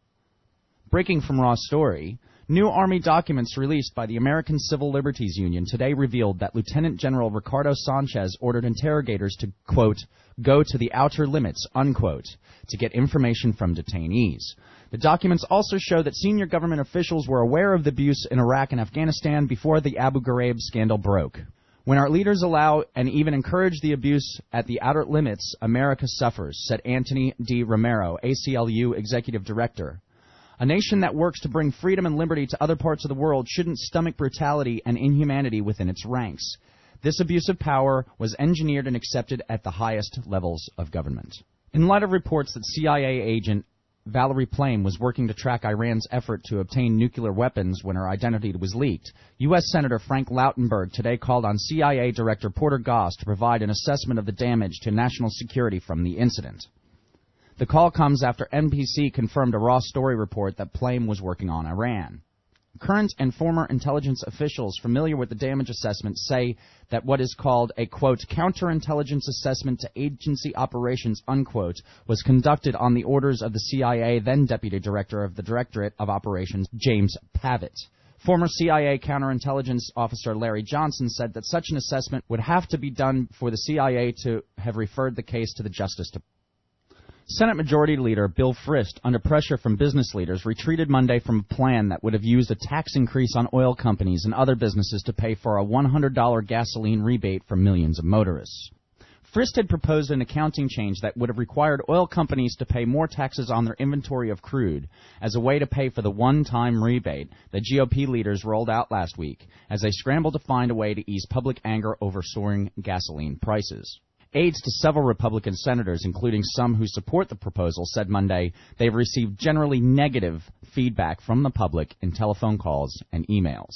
Breaking from Raw Story, new Army documents released by the American Civil Liberties Union today revealed that Lieutenant General Ricardo Sanchez ordered interrogators to, quote, go to the outer limits, unquote, to get information from detainees. The documents also show that senior government officials were aware of the abuse in Iraq and Afghanistan before the Abu Ghraib scandal broke. When our leaders allow and even encourage the abuse at the outer limits, America suffers, said Anthony D. Romero, A C L U Executive Director. A nation that works to bring freedom and liberty to other parts of the world shouldn't stomach brutality and inhumanity within its ranks. This abuse of power was engineered and accepted at the highest levels of government. In light of reports that C I A agent Valerie Plame was working to track Iran's effort to obtain nuclear weapons when her identity was leaked, U S Senator Frank Lautenberg today called on C I A Director Porter Goss to provide an assessment of the damage to national security from the incident. The call comes after N B C confirmed a Raw Story report that Plame was working on Iran. Current and former intelligence officials familiar with the damage assessment say that what is called a, quote, counterintelligence assessment to agency operations, unquote, was conducted on the orders of the C I A then Deputy Director of the Directorate of Operations, James Pavitt. Former C I A counterintelligence officer Larry Johnson said that such an assessment would have to be done for the C I A to have referred the case to the Justice Department. Senate Majority Leader Bill Frist, under pressure from business leaders, retreated Monday from a plan that would have used a tax increase on oil companies and other businesses to pay for a one hundred dollars gasoline rebate for millions of motorists. Frist had proposed an accounting change that would have required oil companies to pay more taxes on their inventory of crude as a way to pay for the one-time rebate that G O P leaders rolled out last week as they scrambled to find a way to ease public anger over soaring gasoline prices. Aides to several Republican senators, including some who support the proposal, said Monday they've received generally negative feedback from the public in telephone calls and emails.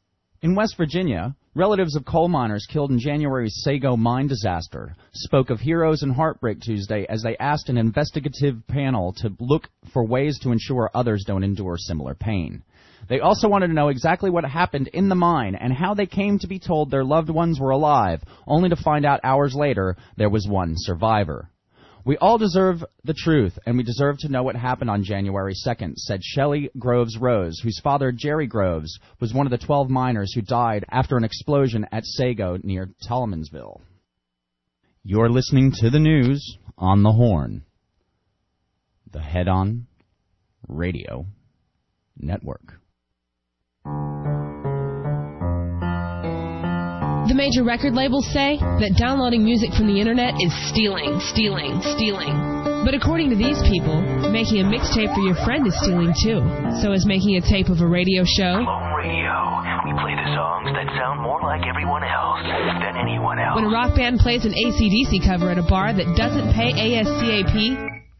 In West Virginia, relatives of coal miners killed in January's Sago mine disaster spoke of heroes and heartbreak Tuesday as they asked an investigative panel to look for ways to ensure others don't endure similar pain. They also wanted to know exactly what happened in the mine and how they came to be told their loved ones were alive, only to find out hours later there was one survivor. We all deserve the truth, and we deserve to know what happened on January second, said Shelley Groves Rose, whose father, Jerry Groves, was one of the twelve miners who died after an explosion at Sago near Tolmansville. You're listening to the news on the Horn, the Head On Radio Network. The major record labels say that downloading music from the internet is stealing, stealing, stealing. But according to these people, making a mixtape for your friend is stealing too. So is making a tape of a radio show. Clone Radio. We play the songs that sound more like everyone else than anyone else. When a rock band plays an A C D C cover at a bar that doesn't pay A S C A P,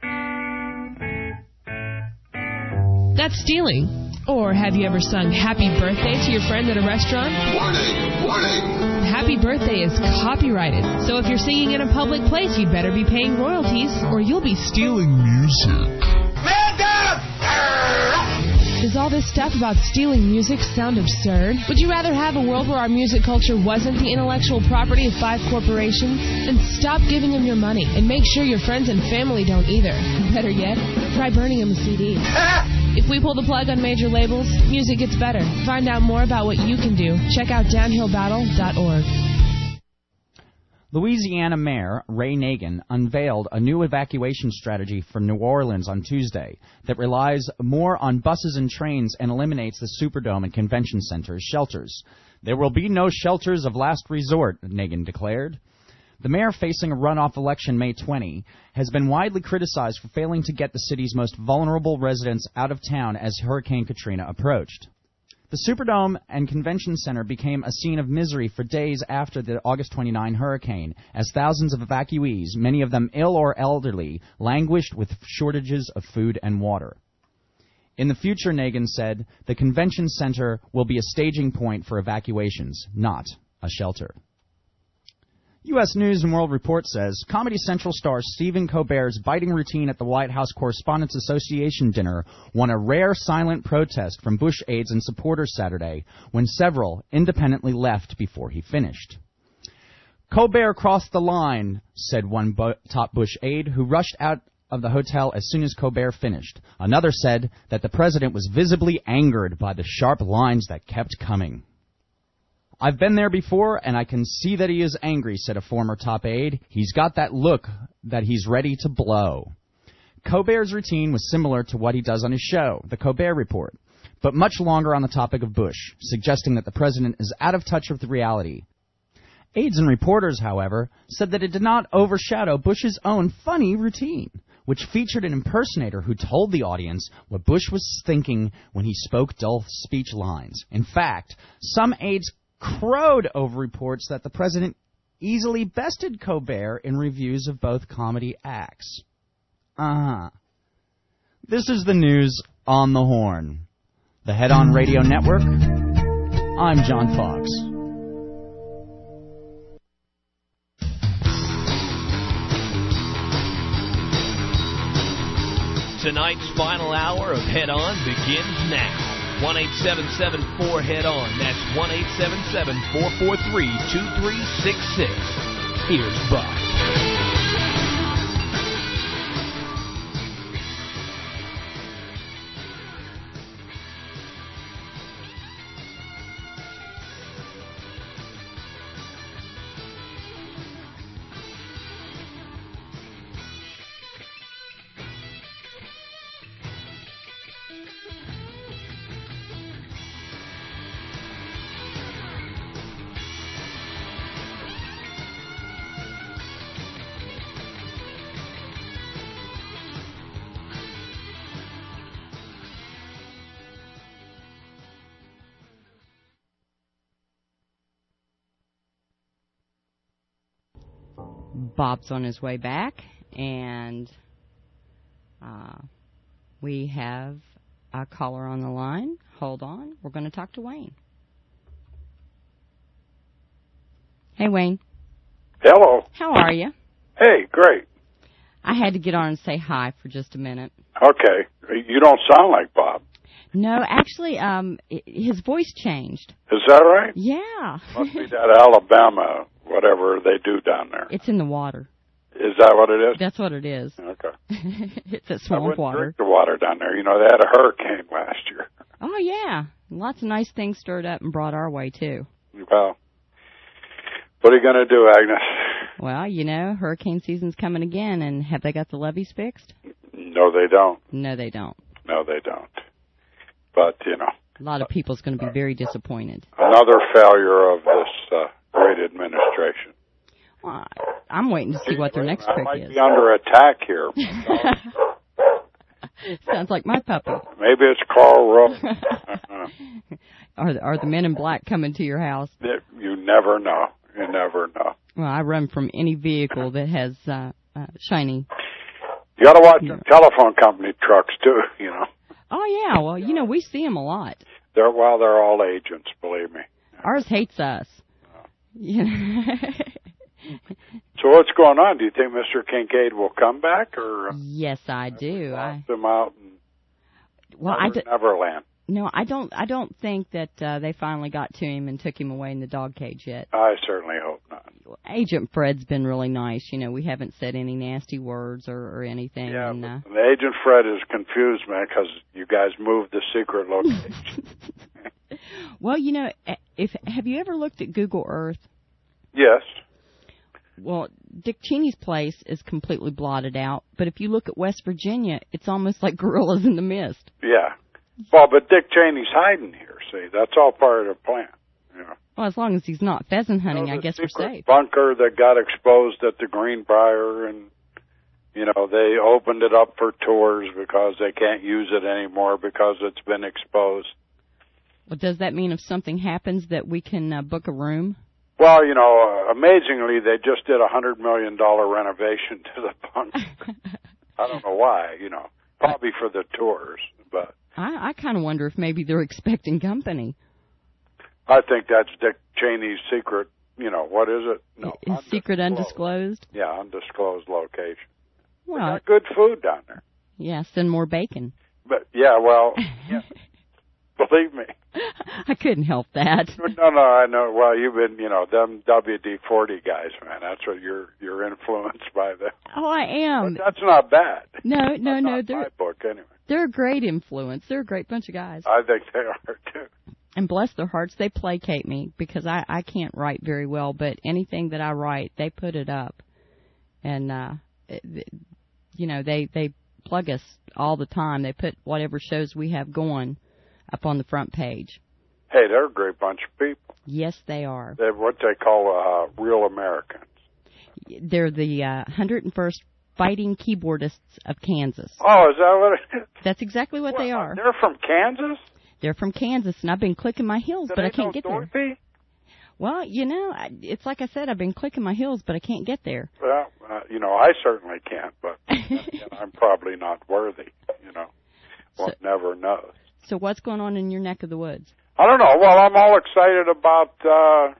that's stealing. Or have you ever sung Happy Birthday to your friend at a restaurant? Warning! Warning! Happy Birthday is copyrighted, so if you're singing in a public place, you'd better be paying royalties, or you'll be stealing music. Man down! Does all this stuff about stealing music sound absurd? Would you rather have a world where our music culture wasn't the intellectual property of five corporations? Then stop giving them your money, and make sure your friends and family don't either. Better yet, try burning them a C D. If we pull the plug on major labels, music gets better. Find out more about what you can do. Check out downhill battle dot org. Louisiana Mayor Ray Nagin unveiled a new evacuation strategy for New Orleans on Tuesday that relies more on buses and trains and eliminates the Superdome and Convention Center's shelters. There will be no shelters of last resort, Nagin declared. The mayor, facing a runoff election May twentieth, has been widely criticized for failing to get the city's most vulnerable residents out of town as Hurricane Katrina approached. The Superdome and Convention Center became a scene of misery for days after the August twenty-ninth hurricane, as thousands of evacuees, many of them ill or elderly, languished with shortages of food and water. In the future, Nagin said, the Convention Center will be a staging point for evacuations, not a shelter. U S News and World Report says Comedy Central star Stephen Colbert's biting routine at the White House Correspondents' Association dinner won a rare silent protest from Bush aides and supporters Saturday when several independently left before he finished. Colbert crossed the line, said one bu- top Bush aide, who rushed out of the hotel as soon as Colbert finished. Another said that the president was visibly angered by the sharp lines that kept coming. I've been there before, and I can see that he is angry, said a former top aide. He's got that look that he's ready to blow. Colbert's routine was similar to what he does on his show, The Colbert Report, but much longer on the topic of Bush, suggesting that the president is out of touch with reality. Aides and reporters, however, said that it did not overshadow Bush's own funny routine, which featured an impersonator who told the audience what Bush was thinking when he spoke dull speech lines. In fact, some aides crowed over reports that the president easily bested Colbert in reviews of both comedy acts. Uh-huh. This is the news on the Horn. The Head On Radio Network. I'm John Fox. Tonight's final hour of Head On begins now. one eight seven seven four head on. That's one eight seven seven four four three two three six six. Here's Buck. Bob's on his way back, and uh, we have a caller on the line. Hold on. We're going to talk to Wayne. Hey, Wayne. Hello. How are you? Hey, great. I had to get on and say hi for just a minute. Okay. You don't sound like Bob. No, actually, um, his voice changed. Is that right? Yeah. Must be that Alabama, whatever they do down there. It's in the water. Is that what it is? That's what it is. Okay. It's a swamp I wouldn't water. drink the water down there. You know, they had a hurricane last year. Oh, yeah. Lots of nice things stirred up and brought our way, too. Well, what are you going to do, Agnes? Well, you know, hurricane season's coming again, and have they got the levees fixed? No, they don't. No, they don't. No, they don't. But, you know. A lot of people's going to be very disappointed. Another failure of this uh, great administration. Well, I'm waiting to see what their next I trick might is. be under attack here. Sounds like my puppy. Maybe it's Carl Rowe. Are, are the men in black coming to your house? You never know. You never know. Well, I run from any vehicle that has uh, uh, shiny. You got to watch the telephone company trucks, too, you know. Oh, yeah. Well, you know, we see them a lot. They're, well, they're all agents, believe me. Ours hates us. Oh. You know? So what's going on? Do you think Mister Kincaid will come back, or? Yes, I do. I them out in well, I d- Neverland. No, I don't. I don't think that uh, they finally got to him and took him away in the dog cage yet. I certainly hope not. Agent Fred's been really nice. You know, we haven't said any nasty words or, or anything. Yeah, and, uh, but Agent Fred is confused, man, because you guys moved the secret location. Well, you know, if have you ever looked at Google Earth? Yes. Well, Dick Cheney's place is completely blotted out, but if you look at West Virginia, it's almost like gorillas in the mist. Yeah. Well, but Dick Cheney's hiding here, see. That's all part of the plan. You know. Well, as long as he's not pheasant hunting, you know, I guess we're safe. Bunker that got exposed at the Greenbrier, and, you know, they opened it up for tours because they can't use it anymore because it's been exposed. Well, does that mean if something happens that we can uh, book a room? Well, you know, uh, amazingly, they just did a one hundred million dollars renovation to the bunker. I don't know why, you know, probably for the tours, but... I, I kind of wonder if maybe they're expecting company. I think that's Dick Cheney's secret, you know, what is it? No, His undisclosed. secret undisclosed? Yeah, undisclosed location. Well, they got good food down there. Yeah, send more bacon. But, yeah, well, yeah. Believe me. I couldn't help that. No, no, I know. Well, you've been, you know, them W D forty guys, man. That's what you're you're influenced by them. Oh, I am. But that's not bad. No, no, that's no. Not they're my book anyway. They're a great influence. They're a great bunch of guys. I think they are too. And bless their hearts, they placate me because I I can't write very well, but anything that I write, they put it up, and uh, you know, they they plug us all the time. They put whatever shows we have going up on the front page. Hey, they're a great bunch of people. Yes, they are. They're what they call uh, real Americans. They're the uh, one hundred first Fighting Keyboardists of Kansas. Oh, is that what it is? That's exactly what well, they are. They're from Kansas? They're from Kansas, and I've been clicking my heels, Do but they I can't know get Dorothy? there. Well, you know, it's like I said, I've been clicking my heels, but I can't get there. Well, uh, you know, I certainly can't, but you know, I'm probably not worthy, you know. One so, never knows. So what's going on in your neck of the woods? I don't know. Well, I'm all excited about uh,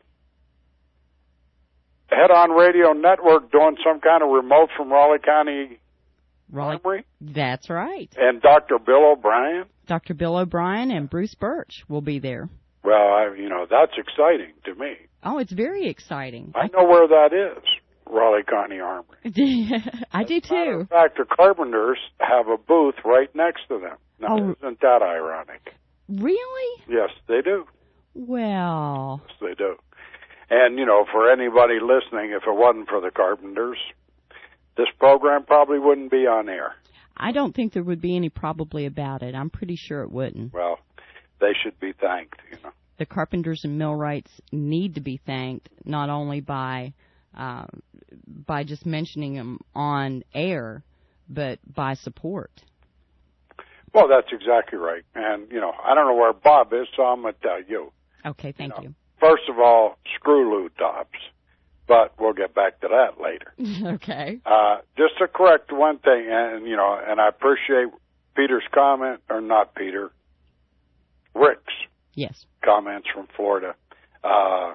Head On Radio Network doing some kind of remote from Raleigh County Raleigh. Armory. That's right. And Doctor Bill O'Brien. Doctor Bill O'Brien and Bruce Birch will be there. Well, I, you know, that's exciting to me. Oh, it's very exciting. I know where that is, Raleigh County Armory. I do, too. In fact, the Carpenters have a booth right next to them. Now, oh. Isn't that ironic? Really? Yes, they do. Well. Yes, they do. And, you know, for anybody listening, if it wasn't for the Carpenters, this program probably wouldn't be on air. I don't think there would be any probably about it. I'm pretty sure it wouldn't. Well, they should be thanked, you know. The Carpenters and Millwrights need to be thanked, not only by uh, by just mentioning them on air, but by support. Well, that's exactly right. And, you know, I don't know where Bob is, so I'm going to tell you. Okay, thank you. Know, you. First of all, screw Lou Dobbs. But we'll get back to that later. Okay. Uh, just to correct one thing, and, you know, and I appreciate Peter's comment, or not Peter, Rick's yes. comments from Florida. Uh,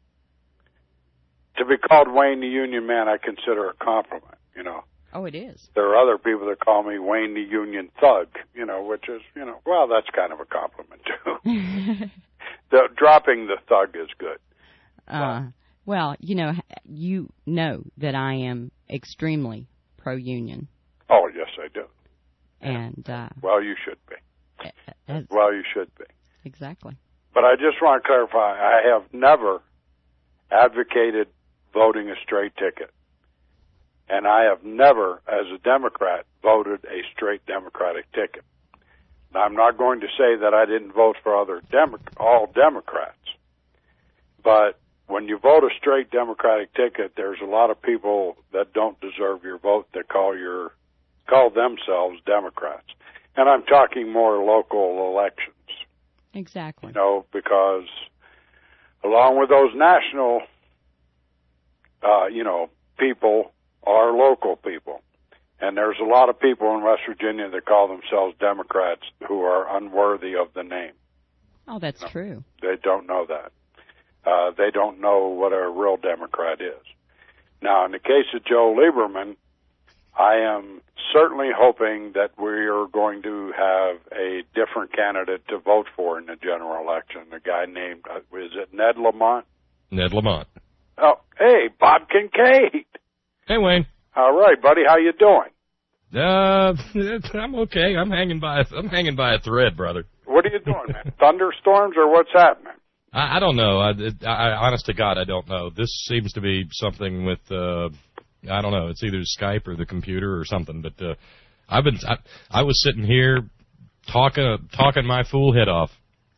to be called Wayne the Union Man, I consider a compliment, you know. Oh, it is. There are other people that call me Wayne the Union Thug, you know, which is, you know, well, that's kind of a compliment, too. the, dropping the thug is good. Uh, well, you know, you know that I am extremely pro-union. Oh, yes, I do. And, uh... Well, you should be. As, well, you should be. Exactly. But I just want to clarify, I have never advocated voting a straight ticket. And I have never, as a Democrat, voted a straight Democratic ticket. Now, I'm not going to say that I didn't vote for other Demo- all Democrats. But when you vote a straight Democratic ticket, there's a lot of people that don't deserve your vote that call your call themselves Democrats. And I'm talking more local elections. Exactly. You know, because along with those national, uh, you know, people are local people. And there's a lot of people in West Virginia that call themselves Democrats who are unworthy of the name. Oh, that's you know, true. They don't know that. Uh, they don't know what a real Democrat is. Now, in the case of Joe Lieberman, I am certainly hoping that we are going to have a different candidate to vote for in the general election. A guy named, uh, is it Ned Lamont? Ned Lamont. Oh, hey, Bob Kincaid. Hey, Wayne. All right, buddy, how you doing? Uh, I'm okay. I'm hanging by. I'm hanging by a thread, brother. What are you doing, man? Thunderstorms or what's happening? I, I don't know. I, it, I, honest to God, I don't know. This seems to be something with. Uh, I don't know. It's either Skype or the computer or something. But uh, I've been. I, I was sitting here talking talking my fool head off,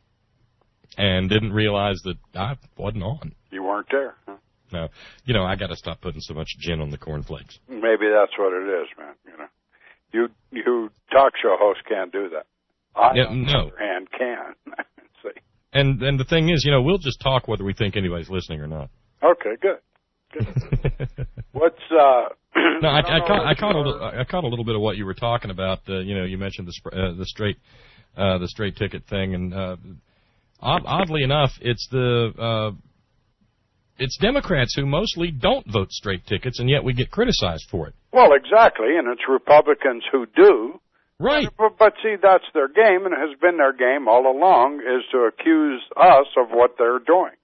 and didn't realize that I wasn't on. You weren't there. Huh? No, you know, I got to stop putting so much gin on the cornflakes. Maybe that's what it is, man. You know, you you talk show hosts can't do that. I, yeah, on no. the other hand, can. See. And and the thing is, you know, we'll just talk whether we think anybody's listening or not. Okay, good. Good. What's uh? no, I, I, I caught I caught a little, I caught a little bit of what you were talking about. Uh, you know, you mentioned the uh, the straight uh, the straight ticket thing, and uh, odd, oddly enough, it's the uh, it's Democrats who mostly don't vote straight tickets, and yet we get criticized for it. Well, exactly, and it's Republicans who do Right. But, but see, that's their game, and it has been their game all along, is to accuse us of what they're doing.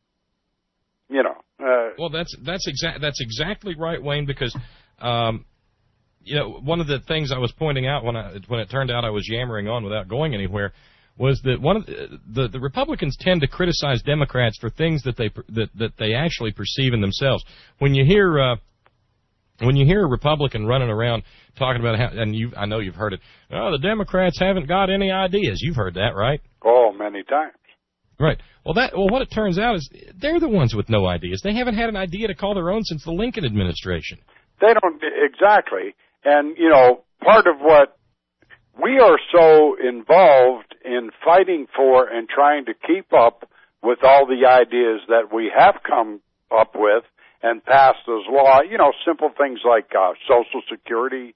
You know. Uh, well, that's that's exact that's exactly right, Wayne. Because, um, you know, one of the things I was pointing out when I when it turned out I was yammering on without going anywhere was that one of the, the the Republicans tend to criticize Democrats for things that they that that they actually perceive in themselves. When you hear uh, when you hear a Republican running around talking about how, and you I know you've heard it. Oh, the Democrats haven't got any ideas. You've heard that, right? Oh, many times. Right. Well, that well, what it turns out is they're the ones with no ideas. They haven't had an idea to call their own since the Lincoln administration. They don't exactly. And you know, part of what we are so involved in fighting for and trying to keep up with all the ideas that we have come up with and passed as law. You know, simple things like uh, Social Security,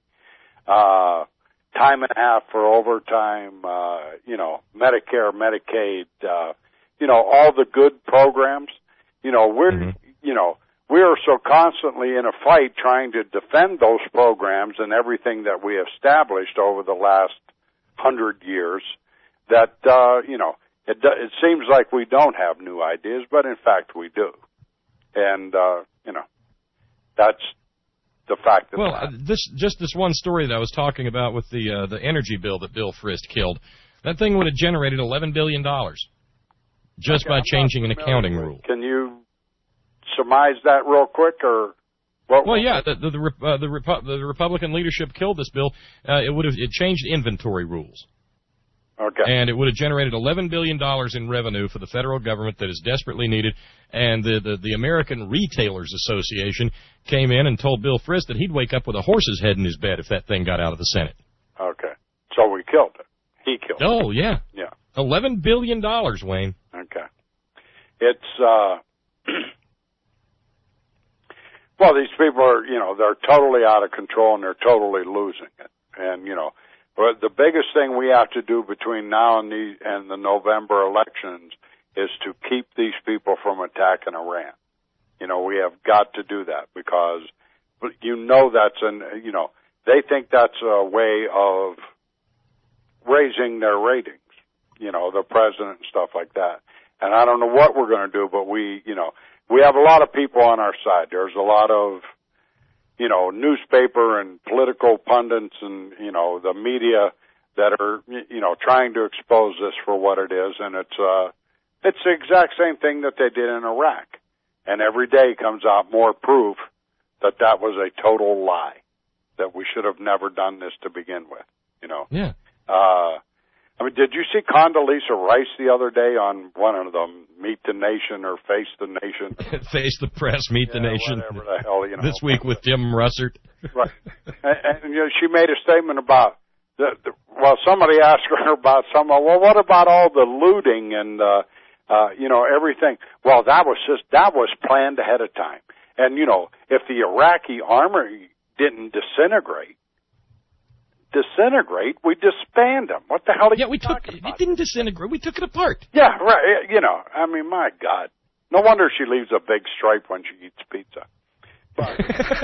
uh, time and a half for overtime. Uh, you know, Medicare, Medicaid. Uh, You know, all the good programs, you know, we're, mm-hmm. you know, we are so constantly in a fight trying to defend those programs and everything that we established over the last hundred years that, uh, you know, it, it seems like we don't have new ideas, but in fact we do. And, uh, you know, that's the fact that. Well, uh, this, just this one story that I was talking about with the, uh, the energy bill that Bill Frist killed, that thing would have generated eleven billion dollars. Just okay, by changing an accounting rule. Can you surmise that real quick, or what? Well, yeah, the the the, uh, the, Repu- the Republican leadership killed this bill. Uh, it would have it changed inventory rules. Okay. And it would have generated eleven billion dollars in revenue for the federal government that is desperately needed. And the, the the American Retailers Association came in and told Bill Frist that he'd wake up with a horse's head in his bed if that thing got out of the Senate. Okay. So we killed it. He killed it. Oh yeah. Yeah. Eleven billion dollars, Wayne. Okay. It's, uh, well, these people are, you know, they're totally out of control and they're totally losing it. And, you know, but the biggest thing we have to do between now and the, and the November elections is to keep these people from attacking Iran. You know, we have got to do that because, you know, that's an, you know, they think that's a way of raising their ratings. You know, the president and stuff like that. And I don't know what we're going to do, but we, you know, we have a lot of people on our side. There's a lot of, you know, newspaper and political pundits and, you know, the media that are, you know, trying to expose this for what it is. And it's, uh, it's the exact same thing that they did in Iraq. And every day comes out more proof that that was a total lie, that we should have never done this to begin with, you know. Yeah. Uh, I mean, did you see Condoleezza Rice the other day on one of them, Meet the Nation or Face the Nation? Face the Press, Meet yeah, the Nation. Whatever the hell, you know. This week with Jim Russert. Right. And, and, you know, she made a statement about, the, the, well, somebody asked her about some, well, what about all the looting and, uh, uh, you know, everything? Well, that was just, that was planned ahead of time. And, you know, if the Iraqi army didn't disintegrate, disintegrate, we disband them. What the hell are yeah, you we took talking about? It didn't disintegrate. We took it apart. Yeah, right. You know, I mean, my God. No wonder she leaves a big stripe when she eats pizza. But,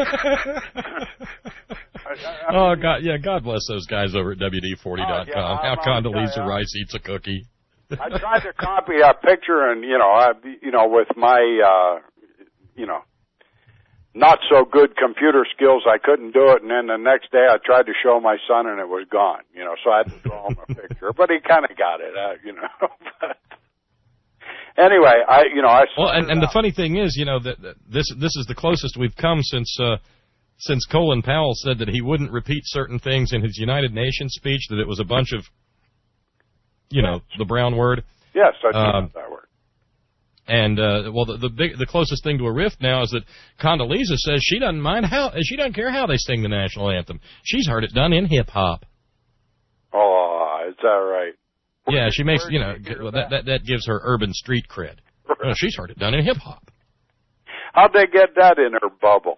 I, I, oh, God, yeah, God bless those guys over at W D forty dot com. Uh, yeah, How Condoleezza Rice eats a cookie. I tried to copy a picture and, you know, I, you know, with my, uh, you know, not so good computer skills, I couldn't do it, and then the next day I tried to show my son, and it was gone. You know, so I had to draw him a picture, but he kind of got it, uh, you know. But anyway, I, you know, I. Well, and, and the funny thing is, you know, that, that this this is the closest we've come since uh, since Colin Powell said that he wouldn't repeat certain things in his United Nations speech, that it was a bunch of, you know, the brown word. Yes, I do um, know that word. And uh, well, the the, big, the closest thing to a rift now is that Condoleezza says she doesn't mind how she doesn't care how they sing the national anthem. She's heard it done in hip hop. Oh, is that right? Yeah, she makes you know that that that gives her urban street cred. Well, she's heard it done in hip hop. How'd they get that in her bubble?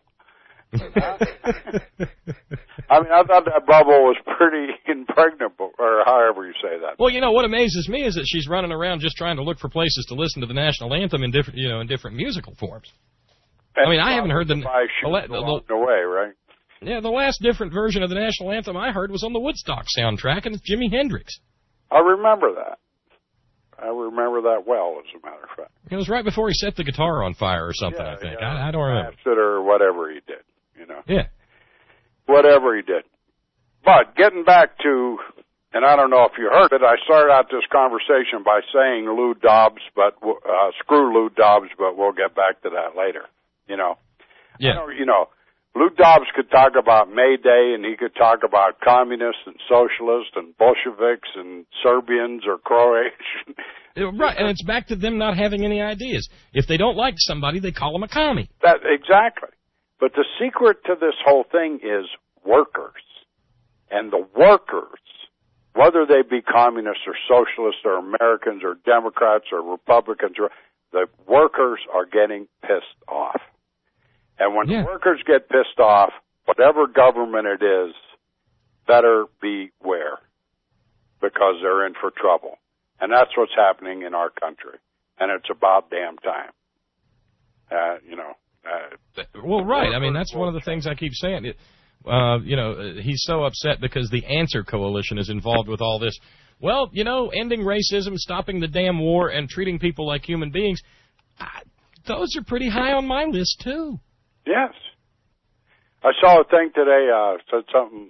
I mean, I thought that bubble was pretty impregnable, or however you say that. Well, you know what amazes me is that she's running around just trying to look for places to listen to the national anthem in different, you know, in different musical forms. And I mean, I haven't heard the. By shooting along the way, right? Yeah, the last different version of the national anthem I heard was on the Woodstock soundtrack, and it's Jimi Hendrix. I remember that. I remember that well, as a matter of fact. It was right before he set the guitar on fire or something, yeah, I think. Yeah, I, I don't remember. It or whatever he did, you know. Yeah. Whatever he did. But getting back to, and I don't know if you heard it, I started out this conversation by saying Lou Dobbs, but uh, screw Lou Dobbs, but we'll get back to that later, you know. Yeah. I don't, you know, Lou Dobbs could talk about May Day, and he could talk about communists and socialists and Bolsheviks and Serbians or Croatians. Right, and it's back to them not having any ideas. If they don't like somebody, they call them a commie. That, exactly. But the secret to this whole thing is workers. And the workers, whether they be communists or socialists or Americans or Democrats or Republicans, or the workers are getting pissed off. And when yeah. the workers get pissed off, whatever government it is, better beware, because they're in for trouble. And that's what's happening in our country. And it's about damn time. Uh, you know. Uh, well, right. I mean, that's one of the things I keep saying. It, uh, you know, he's so upset because the Answer Coalition is involved with all this. Well, you know, ending racism, stopping the damn war, and treating people like human beings, I, those are pretty high on my list, too. Yes. I saw a thing today, uh, said something.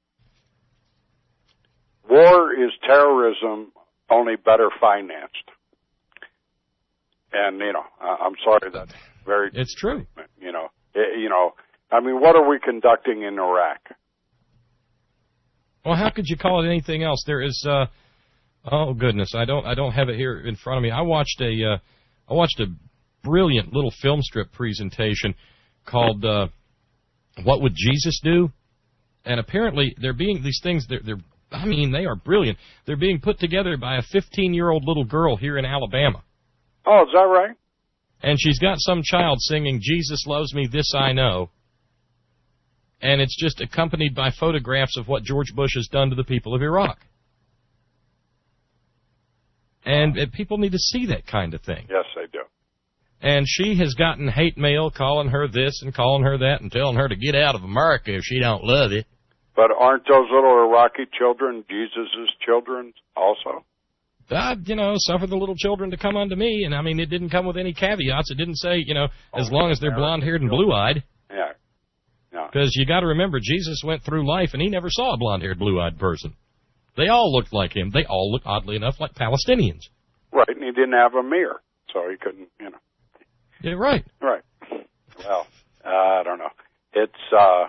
War is terrorism, only better financed. And, you know, I'm sorry, that's very... It's true. You know, it, you know, I mean, what are we conducting in Iraq? Well, how could you call it anything else? There is, uh, oh, goodness, I don't I don't have it here in front of me. I watched a, uh, I watched a brilliant little film strip presentation called uh, What Would Jesus Do? And apparently they're being, these things, they're, they're, I mean, they are brilliant. They're being put together by a fifteen-year-old little girl here in Alabama. Oh, is that right? And she's got some child singing, Jesus Loves Me, This I Know. And it's just accompanied by photographs of what George Bush has done to the people of Iraq. And uh, people need to see that kind of thing. Yes, they do. And she has gotten hate mail calling her this and calling her that and telling her to get out of America if she don't love it. But aren't those little Iraqi children Jesus' children also? Uh, you know, suffer the little children to come unto me. And, I mean, it didn't come with any caveats. It didn't say, you know, as long as they're blonde-haired and blue-eyed. Yeah. Because you got to remember, Jesus went through life and he never saw a blonde-haired, blue-eyed person. They all looked like him. They all looked, oddly enough, like Palestinians. Right, and he didn't have a mirror, so he couldn't, you know. Yeah, right. Right. Well, uh, I don't know. It's, uh,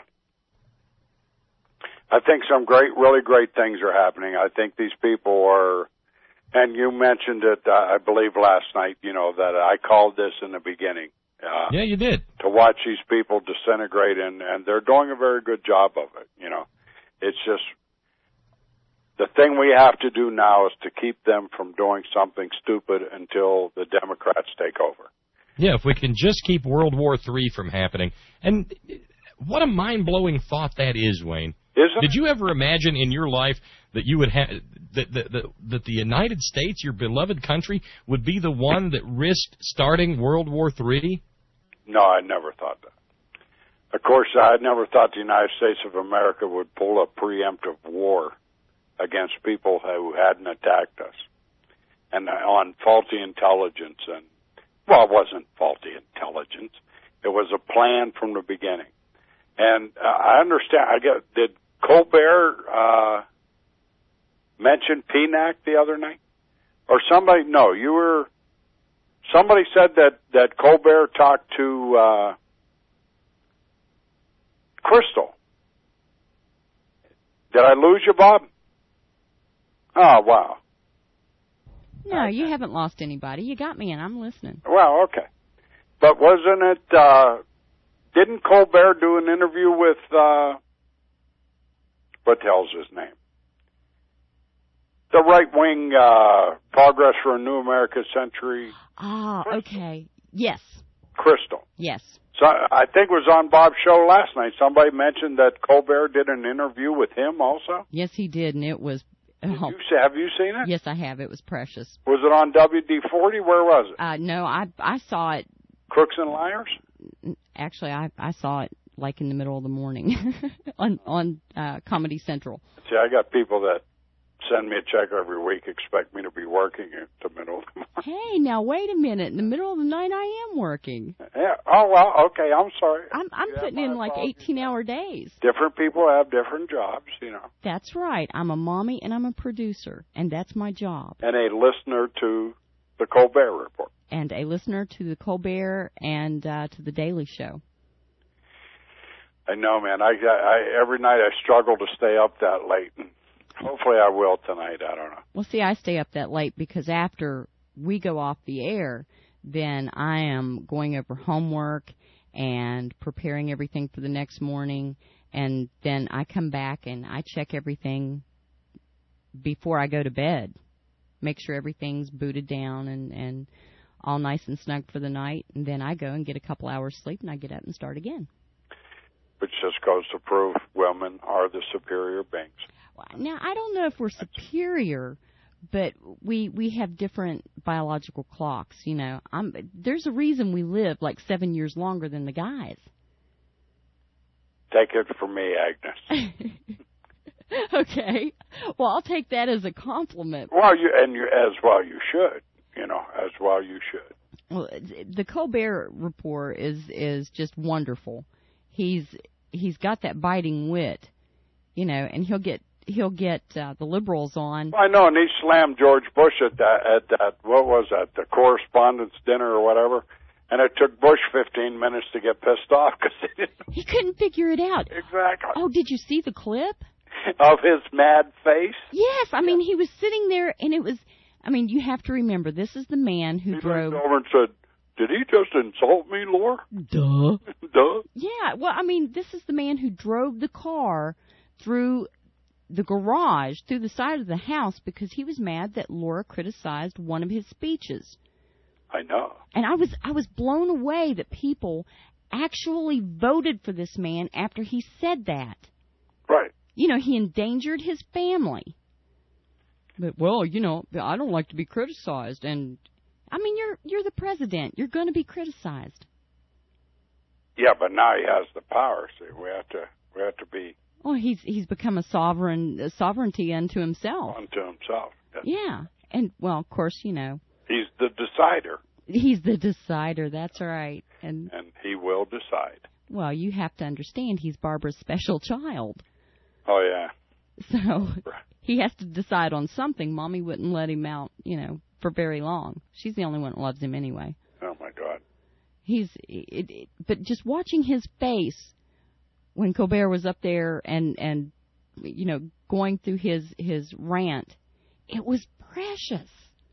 I think some great, really great things are happening. I think these people are, and you mentioned it, uh, I believe last night, you know, that I called this in the beginning. Uh, yeah, you did. To watch these people disintegrate, and, and they're doing a very good job of it, you know. It's just, the thing we have to do now is to keep them from doing something stupid until the Democrats take over. Yeah, if we can just keep World War Three from happening. And what a mind-blowing thought that is, Wayne. Isn't Did you ever imagine in your life that you would have that, that, that, that the United States, your beloved country, would be the one that risked starting World War Three? No, I never thought that. Of course, I never thought the United States of America would pull a preemptive war against people who hadn't attacked us, and on faulty intelligence. And, well, it wasn't faulty intelligence. It was a plan from the beginning. And uh, I understand, I get, did Colbert uh, mention P N A C the other night? Or somebody, no, you were, somebody said that, that Colbert talked to uh, Crystal. Did I lose you, Bob? Oh, wow. No, you haven't lost anybody. You got me, and I'm listening. Well, okay. But wasn't it, uh, didn't Colbert do an interview with, uh, what the hell's his name? The right-wing uh, Progress for a New American Century. Oh, okay. Yes. Crystal. Yes. So I think it was on Bob's show last night. Somebody mentioned that Colbert did an interview with him also. Yes, he did, and it was... Did you say, have you seen it? Yes, I have. It was precious. Was it on W D forty? Where was it? Uh, no, I I saw it. Crooks and Liars? Actually, I I saw it like in the middle of the morning on on uh, Comedy Central. See, I got people that send me a check every week, expect me to be working at the middle of the morning. Hey, now wait a minute. In the middle of the night, I am working. Yeah. Oh, well, okay, I'm sorry. I'm I'm Yeah, putting in like eighteen-hour days. Different people have different jobs, you know. That's right. I'm a mommy and I'm a producer, and that's my job. And a listener to the Colbert Report. And a listener to the Colbert and uh, to the Daily Show. I know, man. I, I every night I struggle to stay up that late, and hopefully I will tonight. I don't know. Well, see, I stay up that late because after we go off the air, then I am going over homework and preparing everything for the next morning, and then I come back and I check everything before I go to bed, make sure everything's booted down and, and all nice and snug for the night, and then I go and get a couple hours sleep, and I get up and start again. Which just goes to prove women are the superior beings. Now, I don't know if we're superior, but we we have different biological clocks, you know. I'm, there's a reason we live like seven years longer than the guys. Take it from me, Agnes. Okay. Well, I'll take that as a compliment. Well, you and you as well you should, you know, as well you should. Well, the Colbert Report is is just wonderful. He's he's got that biting wit, you know, and he'll get he'll get uh, the liberals on. I know, and he slammed George Bush at that at that what was that the correspondence dinner or whatever, and it took Bush fifteen minutes to get pissed off because he didn't. He couldn't figure it out. Exactly. Oh, did you see the clip of his mad face? Yes, I mean he was sitting there, and it was. I mean, you have to remember this is the man who he drove. He over and said, "Did he just insult me, Laura?" Duh. Duh. Yeah, well, I mean, this is the man who drove the car through the garage, through the side of the house, because he was mad that Laura criticized one of his speeches. I know. And I was I was blown away that people actually voted for this man after he said that. Right. You know, he endangered his family. But, well, you know, I don't like to be criticized, and I mean, you're you're the president. You're going to be criticized. Yeah, but now he has the power. See, we have to we have to be. Well, he's he's become a sovereign a sovereignty unto himself. Unto himself. Yes. Yeah, and well, of course, you know. He's the decider. He's the decider. That's right. And and he will decide. Well, you have to understand, he's Barbara's special child. Oh yeah. So he has to decide on something. Mommy wouldn't let him out, you know, for very long. She's the only one that loves him anyway. Oh my God. He's, it, it, but just watching his face when Colbert was up there and and you know going through his his rant, it was precious.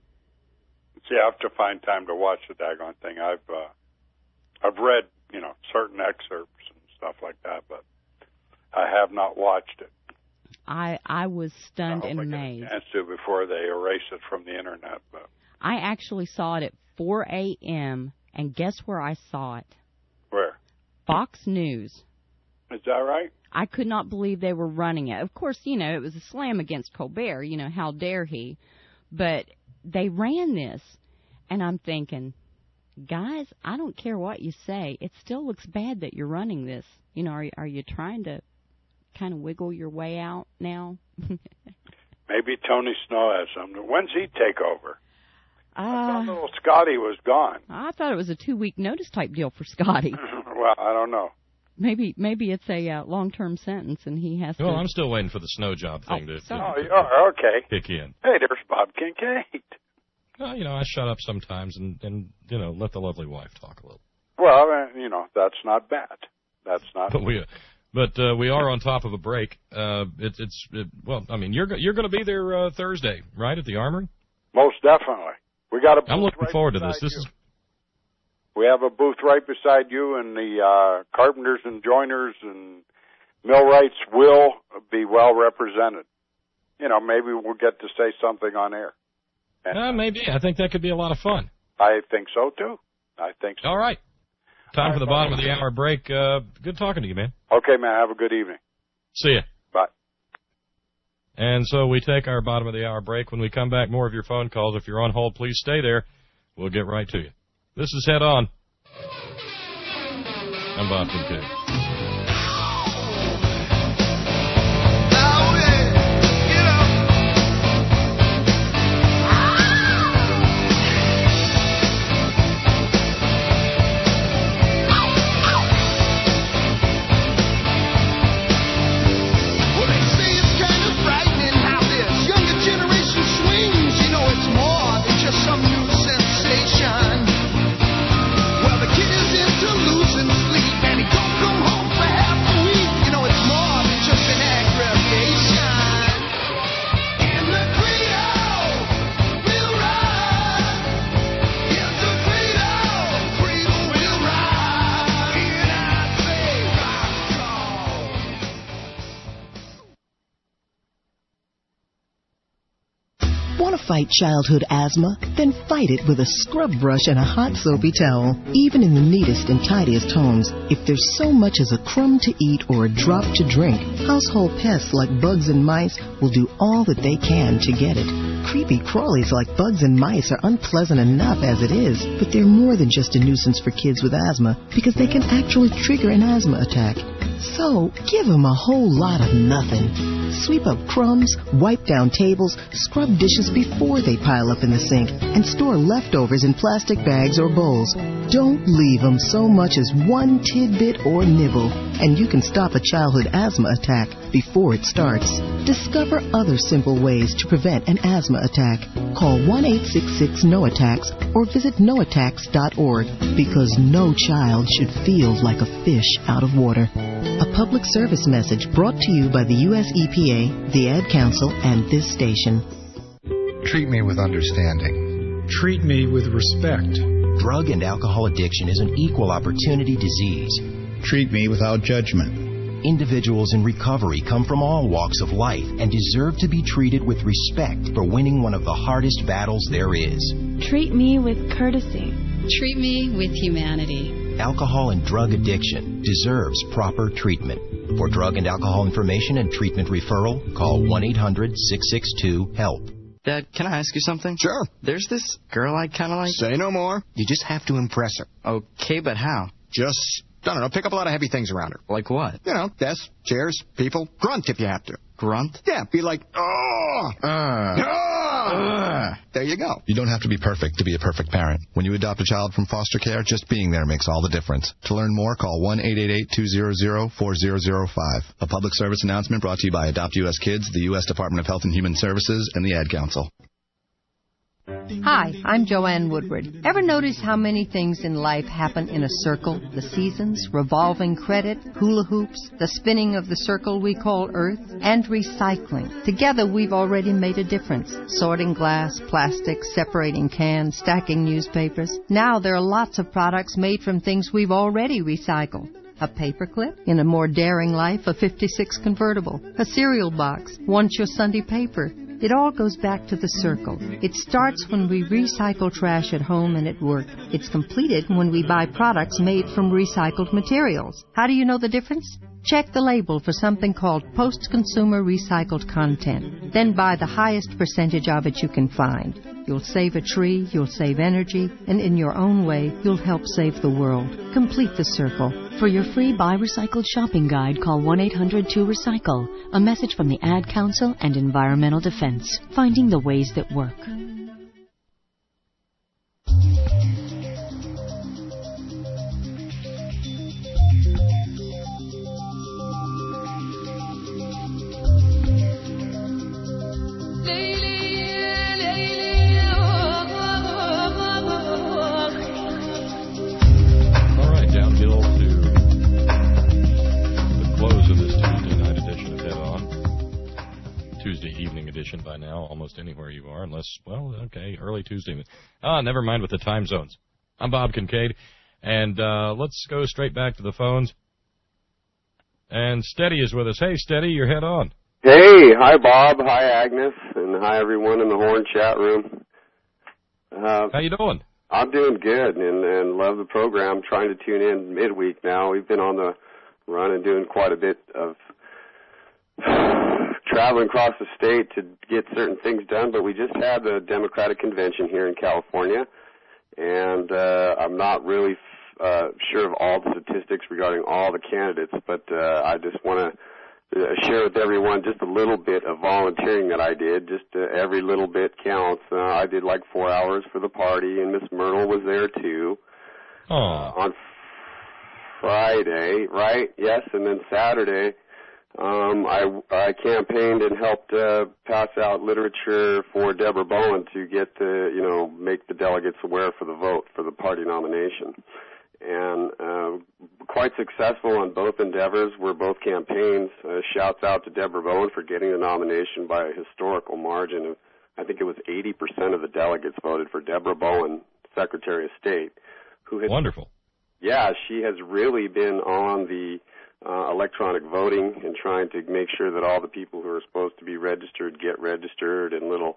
See, I have to find time to watch the daggone thing. I've uh, I've read you know certain excerpts and stuff like that, but I have not watched it. I I was stunned I and hope I amazed. get a chance to before they erase it from the internet. But I actually saw it at four a.m. and guess where I saw it? Where? Fox News. Is that right? I could not believe they were running it. Of course, you know, it was a slam against Colbert. You know, how dare he? But they ran this, and I'm thinking, guys, I don't care what you say. It still looks bad that you're running this. You know, are are you trying to kind of wiggle your way out now? Maybe Tony Snow has something. When's he take over? Uh, I thought little Scotty was gone. I thought it was a two-week notice type deal for Scotty. Well, I don't know. Maybe maybe it's a uh, long-term sentence and he has to... Well, I'm still waiting for the snow job thing oh, to, sorry. Oh, you are? Okay. kick in. Hey, there's Bob Kincaid. Well, you know, I shut up sometimes and, and you know, let the lovely wife talk a little. Well, uh, you know, that's not bad. That's not But we... But uh, we are on top of a break. Uh, it, it's it, well, I mean, you're you're going to be there uh, Thursday, right, at the Armory? Most definitely. We got a booth I'm looking right forward to this. This you. is. We have a booth right beside you, and the uh, carpenters and joiners and millwrights will be well represented. You know, maybe we'll get to say something on air. And Uh, maybe. I think that could be a lot of fun. I think so too. I think so. All right. Time for the bottom of the hour break. Uh, good talking to you, man. Okay, man. Have a good evening. See ya. Bye. And so we take our bottom of the hour break. When we come back, more of your phone calls. If you're on hold, please stay there. We'll get right to you. This is Head On. I'm Bob Kincaid. Want to fight childhood asthma? Then fight it with a scrub brush and a hot soapy towel. Even in the neatest and tidiest homes, if there's so much as a crumb to eat or a drop to drink, household pests like bugs and mice will do all that they can to get it. Creepy crawlies like bugs and mice are unpleasant enough as it is, but they're more than just a nuisance for kids with asthma because they can actually trigger an asthma attack. So, give them a whole lot of nothing. Sweep up crumbs, wipe down tables, scrub dishes before they pile up in the sink, and store leftovers in plastic bags or bowls. Don't leave them so much as one tidbit or nibble, and you can stop a childhood asthma attack before it starts. Discover other simple ways to prevent an asthma attack. Call one eight six six N O attacks or visit no attacks dot org, because no child should feel like a fish out of water. A public service message brought to you by the U S E P A, the Ad Council, and this station. Treat me with understanding. Treat me with respect. Drug and alcohol addiction is an equal opportunity disease. Treat me without judgment. Individuals in recovery come from all walks of life and deserve to be treated with respect for winning one of the hardest battles there is. Treat me with courtesy. Treat me with humanity. Alcohol and drug addiction deserves proper treatment. For drug and alcohol information and treatment referral, call one eight hundred six six two HELP. Dad, can I ask you something? Sure. There's this girl I kind of like. Say no more. You just have to impress her. Okay, but how? Just, I don't know, pick up a lot of heavy things around her. Like what? You know, desks, chairs, people. Grunt if you have to. Grunt? Yeah, be like, oh! Uh. Uh. There you go. You don't have to be perfect to be a perfect parent. When you adopt a child from foster care, just being there makes all the difference. To learn more, call one eight eight eight two hundred four thousand five. A public service announcement brought to you by Adopt U S Kids, the U S Department of Health and Human Services, and the Ad Council. Hi, I'm Joanne Woodward. Ever notice how many things in life happen in a circle? The seasons, revolving credit, hula hoops, the spinning of the circle we call Earth, and recycling. Together we've already made a difference. Sorting glass, plastic, separating cans, stacking newspapers. Now there are lots of products made from things we've already recycled. A paperclip, in a more daring life, a fifty-six convertible, a cereal box, once your Sunday paper. It all goes back to the circle. It starts when we recycle trash at home and at work. It's completed when we buy products made from recycled materials. How do you know the difference? Check the label for something called post-consumer recycled content. Then buy the highest percentage of it you can find. You'll save a tree, you'll save energy, and in your own way, you'll help save the world. Complete the circle. For your free Buy Recycled shopping guide, call one eight hundred two recycle. A message from the Ad Council and Environmental Defense. Finding the ways that work. By now, almost anywhere you are, unless, well, okay, early Tuesday. Ah, never mind with the time zones. I'm Bob Kincaid, and uh, let's go straight back to the phones. And Steady is with us. Hey, Steady, you're head on. Hey, hi, Bob. Hi, Agnes, and hi, everyone in the Horn chat room. Uh, How you doing? I'm doing good, and, and love the program. Trying to tune in midweek now. We've been on the run and doing quite a bit of traveling across the state to get certain things done, but we just had the Democratic Convention here in California, and uh, I'm not really uh, sure of all the statistics regarding all the candidates, but uh, I just want to uh, share with everyone just a little bit of volunteering that I did. Just uh, every little bit counts. Uh, I did like four hours for the party, and Miss Myrtle was there too. Oh. Uh, on Friday, right? Yes, and then Saturday, Um, I, I campaigned and helped uh, pass out literature for Deborah Bowen to get the, you know, make the delegates aware for the vote for the party nomination. And uh, quite successful on both endeavors. Were both campaigns. Uh, shouts out to Deborah Bowen for getting the nomination by a historical margin of, I think it was eighty percent of the delegates voted for Deborah Bowen, Secretary of State. Who had, Wonderful. Yeah, she has really been on the Uh, electronic voting and trying to make sure that all the people who are supposed to be registered get registered, and little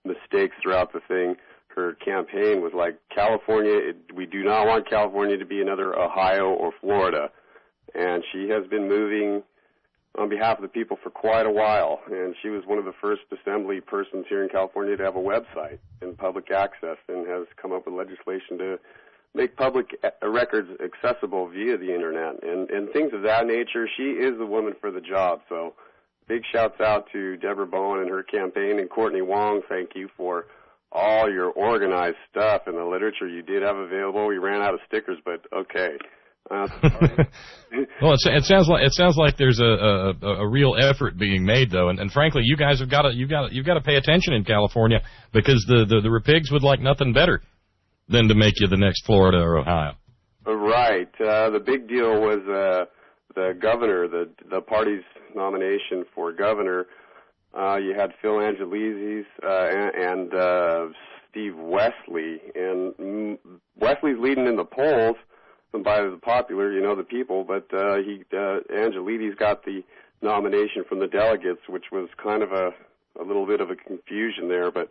mistakes throughout the thing. Her campaign was like, California, it, we do not want California to be another Ohio or Florida. And she has been moving on behalf of the people for quite a while. And she was one of the first assembly persons here in California to have a website and public access, and has come up with legislation to make public records accessible via the Internet and, and things of that nature. She is the woman for the job. So big shouts out to Deborah Bowen and her campaign, and Courtney Wong, thank you for all your organized stuff and the literature you did have available. We ran out of stickers, but okay. Uh, well, it, it sounds like it sounds like there's a, a, a real effort being made, though, and, and frankly, you guys have got to you got you've got to pay attention in California, because the, the the Rapigs would like nothing better than to make you the next Florida or Ohio. Right. Uh, the big deal was uh, the governor, the the party's nomination for governor. Uh, you had Phil Angelizzi uh, and, and uh, Steve Wesley, and mm, Wesley's leading in the polls by the popular, you know, the people, but uh, he uh, Angelidis got the nomination from the delegates, which was kind of a, a little bit of a confusion there, but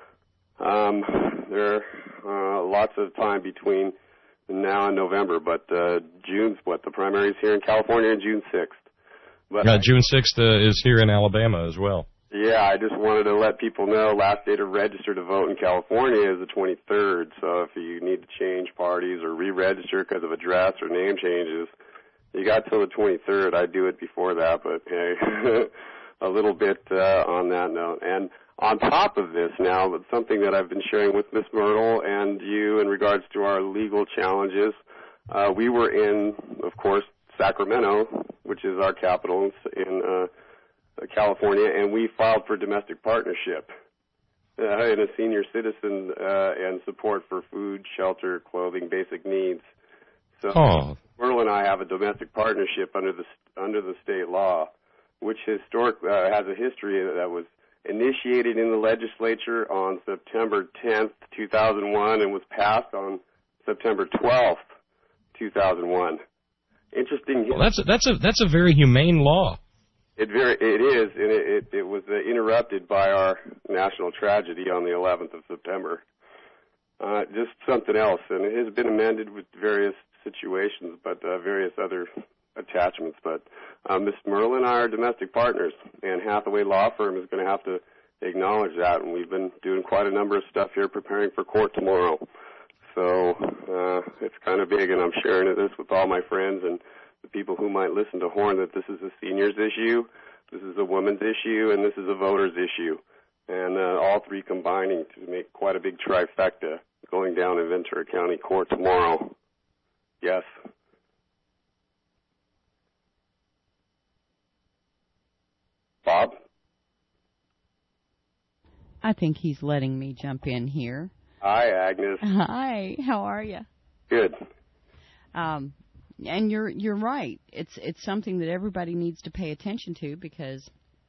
um, there are uh, lots of time between now and November, but uh, June's what, the primaries here in California on June sixth. But uh, June sixth uh, is here in Alabama as well. Yeah, I just wanted to let people know last day to register to vote in California is the twenty-third. So if you need to change parties or re-register because of address or name changes, you got till the twenty-third. I'd do it before that, but hey, a little bit uh, on that note. And on top of this now, something that I've been sharing with Miss Myrtle and you in regards to our legal challenges, uh, we were in, of course, Sacramento, which is our capital in uh California, and we filed for domestic partnership uh, in a senior citizen uh, and support for food, shelter, clothing, basic needs. So oh. Merle and I have a domestic partnership under the under the state law, which historic uh, has a history that was initiated in the legislature on September tenth, two thousand one, and was passed on September twelfth, two thousand one. Interesting. Well, that's a, that's a that's a very humane law. It very it is, and it it, it was uh, interrupted by our national tragedy on the eleventh of September. Uh, just something else, and it has been amended with various situations, but uh, various other attachments. But uh, Miss Merle and I are domestic partners, and Hathaway Law Firm is going to have to acknowledge that. And we've been doing quite a number of stuff here, preparing for court tomorrow. So uh, it's kind of big, and I'm sharing this with all my friends and the people who might listen to Horn, that this is a seniors issue, this is a women's issue, and this is a voters issue. And uh, all three combining to make quite a big trifecta going down in Ventura County Court tomorrow. Yes. Bob? I think he's letting me jump in here. Hi, Agnes. Hi, how are you? Good. Um, and you're you're right. It's it's something that everybody needs to pay attention to, because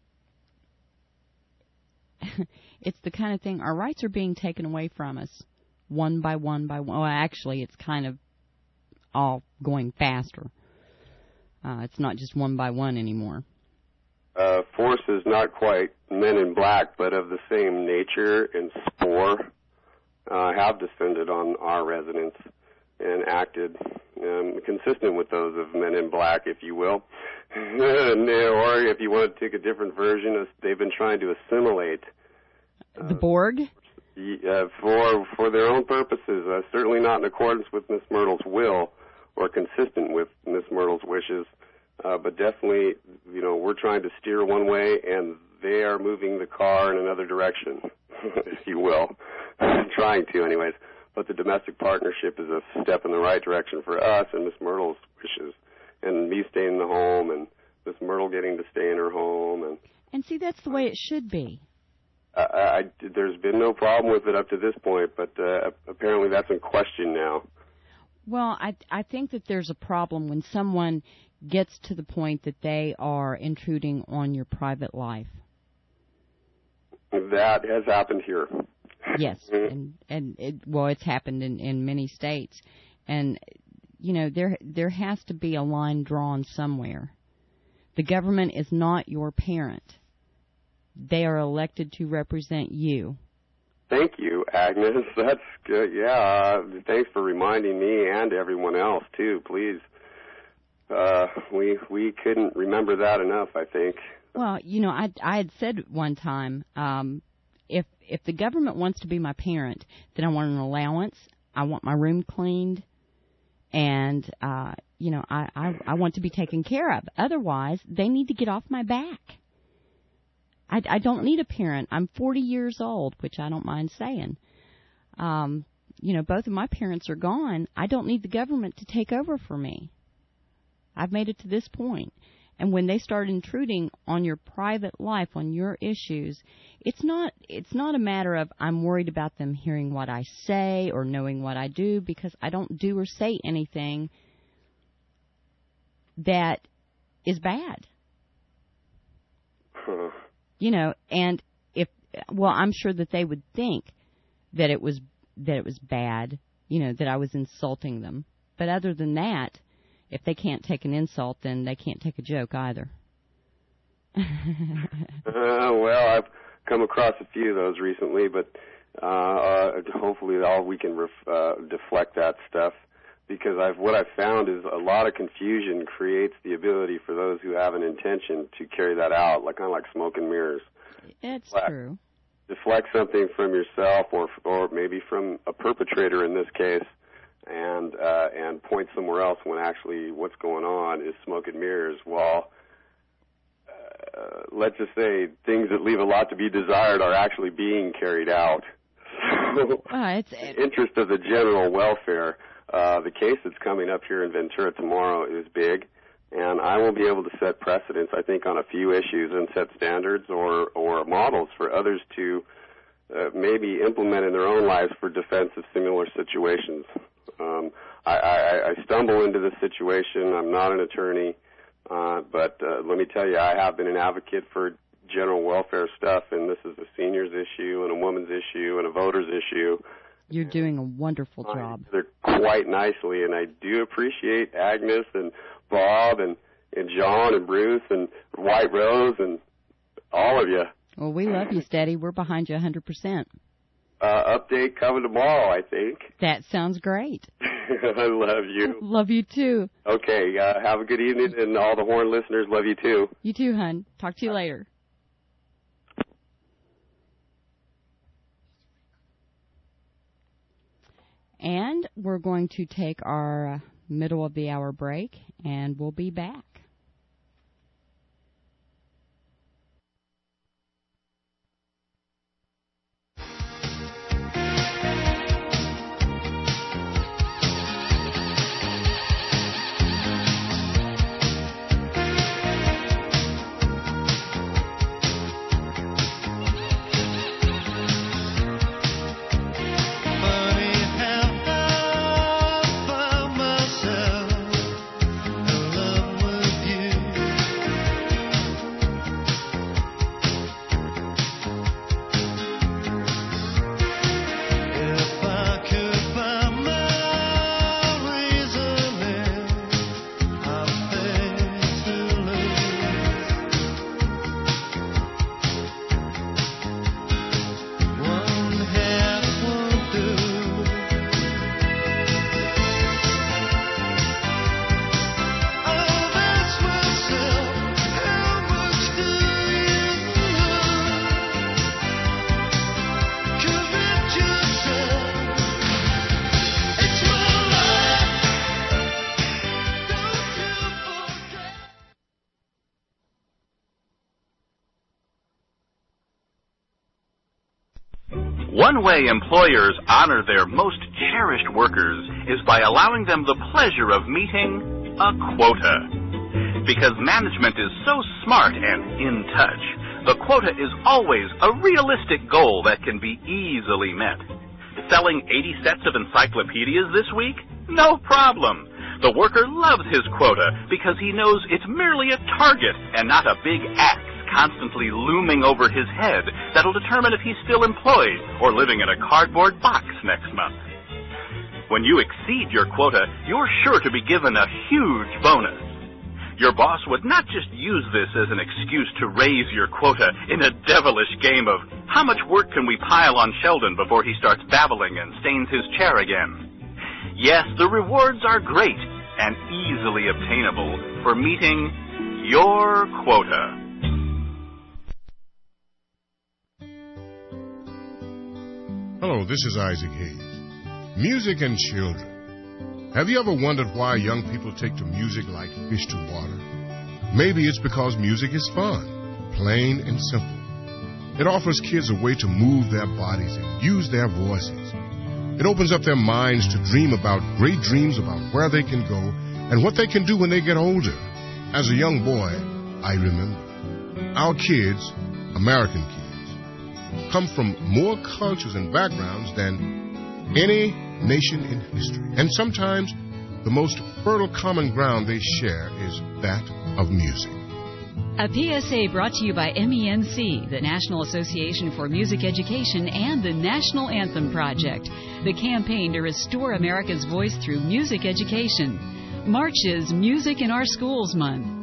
it's the kind of thing, our rights are being taken away from us one by one by one. Well, actually, it's kind of all going faster. Uh, it's not just one by one anymore. Uh, force is not quite Men in Black, but of the same nature and spore, uh, have descended on our residents and acted um, consistent with those of Men in Black, if you will. Or if you want to take a different version, they've been trying to assimilate uh, the Borg uh, for for their own purposes. Uh, certainly not in accordance with Miss Myrtle's will or consistent with Miss Myrtle's wishes, uh, but definitely, you know, we're trying to steer one way and they are moving the car in another direction, if you will, trying to, anyways. But the domestic partnership is a step in the right direction for us and Miss Myrtle's wishes, and me staying in the home, and Miss Myrtle getting to stay in her home. And and see, that's the way it should be. I, I, there's been no problem with it up to this point, but uh, apparently that's in question now. Well, I I think that there's a problem when someone gets to the point that they are intruding on your private life. That has happened here. Yes, and and it, well, it's happened in, in many states, and you know there there has to be a line drawn somewhere. The government is not your parent; they are elected to represent you, Thank you, Agnes. That's good. Yeah, uh, thanks for reminding me and everyone else, too, please. Uh, we we couldn't remember that enough, I think. Well, you know, I, I had said one time, um, if if the government wants to be my parent, then I want an allowance. I want my room cleaned, and, uh, you know, I, I, I want to be taken care of. Otherwise, they need to get off my back. I, I don't need a parent. I'm forty years old, which I don't mind saying. Um, you know, both of my parents are gone. I don't need the government to take over for me. I've made it to this point. And when they start intruding on your private life, on your issues, it's not it's not a matter of I'm worried about them hearing what I say or knowing what I do, because I don't do or say anything that is bad. Huh. You know, and if well, I'm sure that they would think that it was that it was bad, you know, that I was insulting them. But other than that, if they can't take an insult, then they can't take a joke either. uh, well, I've come across a few of those recently, but uh, uh, hopefully all we can ref, uh, deflect that stuff, because I've what I've found is a lot of confusion creates the ability for those who have an intention to carry that out, like kind of like smoke and mirrors. It's deflect, true. Deflect something from yourself, or or maybe from a perpetrator in this case, and uh, and point somewhere else when actually what's going on is smoke and mirrors. While uh, let's just say things that leave a lot to be desired are actually being carried out. So, uh, it's, it's, the interest of the general welfare. Uh, the case that's coming up here in Ventura tomorrow is big, and I will be able to set precedents, I think, on a few issues and set standards or or models for others to uh, maybe implement in their own lives for defense of similar situations. Um, I, I, I stumble into this situation. I'm not an attorney, uh, but uh, let me tell you, I have been an advocate for general welfare stuff, and this is a seniors issue and a woman's issue and a voter's issue. You're doing a wonderful job. They're quite nicely, and I do appreciate Agnes and Bob and, and John and Bruce and White Rose and all of you. Well, we love you, Steady. We're behind you one hundred percent. Uh, update coming tomorrow, I think. That sounds great. I love you. Love you, too. Okay, uh, have a good evening, and all the Horn listeners love you, too. You too, hon. Talk to you later. And we're going to take our middle of the hour break, and we'll be back. One way employers honor their most cherished workers is by allowing them the pleasure of meeting a quota. Because management is so smart and in touch, the quota is always a realistic goal that can be easily met. Selling eighty sets of encyclopedias this week? No problem. The worker loves his quota because he knows it's merely a target and not a big axe constantly looming over his head that'll determine if he's still employed or living in a cardboard box next month. When you exceed your quota, you're sure to be given a huge bonus. Your boss would not just use this as an excuse to raise your quota in a devilish game of How much work can we pile on Sheldon before he starts babbling and stains his chair again? Yes, the rewards are great and easily obtainable for meeting your quota. Hello, this is Isaac Hayes. Music and children. Have you ever wondered why young people take to music like fish to water? Maybe it's because music is fun, plain and simple. It offers kids a way to move their bodies and use their voices. It opens up their minds to dream about great dreams about where they can go and what they can do when they get older. As a young boy, I remember our kids, American kids, come from more cultures and backgrounds than any nation in history. And sometimes the most fertile common ground they share is that of music. A P S A brought to you by M E N C, the National Association for Music Education, and the National Anthem Project, the campaign to restore America's voice through music education. March is Music in Our Schools Month.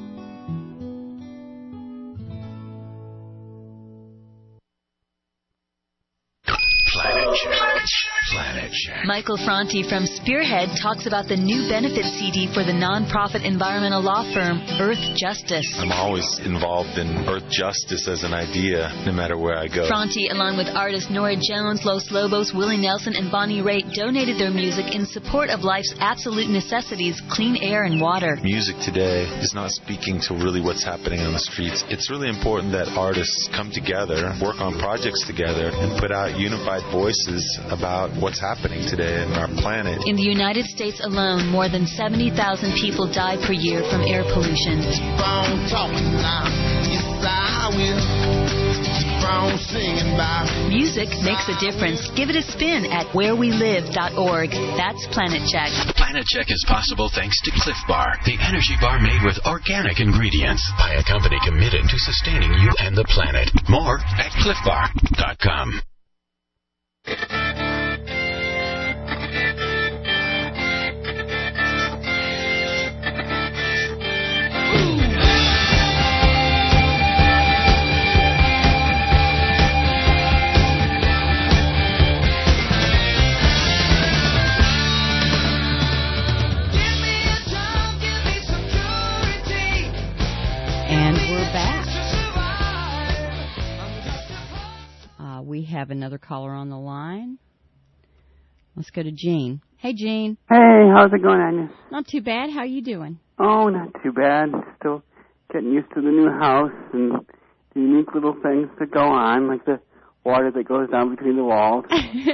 Planet Check. Planet Check. Michael Franti from Spearhead talks about the new benefit C D for the nonprofit environmental law firm Earth Justice. I'm always involved in Earth Justice as an idea, no matter where I go. Franti, along with artists Nora Jones, Los Lobos, Willie Nelson, and Bonnie Raitt, donated their music in support of life's absolute necessities, clean air and water. Music today is not speaking to really what's happening on the streets. It's really important that artists come together, work on projects together, and put out unified voices about what's happening today in our planet. In the United States alone, more than seventy thousand people die per year from air pollution. Music makes a difference. Give it a spin at where we live dot org. That's Planet Check. Planet Check is possible thanks to Cliff Bar, the energy bar made with organic ingredients by a company committed to sustaining you and the planet. More at cliff bar dot com. And we're back. Uh, we have another caller on the line. Let's go to Jean. Hey, Jean. Hey, how's it going, Agnes? Not too bad. How you doing? Oh, not too bad. Still getting used to the new house and the unique little things that go on, like the water that goes down between the walls.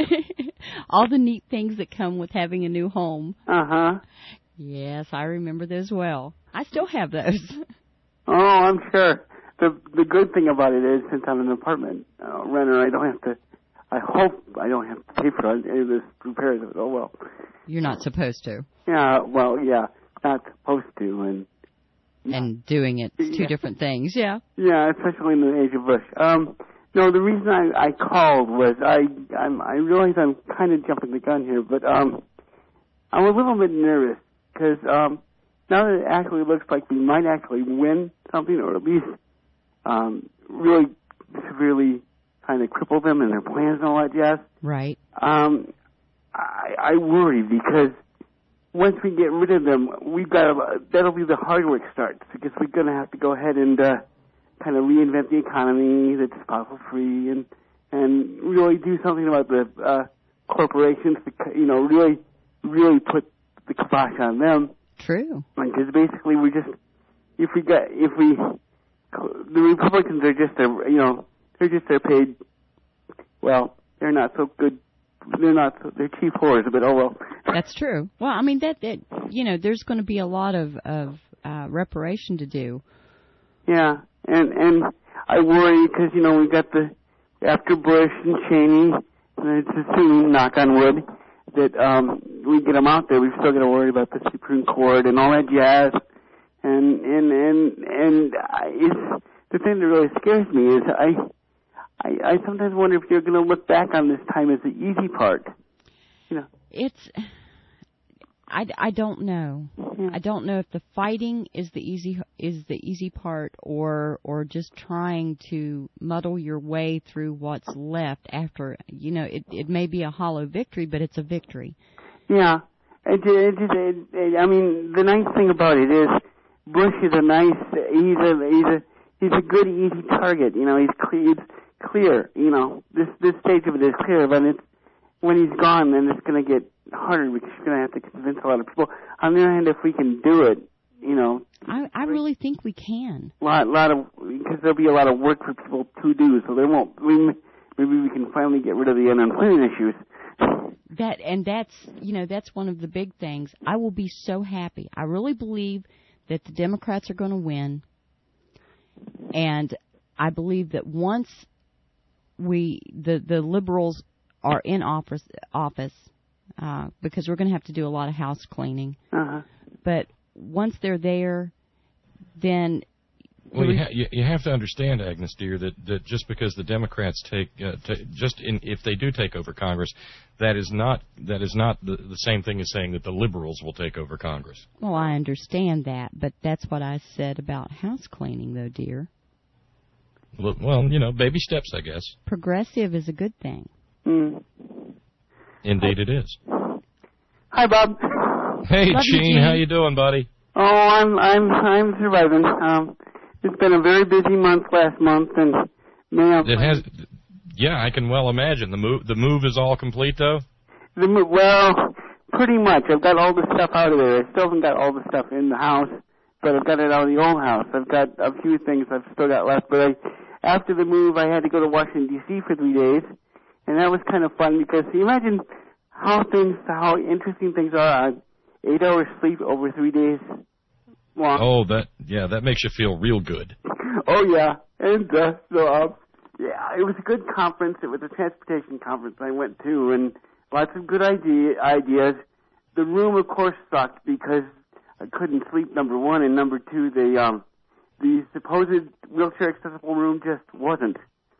All the neat things that come with having a new home. Uh-huh. Yes, I remember those well. I still have those. Oh, I'm sure. The the good thing about it is, since I'm an apartment uh, renter, I don't have to, I hope I don't have to pay for any of this repairs of it. Oh, well. You're not supposed to. Yeah, well, yeah, not supposed to. And and doing it, two yeah. different things, yeah. Yeah, especially in the age of Bush. Um, no, the reason I, I called was I I'm, I realize I'm kind of jumping the gun here, but um, I'm a little bit nervous because um, now that it actually looks like we might actually win something, or at least um, really severely kind of cripple them in their plans and all that jazz. Right. Um, I, I worry because once we get rid of them, we've got to, that'll be the hard work starts, because we're going to have to go ahead and uh, kind of reinvent the economy that's fossil free, and and really do something about the uh, corporations, to, you know, really really put the kibosh on them. True. Because basically we just if we got if we the Republicans are just a you know they're just they're paid well they're not so good. They're not. They're cheap whores, but oh well. That's true. Well, I mean that that you know, there's going to be a lot of of uh, reparation to do. Yeah, and and I worry because you know we've got the after Bush and Cheney, and it's assumed, knock on wood, that um, we get them out there. We've still got to worry about the Supreme Court and all that jazz. And and and and I, it's the thing that really scares me is I. I, I sometimes wonder if you're going to look back on this time as the easy part. You know, it's I, I don't know. Yeah. I don't know if the fighting is the easy is the easy part, or or just trying to muddle your way through what's left after. You know, it it may be a hollow victory, but it's a victory. Yeah. It, it, it, it, I mean, the nice thing about it is Bush is a nice. He's a he's a he's a good easy target. You know, he's clear. It's clear. You know, this this stage of it is clear, but it's when he's gone, then it's going to get harder because you're going to have to convince a lot of people. On the other hand, if we can do it, you know, I I really think we can. Lot lot of because there'll be a lot of work for people to do, so there won't. We, maybe we can finally get rid of the unemployment issues. That and that's you know that's one of the big things. I will be so happy. I really believe that the Democrats are going to win, and I believe that once we the the liberals are in office office uh, because we're going to have to do a lot of house cleaning. Uh-huh. But once they're there, then well, you, ha- you have to understand, Agnes dear, that, that just because the Democrats take uh, t- just in, if they do take over Congress, that is not that is not the, the same thing as saying that the liberals will take over Congress. Well, I understand that, but that's what I said about house cleaning, though, dear. Well, you know, baby steps, I guess. Progressive is a good thing. Mm. Indeed, it is. Hi, Bob. Hey, Love Gene, you, Gene, how you doing, buddy? Oh, I'm I'm I'm surviving. Um, it's been a very busy month last month, and man, it has. Yeah, I can well imagine the move. The move is all complete, though. The move, well, pretty much. I've got all the stuff out of there. I still haven't got all the stuff in the house, but I've got it out of the old house. I've got a few things I've still got left, but I, after the move, I had to go to Washington D C for three days, and that was kind of fun because you imagine how things, how interesting things are. Eight hours sleep over three days long. Oh, that yeah, that makes you feel real good. Oh yeah, and uh, so uh, yeah, it was a good conference. It was a transportation conference I went to, and lots of good idea ideas. The room, of course, sucked because I couldn't sleep. Number one, and number two, the um, the supposed wheelchair accessible room just wasn't.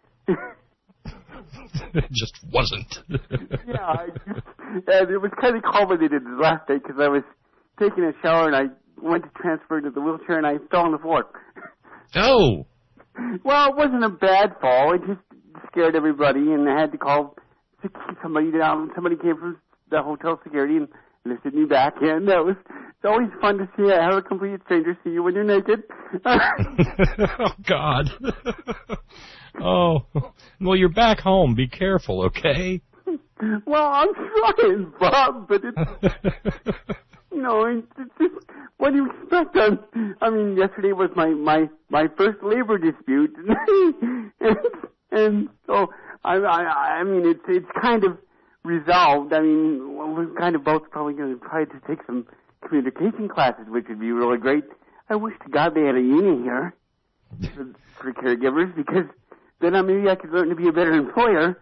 It just wasn't. Yeah, I just, and it was kind of culminated the last day because I was taking a shower and I went to transfer to the wheelchair and I fell on the floor. Oh. Well, it wasn't a bad fall. It just scared everybody, and I had to call somebody down. Somebody came from the hotel security and lifted me back in. That was it's always fun to see how a complete stranger see you when you're naked. Oh God. Oh, well, you're back home. Be careful, okay? Well, I'm trying, Bob, but it's, you know, it's just, what do you expect? I'm, I mean, yesterday was my, my, my first labor dispute, and, and so, I, I, I mean, it's, it's kind of resolved. I mean, we're kind of both probably going to try to take some communication classes, which would be really great. I wish to God they had a union here for, for caregivers, because then uh, maybe I could learn to be a better employer.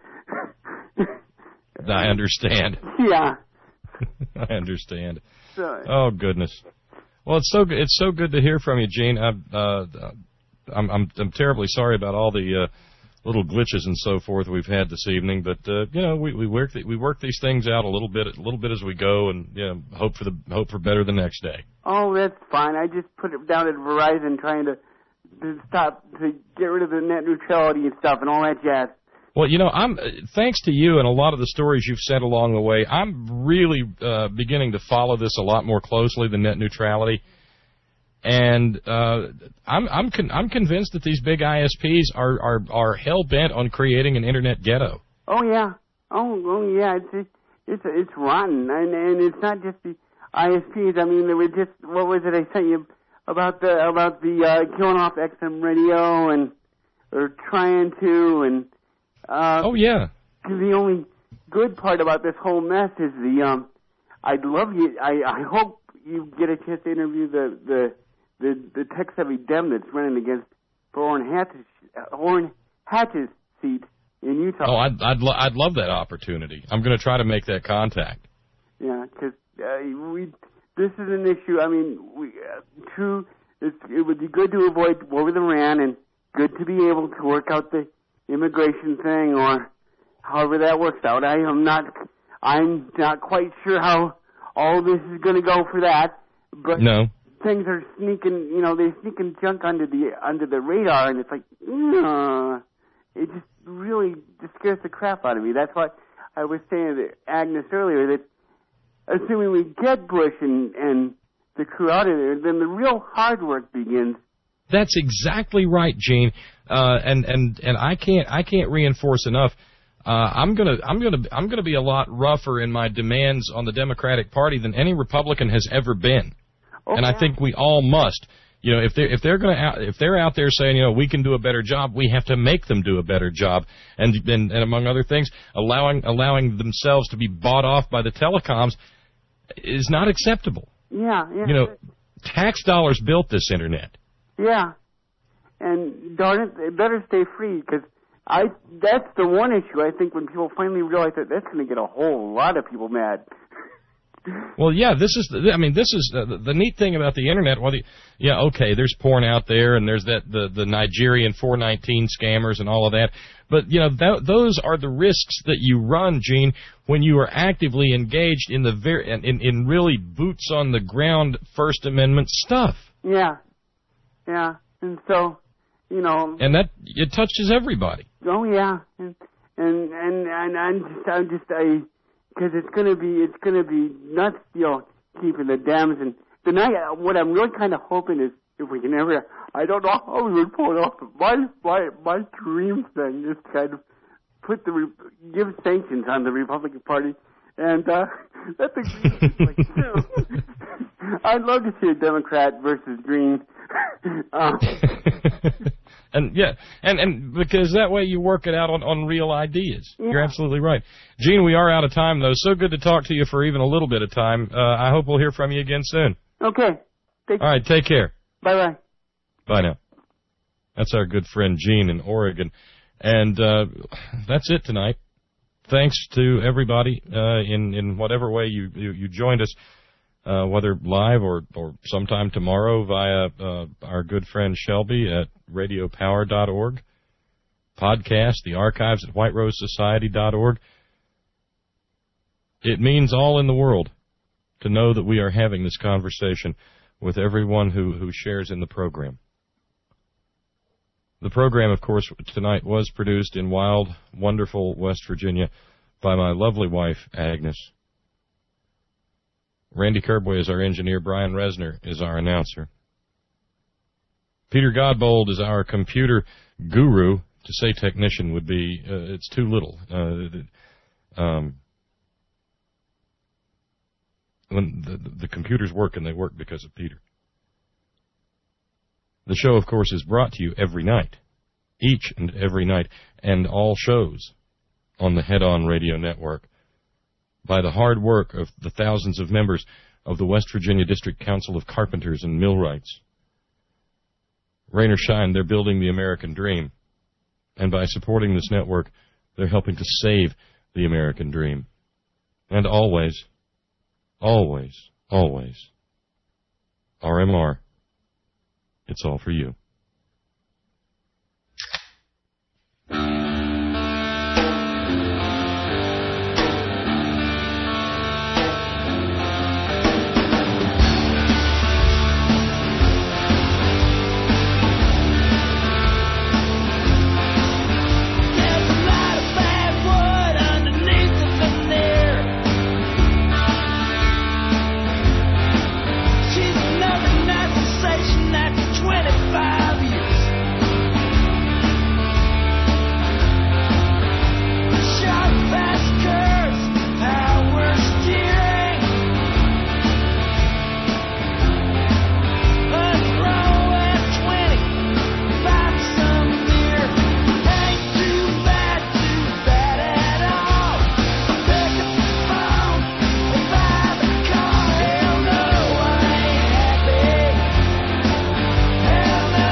I understand. Yeah. I understand. So, oh goodness. Well, it's so it's so good to hear from you, Gene. I, uh, I'm I'm I'm terribly sorry about all the uh, little glitches and so forth we've had this evening, but uh, you know we we work the, we work these things out a little bit a little bit as we go, and you know, hope for the hope for better the next day. Oh, that's fine. I just put it down at Verizon trying to. to stop, to get rid of the net neutrality and stuff and all that jazz. Well, you know, I'm thanks to you and a lot of the stories you've said along the way, I'm really uh, beginning to follow this a lot more closely, the net neutrality. And uh, I'm I'm con- I'm convinced that these big I S Ps are are, are hell bent on creating an internet ghetto. Oh yeah, oh oh yeah, it's it's it's, it's rotten, and and it's not just the I S Ps. I mean, there were just what was it I sent you? About the about the uh, killing off X M radio and or trying to and uh, oh yeah. The only good part about this whole mess is the um. I'd love you. I I hope you get a chance to interview the the the, the tech savvy Dem that's running against for Orrin Hatch's uh, Orrin Hatch's seat in Utah. Oh, I'd I'd lo- I'd love that opportunity. I'm going to try to make that contact. Yeah, because uh, we. This is an issue. I mean, we, uh, true. It's, it would be good to avoid war with Iran, and good to be able to work out the immigration thing, or however that works out. I am not. I'm not quite sure how all this is going to go for that. But no. things are sneaking, you know, they're sneaking junk under the under the radar, and it's like, uh, it just really just scares the crap out of me. That's why I was saying to Agnes earlier that assuming we get Bush and, and the crew out of there, then the real hard work begins. That's exactly right, Gene. Uh, and, and, and I can't I can't reinforce enough. Uh, I'm gonna I'm gonna I'm gonna be a lot rougher in my demands on the Democratic Party than any Republican has ever been. Oh, and I yeah. think we all must. You know, if they're if they're gonna out, if they're out there saying, you know, we can do a better job, we have to make them do a better job. And and, and among other things, allowing allowing themselves to be bought off by the telecoms is not acceptable. Yeah, yeah. You know, tax dollars built this internet. Yeah, and darn it, they better stay free, because I that's the one issue I think when people finally realize that, that's going to get a whole lot of people mad. Well, yeah, this is, the, I mean, this is the, the neat thing about the internet. Well, the, yeah, okay, there's porn out there, and there's that the, the Nigerian four nineteen scammers and all of that. But, you know, th- those are the risks that you run, Gene, when you are actively engaged in the very, in, in really boots on the ground First Amendment stuff. Yeah, yeah, and so, you know. And that, it touches everybody. Oh, yeah, and, and, and, and I'm just, I'm just, I... Because it's gonna be, it's gonna be nuts, you know, keeping the dams. And the night, what I'm really kind of hoping is, if we can ever, I don't know how we would pull it off. My, my, my dream thing is kind of put the, give sanctions on the Republican Party, and uh, let the Greens, like, you know, I'd love to see a Democrat versus Green. uh, And yeah, and, and because that way you work it out on, on real ideas. Yeah. You're absolutely right. Gene, we are out of time, though. So good to talk to you for even a little bit of time. Uh, I hope we'll hear from you again soon. Okay. Take All right, take care. Bye-bye. Bye now. That's our good friend Gene in Oregon. And uh, that's it tonight. Thanks to everybody uh, in, in whatever way you, you, you joined us. Uh, whether live or, or sometime tomorrow via uh, our good friend Shelby at radio power dot org, podcast, the archives at white rose society dot org. It means all in the world to know that we are having this conversation with everyone who, who shares in the program. The program, of course, tonight was produced in wild, wonderful West Virginia by my lovely wife, Agnes. Randy Kerboy is our engineer. Brian Resner is our announcer. Peter Godbold is our computer guru. To say technician would be, uh, it's too little. Uh, um, when the, the computers work, and they work because of Peter. The show, of course, is brought to you every night, each and every night, and all shows on the Head On Radio Network, by the hard work of the thousands of members of the West Virginia District Council of Carpenters and Millwrights. Rain or shine, they're building the American dream. And by supporting this network, they're helping to save the American dream. And always, always, always, R M R, it's all for you.